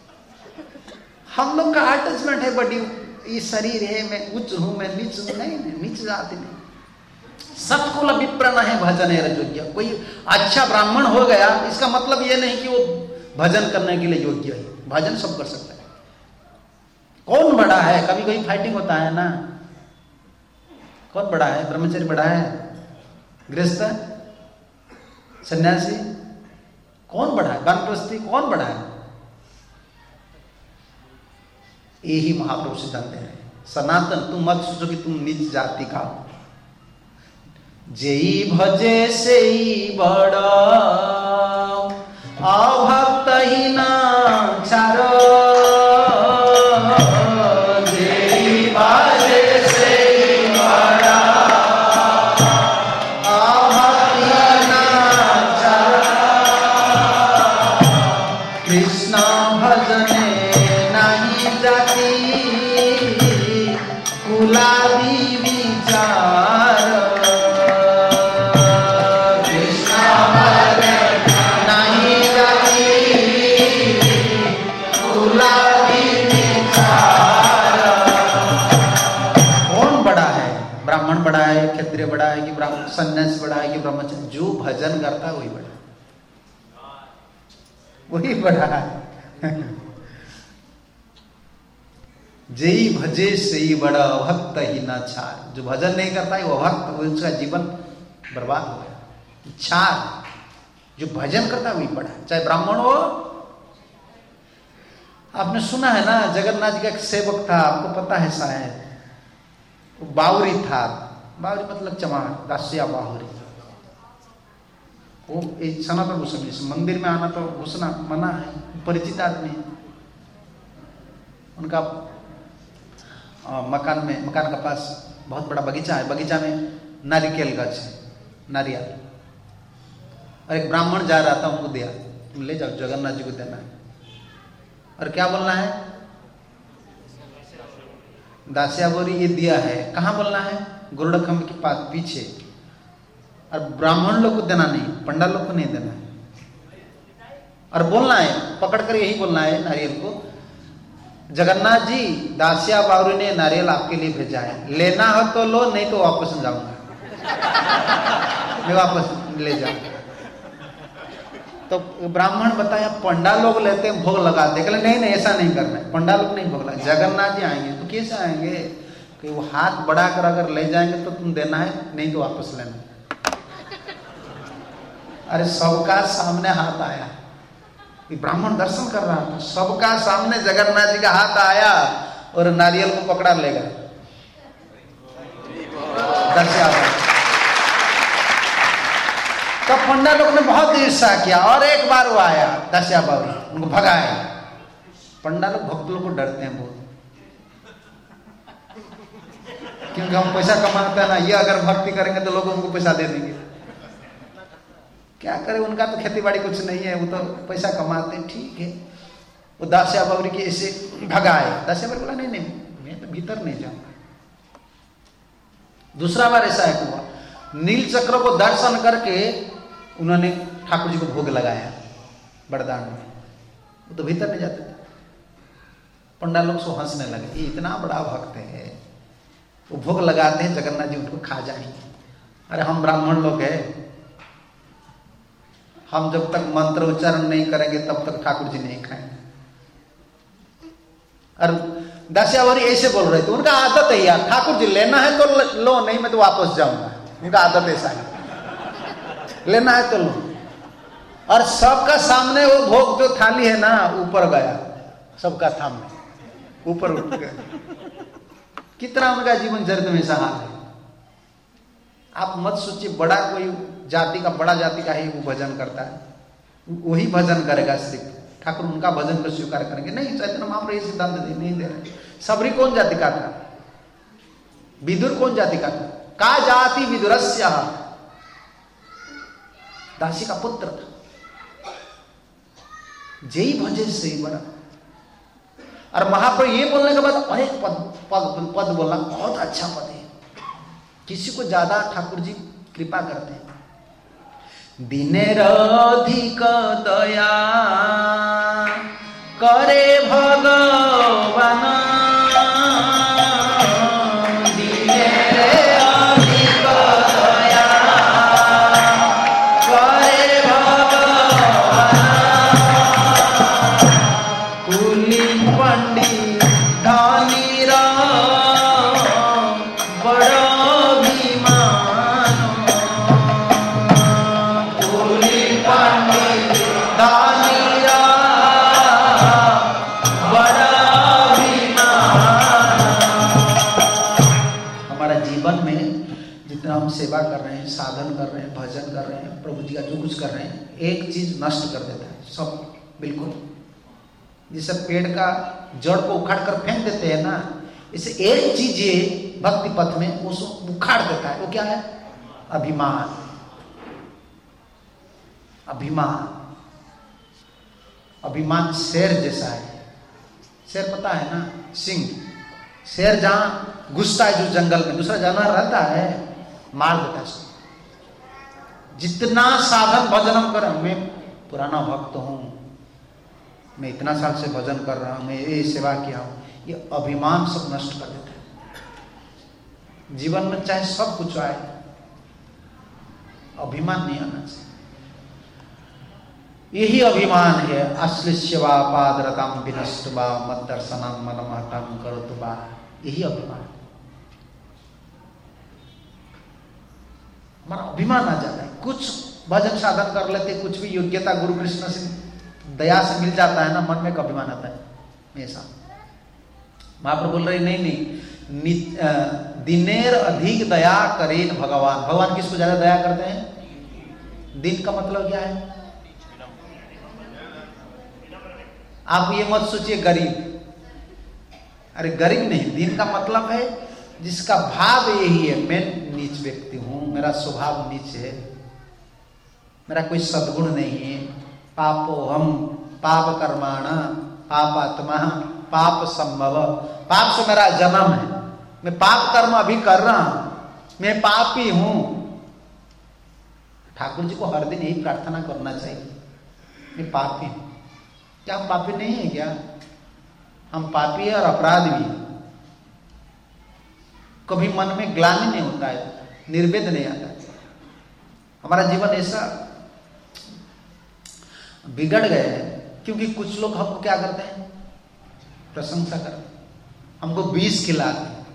हम लोग का अटैचमेंट है बड़ी, ये शरीर है, मैं उच्च हूं, मैं नीच हूं। नहीं नहीं, नीच जाति नहीं। सत्कुल विप्र न है भजन है योग्य। कोई अच्छा ब्राह्मण हो गया इसका मतलब ये नहीं कि वो भजन करने के लिए योग्य है। भजन सब कर सकता है। कौन बड़ा है? कभी कभी फाइटिंग होता है ना, कौन बड़ा है? ब्रह्मचारी बड़ा है? गृहस्थ? सन्यासी? कौन बड़ा है? वानप्रस्थी? कौन बड़ा है? यही महाप्रभु सिद्धांत दे रहे हैं। सनातन तुम मत सोचो कि तुम नीच जाति का हो। जेई भजे से बड़ा अभक्त ही ना चारो। जेई भजे से बड़ा अभक्त ही ना चारो। कृष्ण भजने नहीं जाती कुलादी विचार। बड़ा है, क्षत्रिय बड़ा है कि ब्राह्मण, सन्यासी बड़ा है कि ब्रह्मचारी? जो भजन करता है वही बड़ा, वही बड़ा है। जेई भजे से ही बड़ा भक्त ही ना छार। जो भजन नहीं करता है वो भक्त, उसका जीवन बर्बाद हो गया। छार जो भजन करता है वही बड़ा है, चाहे ब्राह्मण हो आपने सुना है ना, जगन्नाथ जी का एक सेवक था, आपको पता है शायद, वो बावरी था। बावरी मतलब चमार, दासिया बावरी। वो सनातन गोस्वामी इस मंदिर में आना तो घुसना मना है, परिचित आदमी है। उनका आ, मकान में मकान के पास बहुत बड़ा बगीचा है, बगीचा में नारिकेल गछ है, नारियल। और एक ब्राह्मण जा रहा था, उनको दिया, तुम ले जाओ, जगन्नाथ जी को देना है। और क्या बोलना है? दासिया बोरी ये दिया है। कहाँ बोलना है? गुरुड़खम के पास पीछे। और ब्राह्मण लोग को देना नहीं, पंडा लोग को नहीं देना है। और बोलना है, पकड़ कर यही बोलना है नारियल को, जगन्नाथ जी, दासिया बावरी ने नारियल आपके लिए भेजा है, लेना हो तो लो, नहीं तो वापस जाऊंगा। मैं वापस ले जाऊंगा। तो ब्राह्मण बताया, पंडा लोग लेते हैं, भोग लगाते। कहले नहीं नहीं, ऐसा नहीं करना है, पंडा लोग नहीं भोग लगा, जगन्नाथ जी आएंगे। तो कैसे आएंगे? कि वो हाथ बढ़ा कर अगर ले जाएंगे तो तुम देना है, नहीं तो वापस लेना। अरे सबका सामने हाथ आया, ब्राह्मण दर्शन कर रहा था, सबका सामने जगन्नाथ जी का हाथ आया और नारियल को पकड़ा ले गए। तब पंडा लोग ने बहुत ईर्ष्या किया और एक बार वो आया दस्या बाबू, उनको भगाया। पंडा लोग भक्त लोग को डरते हैं बहुत, क्योंकि हम पैसा कमाते हैं ना, ये अगर भक्ति करेंगे तो लोग उनको पैसा दे देंगे। क्या करे, उनका तो खेती बाड़ी कुछ नहीं है, वो तो पैसा कमाते हैं, ठीक है। वो दासिया बावरी के ऐसे भगाए। दासिया बावरी बोला नहीं नहीं, मैं तो भीतर नहीं जाऊंगा। दूसरा बार ऐसा है हुआ, नील चक्र को दर्शन करके उन्होंने ठाकुर जी को भोग लगाया बड़दान में, वो तो भीतर नहीं जाते थे। पंडा लोग सो हंसने लगे, ये इतना बड़ा भक्त है, वो भोग लगाते हैं, जगन्नाथ जी उनको खा जाएंगे। अरे हम ब्राह्मण लोग हैं, हम जब तक मंत्र उच्चारण नहीं करेंगे तब तक ठाकुर जी नहीं खाएंगे। और दासियावरी ऐसे बोल रहे थे, उनका आदत है यार, ठाकुर जी लेना है तो लो, नहीं मैं तो वापस जाऊंगा। उनका आदत ऐसा है, लेना है तो लो। और सबका सामने वो भोग जो थाली है ना, ऊपर गया, सबका सामने ऊपर उठ गया। कितना उनका जीवन चरित्र में ऐसा हाल है। आप मत सोचिए बड़ा कोई जाति का, बड़ा जाति का ही वो भजन करता है, वही भजन करेगा सिर्फ, ठाकुर उनका भजन को स्वीकार करेंगे नहीं। चैतन्य महाप्रभु ये सिद्धांत नहीं दे रहे। सबरी कौन जाति का था? विदुर कौन जाति का था? का जाति विदुरस्य, दासी का पुत्र था। जय भजे से बड़ा। और महाप्रभु ये बोलने के बाद अनेक पद पद पद बोलना, बहुत अच्छा पद है। किसी को ज्यादा ठाकुर जी कृपा करते हैं। दिनेर अधिक दया करे भगवान, दिनेर अधिक दया करे भगवान, कुली पंडित धनी रा बड़ा हम सेवा कर रहे हैं, साधन कर रहे हैं, भजन कर रहे हैं, प्रभु जी का जो कुछ कर रहे हैं, एक चीज नष्ट कर देता है सब, बिल्कुल। जैसे पेड़ का जड़ को उखाड़ कर फेंक देते हैं ना, इसे एक चीज ये भक्ति पथ में उसको उखाड़ देता है। वो क्या है? अभिमान। अभिमान अभिमान शेर जैसा है। शेर पता है ना, सिंह। शेर जहां घुसता है जो जंगल में, दूसरा जानवर रहता है, मार देता है। जितना साधन भजन हम कर, मैं पुराना भक्त हूं, मैं इतना साल से भजन कर रहा हूं, मैं ये सेवा किया हूं, ये अभिमान सब नष्ट कर देता है। जीवन में चाहे सब कुछ आए, अभिमान नहीं आना चाहिए। यही अभिमान है। अश्लिष्य वा पादरताम विनष्ट वा मद दर्शनम मन महतम करोतु वा, यही अभिमान। हमारा अभिमान आ जाता है। कुछ भजन साधन कर लेते, कुछ भी योग्यता गुरु कृष्ण से दया से मिल जाता है ना, मन में एक अभिमान आता है, ऐसा महाप्रभु बोल रहे नहीं नहीं, दिनेर अधिक दया करेन भगवान। भगवान किसको ज्यादा दया करते हैं? दिन का मतलब क्या है? आप ये मत सोचिए गरीब, अरे गरीब नहीं, दिन का मतलब है जिसका भाव यही है, मैं नीच व्यक्ति हूं, मेरा स्वभाव नीच है, मेरा कोई सद्गुण नहीं है, पापो हम पाप कर्माण पापात्मा पाप संभव, पाप से मेरा जन्म है, मैं पाप कर्म अभी कर रहा हूं, मैं पापी हूं। ठाकुर जी को हर दिन यही प्रार्थना करना चाहिए, मैं पापी हूं। क्या हम पापी नहीं है क्या? हम पापी है और अपराध भी है। कभी मन में ग्लानि नहीं होता है, निर्वेद नहीं आता है। हमारा जीवन ऐसा बिगड़ गया है क्योंकि कुछ लोग हमको क्या करते हैं? प्रशंसा करते हैं, हमको बीस खिलाते हैं।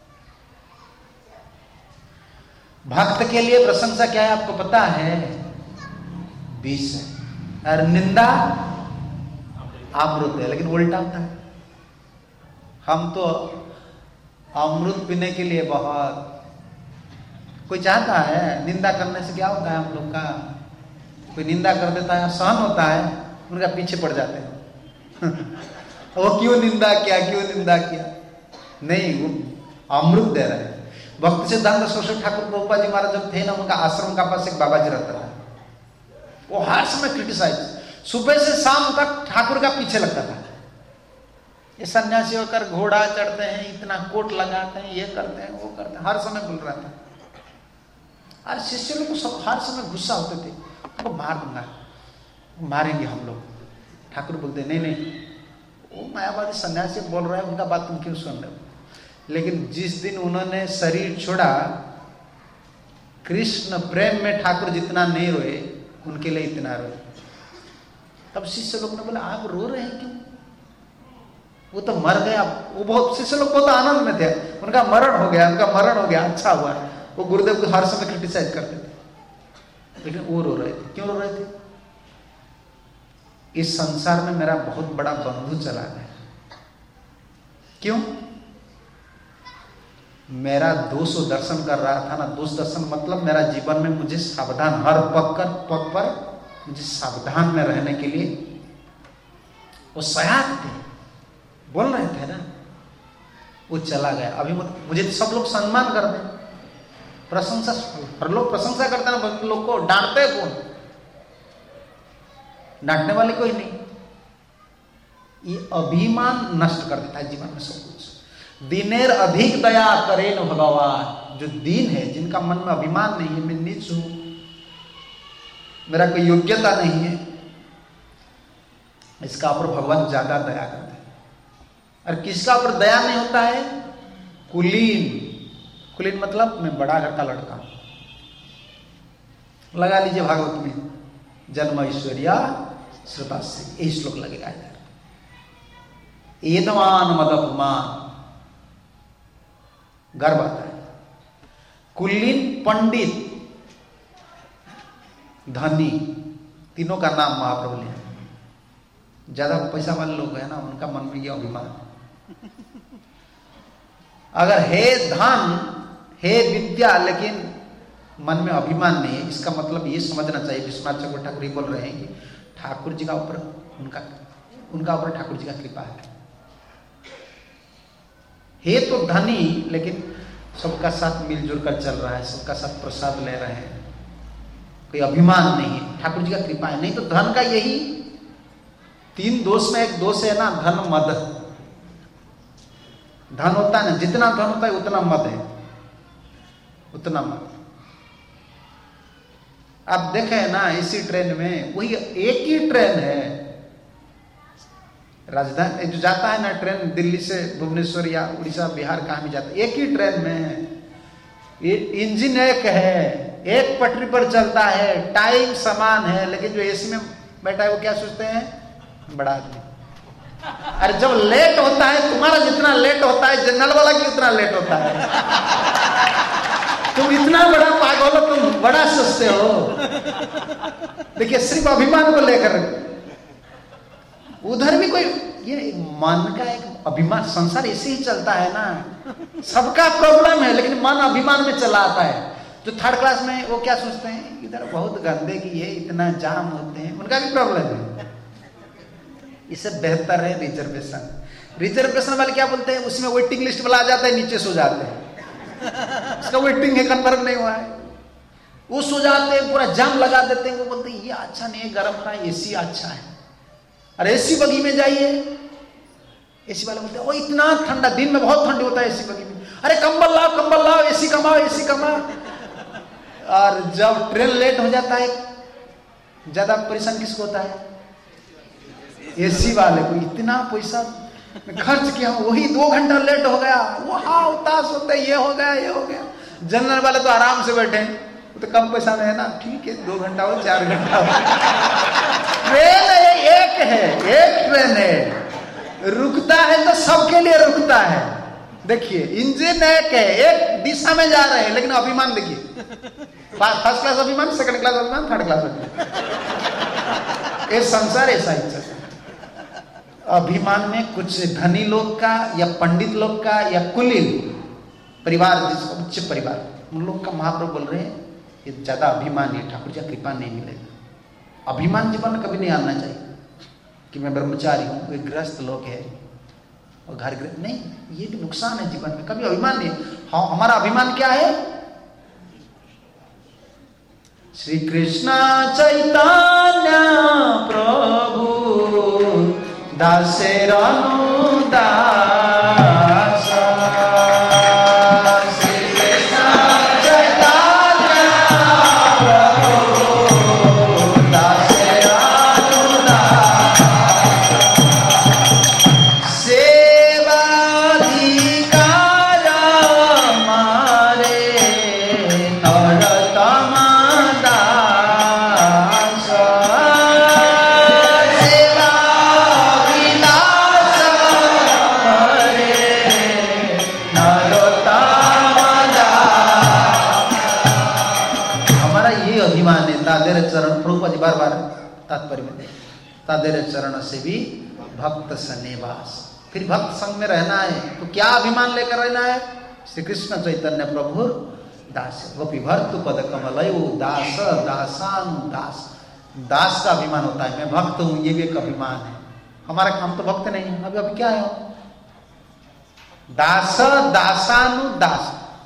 भक्त के लिए प्रशंसा क्या है आपको पता है? बीस है, और निंदा अमृत है। लेकिन उल्टा होता है, हम तो अमृत पीने के लिए बहुत, कोई चाहता है? निंदा करने से क्या होता है हम लोग का? कोई निंदा कर देता है, सहन होता है, उनका पीछे पड़ जाते हैं वो क्यों निंदा किया, क्यों निंदा किया? नहीं, वो अमृत दे रहे हैं। भक्ति सिद्धांत सरस्वती ठाकुर प्रभुपाद जी महाराज जब थे ना, उनका आश्रम का पास एक बाबा जी रहता था, वो हर समय क्रिटिसाइज, सुबह से शाम तक ठाकुर का पीछे लगता था। ये सन्यासी होकर घोड़ा चढ़ते हैं, इतना कोट लगाते हैं, ये करते हैं, वो करते हैं, हर समय बोल रहा था। और शिष्य लोग को सब हर समय गुस्सा होते थे, उनको मार दूंगा, मारेंगे हम लोग। ठाकुर बोलते नहीं नहीं, वो मायावादी सन्यासी बोल रहा है, उनका बात तुम क्यों सुन रहे हो? लेकिन जिस दिन उन्होंने शरीर छोड़ा, कृष्ण प्रेम में ठाकुर जितना नहीं रोए, उनके लिए इतना रोए। तब शिष्य लोग ने बोला आप रो रहे हैं क्यों? वो तो मर गया। वो बहुत शिष्य लोग बहुत आनंद में थे, उनका मरण हो गया, उनका मरण हो गया, अच्छा हुआ। वो गुरुदेव को हर समय क्रिटिसाइज करते थे, लेकिन वो रो रहे थे। क्यों रो रहे थे? इस संसार में मेरा बहुत बड़ा बंधु चला गया। क्यों? मेरा दोष दर्शन कर रहा था ना। दोष दर्शन मतलब मेरा जीवन में मुझे सावधान, हर पग कर पग पर मुझे सावधान में रहने के लिए वो सयाग थे, बोल रहे थे ना। वो चला गया। अभी मुझे तो सब लोग सम्मान करते हैं, प्रशंसा, हर लोग प्रशंसा करते हैं ना, लोग को डांटते कौन? डांटने वाले कोई नहीं। ये अभिमान नष्ट कर देता है जीवन में सब कुछ। दीनेर अधिक दया करेन भगवान। जो दीन है, जिनका मन में अभिमान नहीं है, मैं नीच हूं, मेरा कोई योग्यता नहीं है, इसका ऊपर भगवान ज्यादा दया करते हैं। और किसका ऊपर दया नहीं होता है? कुलीन। कुलीन मतलब मैं बड़ा घर का लड़का हूं। लगा लीजिए भागवत में, जन्म ऐश्वर्या श्रुता से, यही श्लोक लगेगा इधर। एदमान मदपमान, गर्व आता है। कुलीन, पंडित, धनी, तीनों का नाम महाप्रभु ने। ज्यादा पैसा वाले लोग हैं ना, उनका मन में यह अभिमान। अगर है धन, है विद्या, लेकिन मन में अभिमान नहीं है, इसका मतलब ये समझना चाहिए, विश्वनाथ चक्रवर्ती ठाकुर बोल रहे हैं कि ठाकुर जी का ऊपर उनका उनका ऊपर ठाकुर जी का कृपा है। है तो धनी, लेकिन सबका साथ मिलजुल कर चल रहा है, सबका साथ प्रसाद ले रहे हैं, कोई अभिमान नहीं है, ठाकुर जी का कृपा है। नहीं तो धन का यही तीन दोष में एक दोष है ना, धन मद। धन होता है ना, जितना धन होता है उतना मद है, उतना मद। आप देखें ना, इसी ट्रेन में, वही एक ही ट्रेन है, राजधानी जो जाता है ना ट्रेन, दिल्ली से भुवनेश्वर या उड़ीसा बिहार कहाँ भी जाता है, एक ही ट्रेन में, ये इंजन एक है, एक पटरी पर चलता है, टाइम समान है, लेकिन जो एसी में बैठा है वो क्या सोचते हैं? बड़ा आदमी। अरे जब लेट होता है, तुम्हारा जितना लेट होता है, जनरल वाला की उतना लेट होता है। तुम इतना बड़ा पागल हो, तुम बड़ा सोचते हो। देखिए, सिर्फ अभिमान को लेकर, उधर भी कोई ये मन का एक अभिमान, संसार ऐसे ही चलता है ना, सबका प्रॉब्लम है लेकिन मन अभिमान में चला आता है। जो थर्ड क्लास में वो क्या सोचते हैं, इधर बहुत गंदे की है, इतना जाम होते हैं, उनका भी प्रॉब्लम है। इससे बेहतर है रिजर्वेशन। रिजर्वेशन वाले क्या बोलते हैं, उसमें वेटिंग लिस्ट वाला आ जाता है, नीचे सो जाते हैं, उसका वेटिंग है, कंफर्म नहीं हुआ है, वो सो जाते हैं, पूरा जाम लगा देते हैं। वो बोलते हैं ये अच्छा नहीं है, गर्म ना, एसी अच्छा है। अरे एसी बगी में जाइए, एसी वाले बोलते हैं वो इतना ठंडा, दिन में बहुत ठंडी होता है एसी बगी में, अरे कंबल लाओ कंबल लाओ, एसी कमाओ एसी कमाओ। और जब ट्रेन लेट हो जाता है, ज्यादा परेशान किसको होता है, एसी वाले को। इतना पैसा खर्च किया, वही दो घंटा लेट हो गया, वो हाँ उतास होता है, ये हो गया ये हो गया। जनरल वाले तो आराम से बैठे, तो कम पैसा में है ना, ठीक है, दो घंटा हो चार घंटा हो। ट्रेन एक है, एक ट्रेन है, रुकता है तो सबके लिए रुकता है। देखिए इंजन एक है, एक दिशा में जा रहे हैं, लेकिन अभिमान देखिए, फर्स्ट क्लास अभिमान, सेकंड क्लास अभिमान, थर्ड क्लास अभिमान। ये संसार ऐसा ही चलता है। अभिमान में कुछ धनी लोग का या पंडित लोग का या कुलीन परिवार, जिसको उच्च परिवार, उन लोग का महाप्रभु बोल रहे हैं ये ज्यादा अभिमान है, ठाकुर जी कृपा नहीं मिलेगा। अभिमान जीवन में कभी नहीं आना चाहिए कि मैं ब्रह्मचारी हूँ, वे गृहस्थ लोग है और घर गृह नहीं, ये भी नुकसान है जीवन में, कभी अभिमान नहीं। हाँ, हमारा अभिमान क्या है, श्री कृष्ण चैतन्य प्रभु दासेर अनुदास, श्री कृष्ण चैतन्य प्रभु दासेर अनुदास, सेवाधिकार मारे नरोत्तम दास, सेवा विलास मारे नरोत्तम दास। हमारा ये अभिमान है, तादेर चरण, प्रभुपद बार बार तात्पर्य में, तादेर चरण से भी भक्त सन्निवास, फिर भक्त संग में रहना है। तो क्या अभिमान लेकर रहना है, श्री कृष्ण चैतन्य प्रभु दास, गोपी भर्तु पद कमलयु दास दासानु दास। दास का अभिमान होता है, मैं भक्त हूं, ये भी एक अभिमान है। हमारा काम तो भक्त नहीं है, अभी अभी क्या है, दास दासानु दास।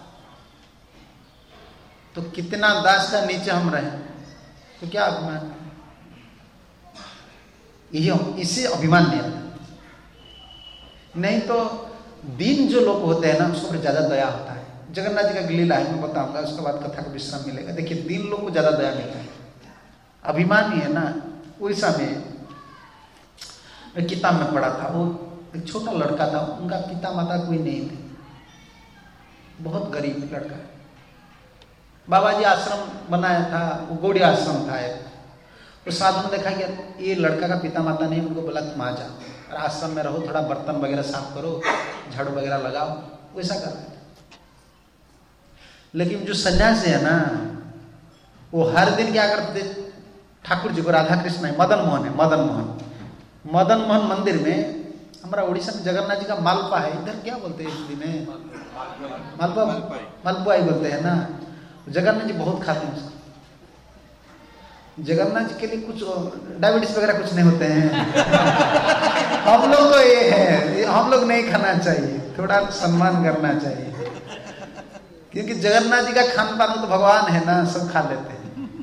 तो कितना दास का नीचे हम रहे, तो क्या अभिमान, इसे अभिमान नहीं आता। नहीं तो दीन जो लोग होते हैं ना, उसको पर ज्यादा दया होता है। जगन्नाथ जी का लीला है, मैं बताऊंगा, उसके बाद कथा का विश्राम मिलेगा। देखिए दीन लोग को ज्यादा दया मिलता है, अभिमान ही है ना। वैसा में मैं किताब में पढ़ा था, वो एक छोटा लड़का था, उनका पिता माता कोई नहीं थे, बहुत गरीब लड़का। बाबा जी आश्रम बनाया था, वो गौड़ी आश्रम था एक। तो साधु ने देखा कि ये लड़का का पिता माता नहीं, उनको बोला तुम आ जाओ और आश्रम में रहो, थोड़ा बर्तन वगैरह साफ करो, झाड़ू वगैरह लगाओ, वैसा कर रहे थे। लेकिन जो सन्यासी है ना, वो हर दिन क्या करते, ठाकुर जी को, राधा कृष्ण है, मदन मोहन है, मदन मोहन मदन मोहन मंदिर में, हमारा उड़ीसा में जगन्नाथ जी का मालपा है, इधर क्या बोलते हैं हिंदी में, मालपा, मालपुआ ही बोलते हैं ना। जगन्नाथ जी बहुत खाते हैं उसको। जगन्नाथ जी के लिए कुछ डायबिटीज वगैरह कुछ नहीं होते हैं। हम लोग तो ये है, हम लोग नहीं खाना चाहिए, थोड़ा सम्मान करना चाहिए, क्योंकि जगन्नाथ जी का खान पान तो भगवान है ना, सब खा लेते हैं।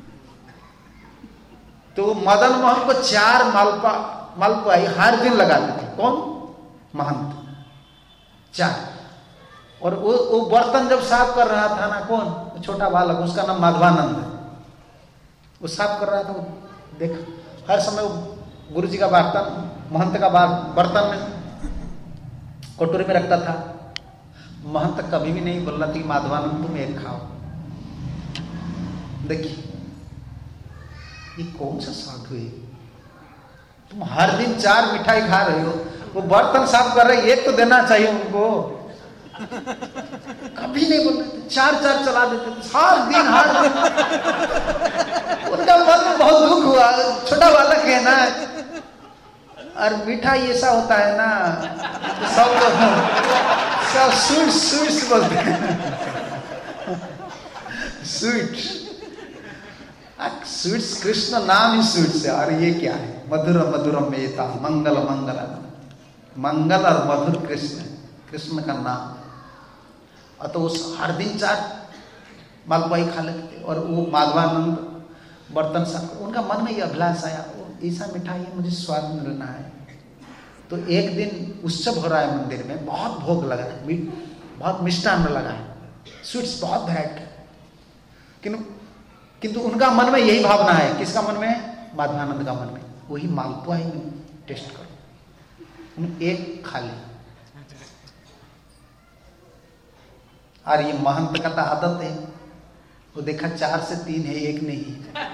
तो मदन मोहन को चार मालपा मालपुआई हर दिन लगाते थे। कौन? महंत, चार। और वो वो बर्तन जब साफ कर रहा था ना, कौन? छोटा बालक, उसका नाम माधवानंद है, वो साफ कर रहा था। वो देख, हर समय गुरु जी का बर्तन, महंत का बर्तन में कटोरी में रखता था। महंत कभी भी नहीं बोल रहा था कि माधवानंद तुम एक खाओ। देखिए ये कौन सा साधु है, तुम हर दिन चार मिठाई खा रहे हो, वो बर्तन साफ कर रहे, एक तो देना चाहिए उनको। कभी नहीं बोल रहे, चार चार चला देते हर दिन हर दिन। उनका मन में बहुत दुख हुआ, छोटा बालक है ना, और मीठा ऐसा होता है ना, तो सब लोग सब स्वीट स्वीट्स बोलते हैं, स्वीट स्वीट्स, कृष्ण नाम ही स्वीट्स है। और ये क्या है? मधुर मधुरम एता मंगल मंगल, मंगल और मधुर कृष्ण, कृष्ण का नाम। और तो उस हर दिन चार मालपुआ खा लेते थे। और वो माधवानंद बर्तन साफ, उनका मन में ये अभिलाष आया, ऐसा मिठाई है, मुझे स्वाद मिलना है। तो एक दिन उत्सव हो रहा है मंदिर में, बहुत भोग लगा है, बहुत मिष्टान्न लगा है, स्वीट्स बहुत वैरायटी, किंतु किंतु उनका मन में यही भावना है। किसका मन में? माधवानंद का मन में, वही मालपुआ ही टेस्ट करो। उन एक खा लिया। और ये महंत का तो आदत है, वो देखा चार से तीन है, एक नहीं।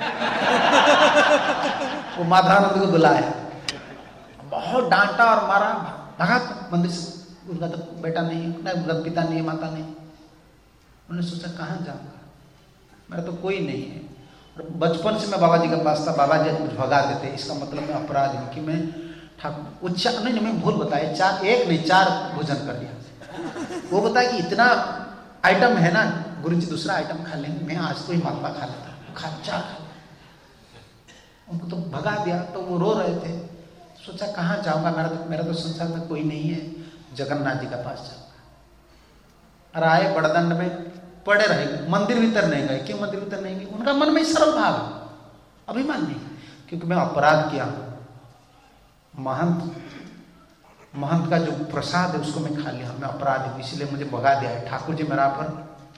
वो माधवानंद को बुलाया, बहुत डांटा और मारा, भगा मंदिर से। उनका तो बेटा नहीं, उनका पिता नहीं, माता नहीं। उन्होंने सोचा कहाँ जाऊंगा, मेरा तो कोई नहीं है। और बचपन से मैं बाबा जी के पास था, बाबा जी मुझे भगा देते, इसका मतलब मैं अपराध हूँ कि मैं ठाकुर उच्चा नहीं, नहीं मैं भूल बताया, चार एक नहीं चार भोजन कर दिया। वो बताया कि इतना आइटम है ना, गुरु जी दूसरा आइटम खा लेंगे, मैं आज तो ही मालपुआ खा लेता, खा चार खा। उनको तो भगा दिया, तो वो रो रहे थे। सोचा कहाँ जाऊंगा, मेरा तो मेरा तो संसार में कोई नहीं है, जगन्नाथ जी के पास जाऊंगा। और आए बड़दंड में पड़े रहे, मंदिर भीतर नहीं गए। क्यों मंदिर भीतर नहीं गए? उनका मन में सरल भाव, अभिमान नहीं, क्योंकि मैं अपराध किया हूं। महंत महंत का जो प्रसाद है उसको मैं खा लिया, मैं अपराध हूं, इसलिए मुझे भगा दिया है। ठाकुर जी मेरा पर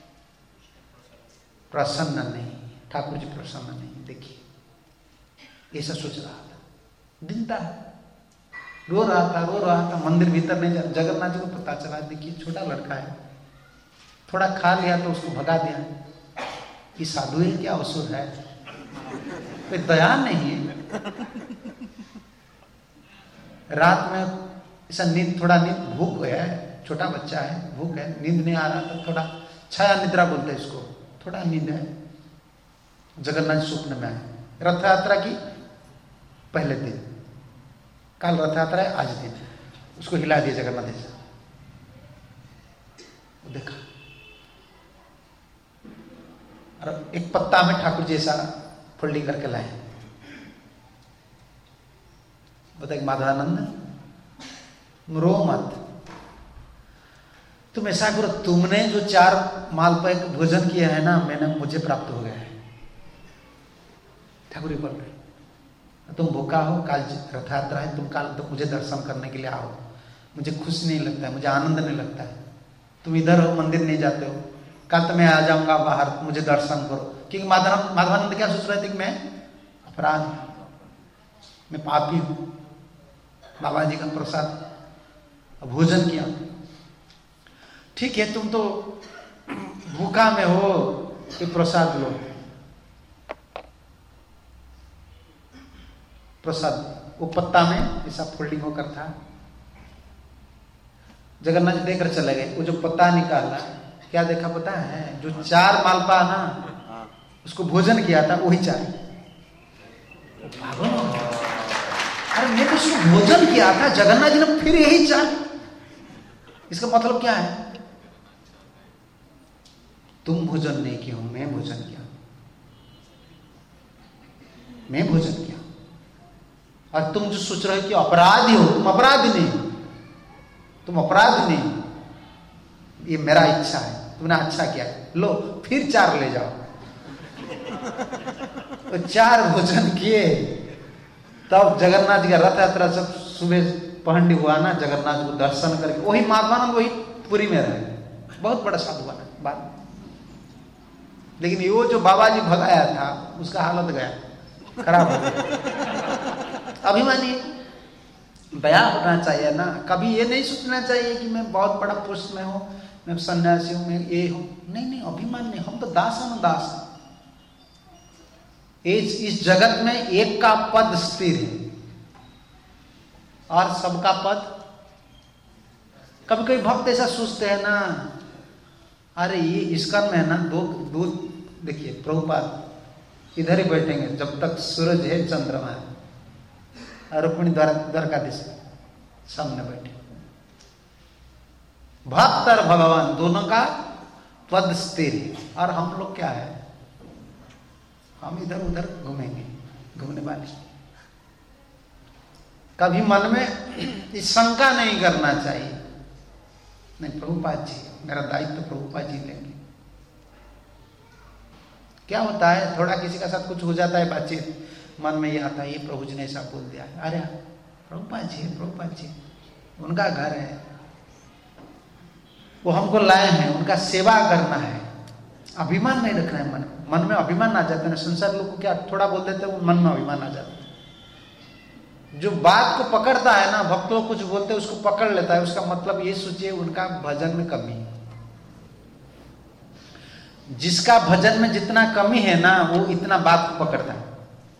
प्रसन्न नहीं, ठाकुर जी प्रसन्न नहीं। देखिए ऐसा सोच रहा था, दिनता रो रहा था, रो रहा था, मंदिर भीतर नहीं जा। जगन्नाथ जी को पता चला, देखिए छोटा लड़का है, थोड़ा खा लिया तो उसको भगा दिया। ये साधु है क्या असुर है? कोई दया नहीं है। रात में ऐसा नींद, थोड़ा नींद, भूख है, छोटा बच्चा है, भूख है, नींद नहीं आ रहा, तो थोड़ा छाया निद्रा बोलते हैं इसको, थोड़ा नींद है। जगन्नाथ स्वप्न में आए, रथ यात्रा की पहले दिन, कल रथ यात्रा है, आज दिन, उसको हिला दिया जगन्नाथ जी। देखा और एक पत्ता में ठाकुर जी ऐसा फोल्डिंग करके लाए। बताए माधवानंद रो मत, तुम ऐसा करो, तुमने जो चार मालपुआ भोजन किया है ना, मैंने मुझे प्राप्त हो गया है। ठाकुर जी बोल रहे, तुम भूखा हो, काल रथ यात्रा है, तुम काल तो मुझे दर्शन करने के लिए आओ। मुझे खुश नहीं लगता है, मुझे आनंद नहीं लगता है, तुम इधर हो, मंदिर नहीं जाते हो, कल तो मैं आ जाऊंगा बाहर, मुझे दर्शन करो। क्योंकि माधव माधवानंद क्या सोच रहे थे कि मैं अपराध हूं, मैं पापी हूं, बाबा जी का प्रसाद भोजन किया। ठीक है, तुम तो भूखा में हो, तो प्रसाद लो, प्रसाद। वो पत्ता में ऐसा फोल्डिंग होकर था। जगन्नाथ जी देखकर चले गए। वो जो पत्ता निकाला, क्या देखा पता है? जो चार मालपुआ ना उसको भोजन किया था, वही चार। अरे मैं तो उसको भोजन किया था, जगन्नाथ जी ने फिर यही चार। इसका मतलब क्या है? तुम भोजन नहीं किया, मैं भोजन किया, मैं भोजन किया। और तुम जो सोच रहे हो कि अपराधी हो, तुम अपराधी नहीं, तुम अपराध नहीं, ये मेरा इच्छा है, तुमने अच्छा किया, लो फिर चार ले जाओ। तो चार भोजन किए, तब जगन्नाथ जी का रथ यात्रा सब सुबह पहंडी हुआ ना, जगन्नाथ को दर्शन करके वही माधवानंद वही पुरी में रहे, बहुत बड़ा साधु बना बाद। लेकिन वो जो बाबा जी भगाया था, उसका हालत गया, खराब हो गया। अभिमानी बया होना चाहिए ना, कभी ये नहीं सोचना चाहिए कि मैं बहुत बड़ा पोस्ट में हूं, मैं सन्यासी हूं, मैं ये हूं। नहीं नहीं, अभिमान नहीं, हम तो दास हैं, दास। इस इस जगत में एक का पद स्थिर है और सबका पद। कभी कभी भक्त ऐसा सोचते हैं ना, अरे ये इसका में ना दो दूध, देखिए प्रभुपाद इधर ही बैठेंगे जब तक सूरज है, चंद्रमा है, और रुक्मिणी द्वारकाधीश सामने बैठे। भक्त और भगवान दोनों का पद स्थिर है, और हम लोग क्या है, हम इधर उधर घूमेंगे, घूमने वाले। कभी मन में इस शंका नहीं करना चाहिए, नहीं प्रभुपाद जी, मेरा दायित्व तो प्रभुपाद जी लेंगे। क्या होता है, थोड़ा किसी का साथ कुछ हो जाता है बातचीत, मन में ये आता है ये प्रभु जी ने ऐसा बोल दिया, अरे प्रभुपाद जी प्रभुपाद जी उनका घर है, वो हमको लाए हैं, उनका सेवा करना है। अभिमान नहीं रखना है मन में, मन में अभिमान आ जाता है। संसार लोग को क्या थोड़ा बोल देते हैं, वो मन में अभिमान आ जाता है। जो बात को पकड़ता है ना, भक्त लोग कुछ बोलते हैं उसको पकड़ लेता है, उसका मतलब ये सोचिए उनका भजन में कमी है। जिसका भजन में जितना कमी है ना, वो इतना बात को पकड़ता है।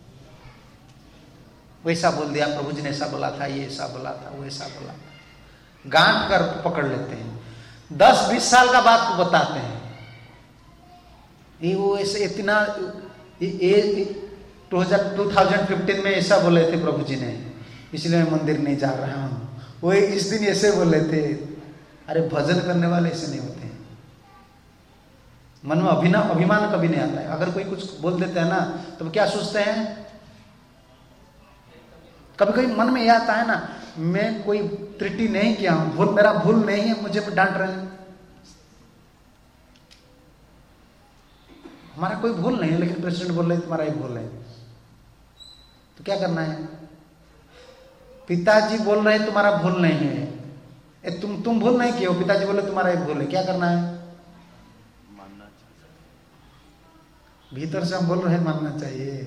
वैसा बोल दिया, प्रभु जी ने ऐसा बोला था, ये ऐसा बोला था, वो ऐसा बोला, गांठ कर पकड़ लेते हैं। दस बीस साल का बात को बताते हैं, ये वो ऐसे इतना टू थाउजेंड फिफ्टीन में ऐसा बोले थे प्रभु जी ने, इसलिए मैं मंदिर नहीं जा रहा हूँ, वो इस दिन ऐसे बोले थे। अरे भजन करने वाले ऐसे नहीं होते हैं, मन में अभिनव अभिमान कभी नहीं आता है। अगर कोई कुछ बोल देते हैं ना, तो क्या सोचते हैं, कभी कभी मन में यह आता है ना, मैं कोई त्रुटि नहीं किया हूं, भूल मेरा भूल नहीं है, मुझे डांट रहे हैं। हमारा कोई भूल नहीं है, लेकिन प्रेसिडेंट बोल रहे तुम्हारा ही भूल है, तो क्या करना है। पिताजी बोल रहे तुम्हारा भूल नहीं है, ए, तुम तुम भूल नहीं किए हो, पिताजी बोले तुम्हारा ही भूल है, क्या करना है। भीतर से हम बोल रहे हैं मानना चाहिए,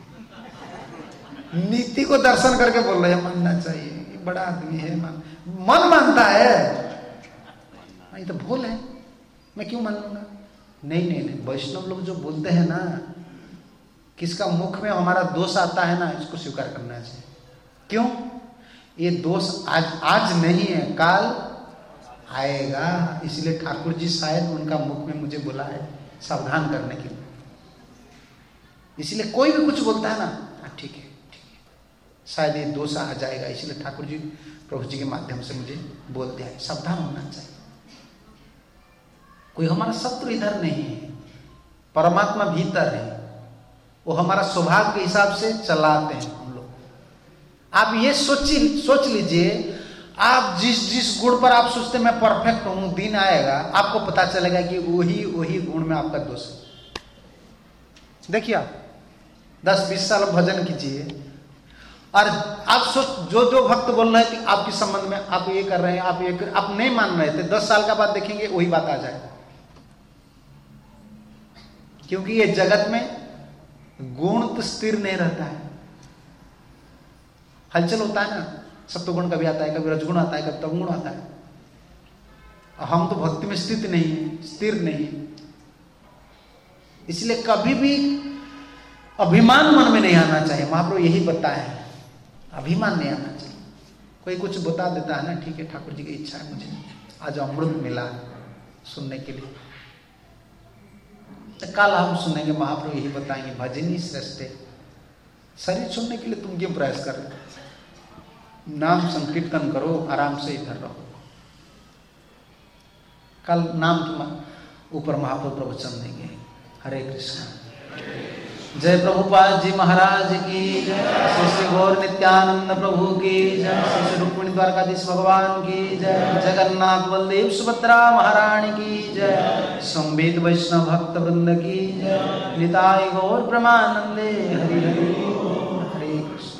नीति को दर्शन करके बोल रहे हैं मानना चाहिए, ये बड़ा आदमी है, मान मन मानता है, ये तो भूल है, मैं क्यों मान लूंगा। नहीं नहीं नहीं, वैष्णव लोग जो बोलते हैं ना, किसका मुख में हमारा दोष आता है ना, इसको स्वीकार करना चाहिए। क्यों, ये दोष आज आज नहीं है, काल आएगा, इसलिए ठाकुर जी शायद उनका मुख में मुझे बोला है सावधान करने के लिए। इसलिए कोई भी कुछ बोलता है ना, ठीक है ठीक है, शायद ये दोष आ जाएगा, इसलिए ठाकुर जी प्रभु जी के माध्यम से मुझे बोल दिया है, सावधान होना चाहिए। कोई हमारा शत्रु इधर नहीं है, परमात्मा भीतर है, वो हमारा स्वभाव के हिसाब से चलाते हैं हम लोग। आप ये सोची सोच लीजिए, आप जिस जिस गुण पर आप सोचते मैं परफेक्ट हूं, दिन आएगा आपको पता चलेगा कि वही वही गुण में आपका दोष है। देखिए आप दस बीस साल भजन कीजिए, और आप सोच, जो जो भक्त बोल रहे थे आपके संबंध में, आप ये कर रहे हैं, आप ये कर, आप नहीं मान रहे थे, दस साल का बाद देखेंगे वही बात आ जाएगा। क्योंकि ये जगत में गुण तो स्थिर नहीं रहता है, हलचल होता है ना, सत्वगुण कभी आता है, कभी रजगुण आता है, कभी तमगुण आता है। हम तो भक्ति में स्थित नहीं है, स्थिर नहीं है, इसलिए कभी भी अभिमान मन में नहीं आना चाहिए। महाप्रभु यही बताया है, अभिमान नहीं आना चाहिए। कोई कुछ बता देता है ना, ठीक है ठाकुर जी की इच्छा है, मुझे आज अमृत मिला सुनने के लिए, तो कल हम सुनेंगे महाप्रभु यही बताएंगे, भजनी श्रेष्ठ है। शरीर सुनने के लिए तुम क्यों प्रयास कर रहे हो, नाम संकीर्तन करो, आराम से इधर रहो। कल नाम के ऊपर महाप्रभु प्रवचन देंगे। हरे कृष्ण। जय प्रभुपाद जी महाराज की जय, श्री श्री गौर नित्यानंद प्रभु की जय, श्री श्री रुक्मिणी द्वारकाधीश भगवान की जय, जगन्नाथ बलदेव सुभद्रा महारानी की जय, संवेद वैष्णव भक्त वृंद की जय, निताय गौर प्रमानंदे। हरि हरि हरे कृष्ण।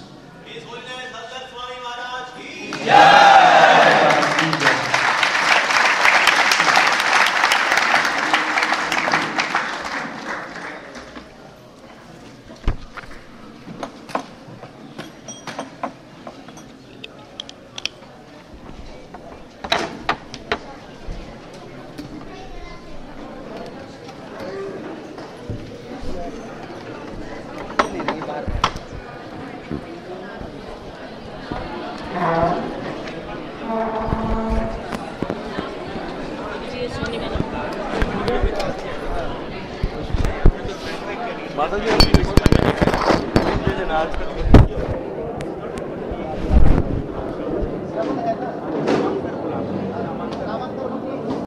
माता जी